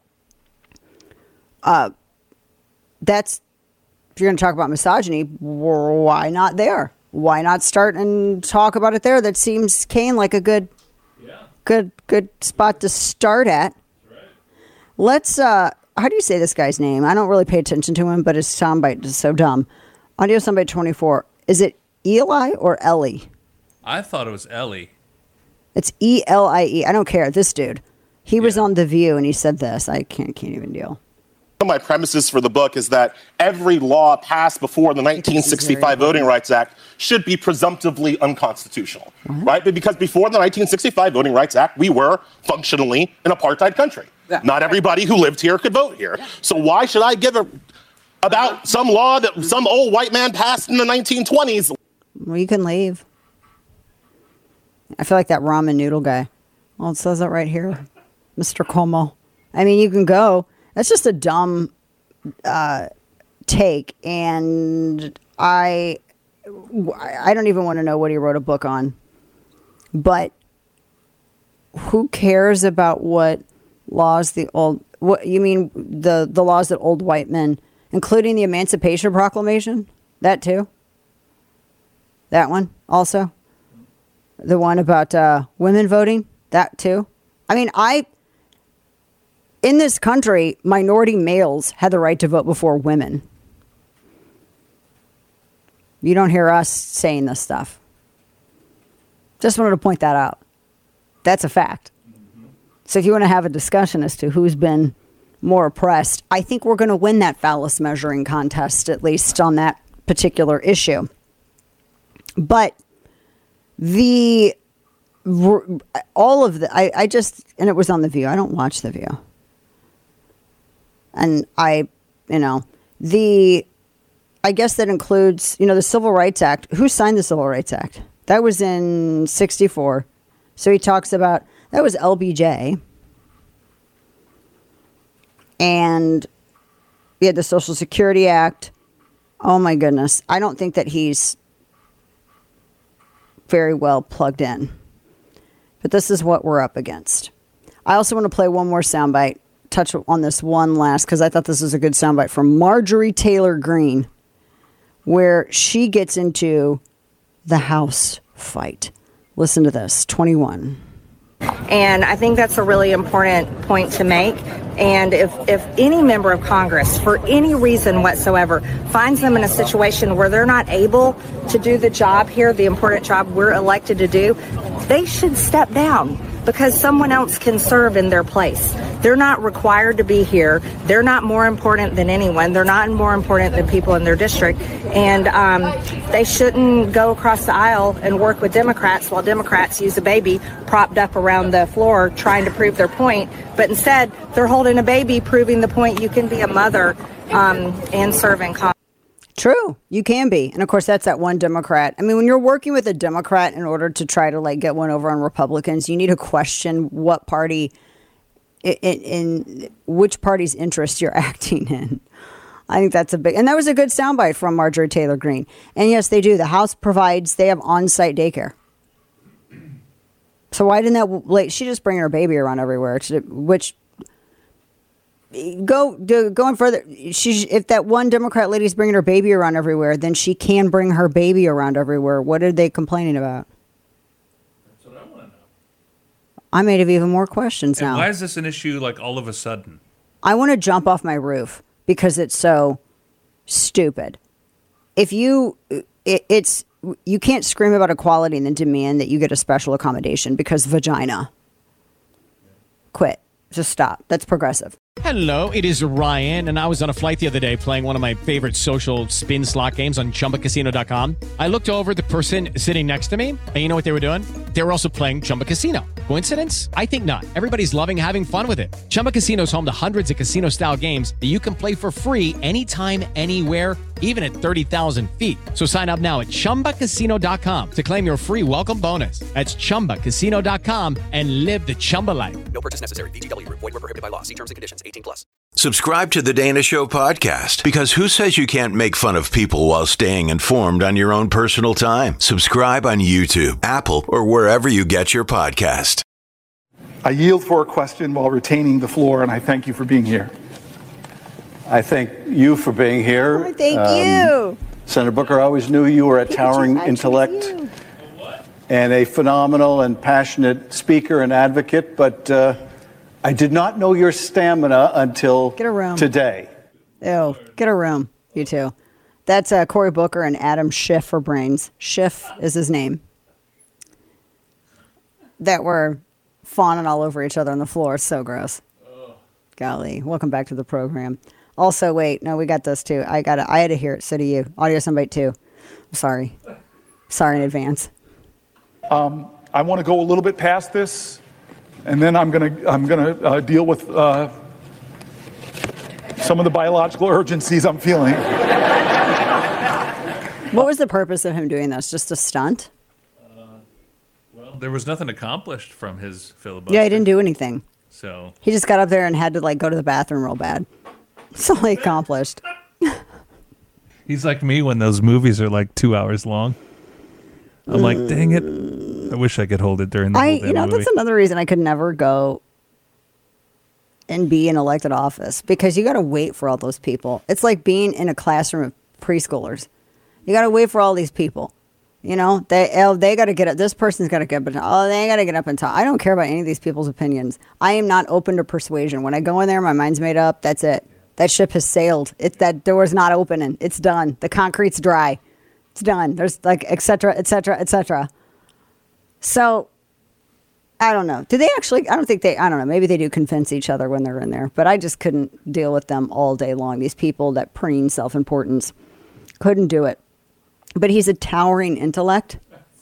uh, that's, if you're going to talk about misogyny, why not there? Why not start and talk about it there? That seems, Kane, like a good, yeah. good, good spot to start at. Right. Let's, uh, how do you say this guy's name? I don't really pay attention to him, but his soundbite is so dumb. Audio soundbite twenty-four. Is it Eli or Ellie? I thought it was Ellie. It's E L I E. I don't care. This dude. He yeah. was on The View, and he said this. I can't can't even deal. One of my premises for the book is that every law passed before the nineteen sixty-five Voting Rights Act should be presumptively unconstitutional, what? right? But because before the nineteen sixty-five Voting Rights Act, we were functionally an apartheid country. Yeah. Not everybody who lived here could vote here. Yeah. So why should I give a about some law that some old white man passed in the nineteen twenties? Well, you can leave. I feel like that ramen noodle guy. Well, it says it right here. Mister Cuomo. I mean, you can go. That's just a dumb uh, take. And I I don't even want to know what he wrote a book on. But who cares about what laws the old... What you mean the, the laws that old white men, including the Emancipation Proclamation? That too? That one also? The one about uh, women voting, that too. I mean, I, in this country, minority males had the right to vote before women. You don't hear us saying this stuff. Just wanted to point that out. That's a fact. So if you want to have a discussion as to who's been more oppressed, I think we're going to win that phallus measuring contest, at least on that particular issue. But the all of the I, I just and it was on The View. I don't watch The View. And I, you know, the I guess that includes, you know, the Civil Rights Act. Who signed the Civil Rights Act? That was in sixty-four. So he talks about that was L B J. And we had the Social Security Act. Oh my goodness. I don't think that he's very well plugged in. But this is what we're up against. I also want to play one more soundbite, touch on this one last, because I thought this was a good soundbite from Marjorie Taylor Greene, where she gets into the House fight. Listen to this, twenty-one. And I think that's a really important point to make. And if, if any member of Congress, for any reason whatsoever, finds them in a situation where they're not able to do the job here, the important job we're elected to do, they should step down because someone else can serve in their place. They're not required to be here. They're not more important than anyone. They're not more important than people in their district. And um, they shouldn't go across the aisle and work with Democrats while Democrats use a baby propped up around the floor trying to prove their point. But instead, they're holding a baby proving the point you can be a mother um, and serve in Congress. True, you can be. And of course, that's that one Democrat. I mean, when you're working with a Democrat in order to try to like get one over on Republicans, you need to question what party, in, in which party's interest you're acting in. I think that's a big, and that was a good soundbite from Marjorie Taylor Greene. And yes, they do. The House provides, they have on-site daycare. So why didn't that, like, she just bring her baby around everywhere, which, go do, going further, she, if that one Democrat lady's bringing her baby around everywhere, then she can bring her baby around everywhere. What are they complaining about? That's what I want to know. I may have even more questions And now. why is this an issue like all of a sudden? I want to jump off my roof because it's so stupid. If you, it, it's, you can't scream about equality and then demand that you get a special accommodation because vagina. Quit. Just stop. That's progressive. Hello, it is Ryan, and I was on a flight the other day playing one of my favorite social spin slot games on Chumba Casino dot com. I looked over at the person sitting next to me, and you know what they were doing? They were also playing Chumba Casino. Coincidence? I think not. Everybody's loving having fun with it. Chumba Casino is home to hundreds of casino-style games that you can play for free anytime, anywhere, even at thirty thousand feet. So sign up now at Chumba Casino dot com to claim your free welcome bonus. That's Chumba Casino dot com and live the Chumba life. No purchase necessary. V G W Group. Void where prohibited by law. See terms and conditions. eighteen plus. Subscribe to the Dana Show podcast, because who says you can't make fun of people while staying informed on your own personal time? Subscribe on YouTube, Apple, or wherever you get your podcast. I yield for a question while retaining the floor, and I thank you for being here. I thank you for being here. Oh, thank um, you. Senator Booker, I always knew you were a towering intellect and a phenomenal and passionate speaker and advocate, but uh, I did not know your stamina until Get a room. today. Ew, get a room, you two. That's uh, Cory Booker and Adam Schiff for brains. Schiff is his name. That were fawning all over each other on the floor. It's so gross. Golly, welcome back to the program. Also, wait, no, we got this too. I got I had to hear it. So do you. Audio soundbite too. I'm sorry. Sorry in advance. Um, I want to go a little bit past this, and then I'm gonna I'm gonna uh, deal with uh, some of the biological urgencies I'm feeling. What was the purpose of him doing this? Just a stunt? Uh, well, there was nothing accomplished from his filibuster. Yeah, he didn't do anything. So he just got up there and had to like go to the bathroom real bad. That's all he accomplished. He's like me when those movies are like two hours long. I'm like, dang it! I wish I could hold it during the I, whole damn you know, movie. that's another reason I could never go and be in elected office, because you got to wait for all those people. It's like being in a classroom of preschoolers. You got to wait for all these people. You know, they oh, they got to get up. This person's got to get up. And, oh, they got to get up and talk. I don't care about any of these people's opinions. I am not open to persuasion. When I go in there, my mind's made up. That's it. That ship has sailed. It that door's not opening. It's done. The concrete's dry. It's done. There's like et cetera, et cetera, et cetera. So I don't know. Do they actually? I don't think they. I don't know. Maybe they do convince each other when they're in there. But I just couldn't deal with them all day long. These people that preen self-importance, couldn't do it. But he's a towering intellect.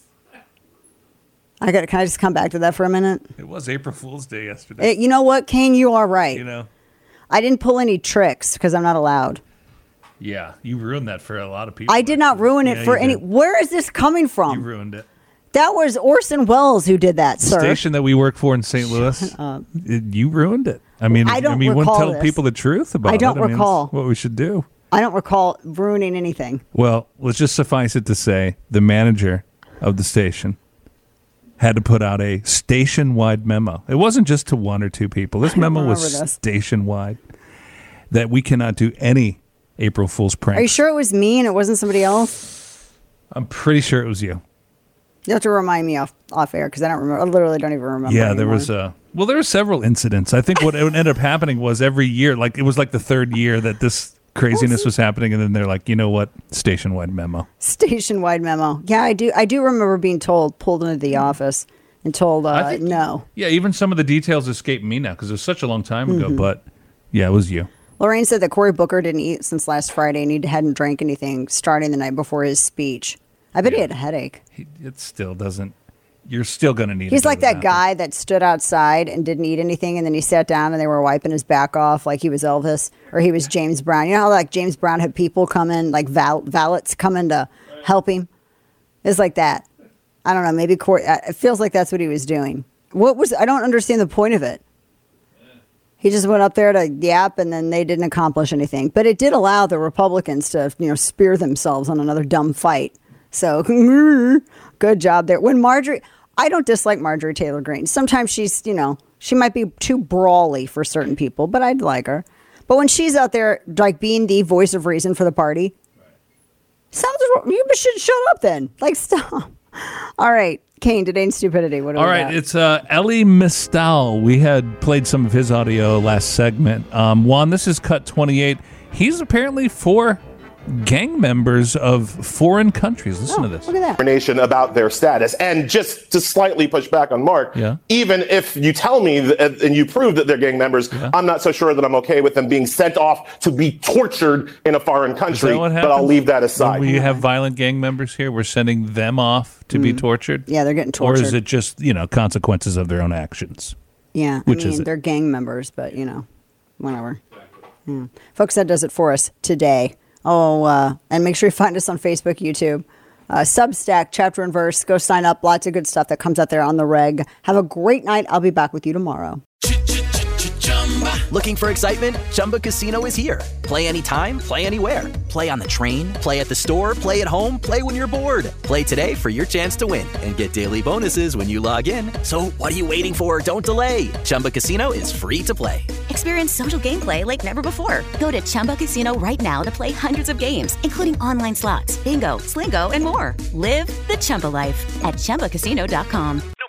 I got. Can I just come back to that for a minute? It was April Fool's Day yesterday. It, you know what, Kane? You are right. You know, I didn't pull any tricks because I'm not allowed. Yeah, you ruined that for a lot of people. I did not ruin it Yeah, for you any. did. Where is this coming from? You ruined it. That was Orson Welles who did that, The sir. station that we work for in Saint Louis, it- you ruined it. I mean, I don't I mean, you wouldn't recall tell this. people the truth about I don't it. I mean, recall. that's what we should do. I don't recall ruining anything. Well, let's just suffice it to say the manager of the station had to put out a station-wide memo. It wasn't just to one or two people. This memo was remember this. station-wide, that we cannot do any April Fool's pranks. Are you sure it was me and it wasn't somebody else? I'm pretty sure it was you. You have to remind me off off air because I don't remember. I literally don't even remember. Yeah, there anymore. was a well, there were several incidents. I think what ended up happening was every year, like it was like the third year that this craziness was happening, and then they're like, you know what, station-wide memo. Station-wide memo. Yeah, I do. I do remember being told, pulled into the office, and told, uh, I think- no. Yeah, even some of the details escape me now because it was such a long time ago. Mhm. But yeah, it was you. Lorraine said that Cory Booker didn't eat since last Friday and he hadn't drank anything starting the night before his speech. I bet he had a headache. It still doesn't. You're still going to need. He's to go like to that the guy that stood outside and didn't eat anything, and then he sat down and they were wiping his back off like he was Elvis or he was James Brown. You know how like James Brown had people come in, like val- valets come in to help him? It's like that. I don't know. Maybe Cory, uh, it feels like that's what he was doing. What was? I don't understand the point of it. He just went up there to yap, and then they didn't accomplish anything. But it did allow the Republicans to, you know, spear themselves on another dumb fight. So good job there. When Marjorie, I don't dislike Marjorie Taylor Greene. Sometimes she's, you know, she might be too brawly for certain people, but I'd like her. But when she's out there, like being the voice of reason for the party, something's wrong. You should shut up then. Like, stop. All right, Kane, today in stupidity. What do All we right, got? it's uh, Elie Mystal. We had played some of his audio last segment. Um, Juan, this is cut twenty-eight. He's apparently for gang members of foreign countries. Listen to this. Look at that. Information about their status. And just to slightly push back on Mark, Yeah. even if you tell me that, and you prove that they're gang members, I'm not so sure that I'm okay with them being sent off to be tortured in a foreign Is country, that what but I'll happens? leave that aside. When we have violent gang members here, we're sending them off to be Mm. tortured? Yeah, they're getting Or is tortured. it just, you know, consequences of their own actions? Yeah, Which I mean, is it? they're gang members, but, you know, whatever. Yeah. Folks, that does it for us today. Oh, uh, and make sure you find us on Facebook, YouTube, uh, Substack, Chapter and Verse. Go sign up. Lots of good stuff that comes out there on the reg. Have a great night. I'll be back with you tomorrow. Looking for excitement? Chumba Casino is here. Play anytime, play anywhere. Play on the train, play at the store, play at home, play when you're bored. Play today for your chance to win and get daily bonuses when you log in. So what are you waiting for? Don't delay. Chumba Casino is free to play. Experience social gameplay like never before. Go to Chumba Casino right now to play hundreds of games, including online slots, bingo, Slingo, and more. Live the Chumba life at Chumba Casino dot com.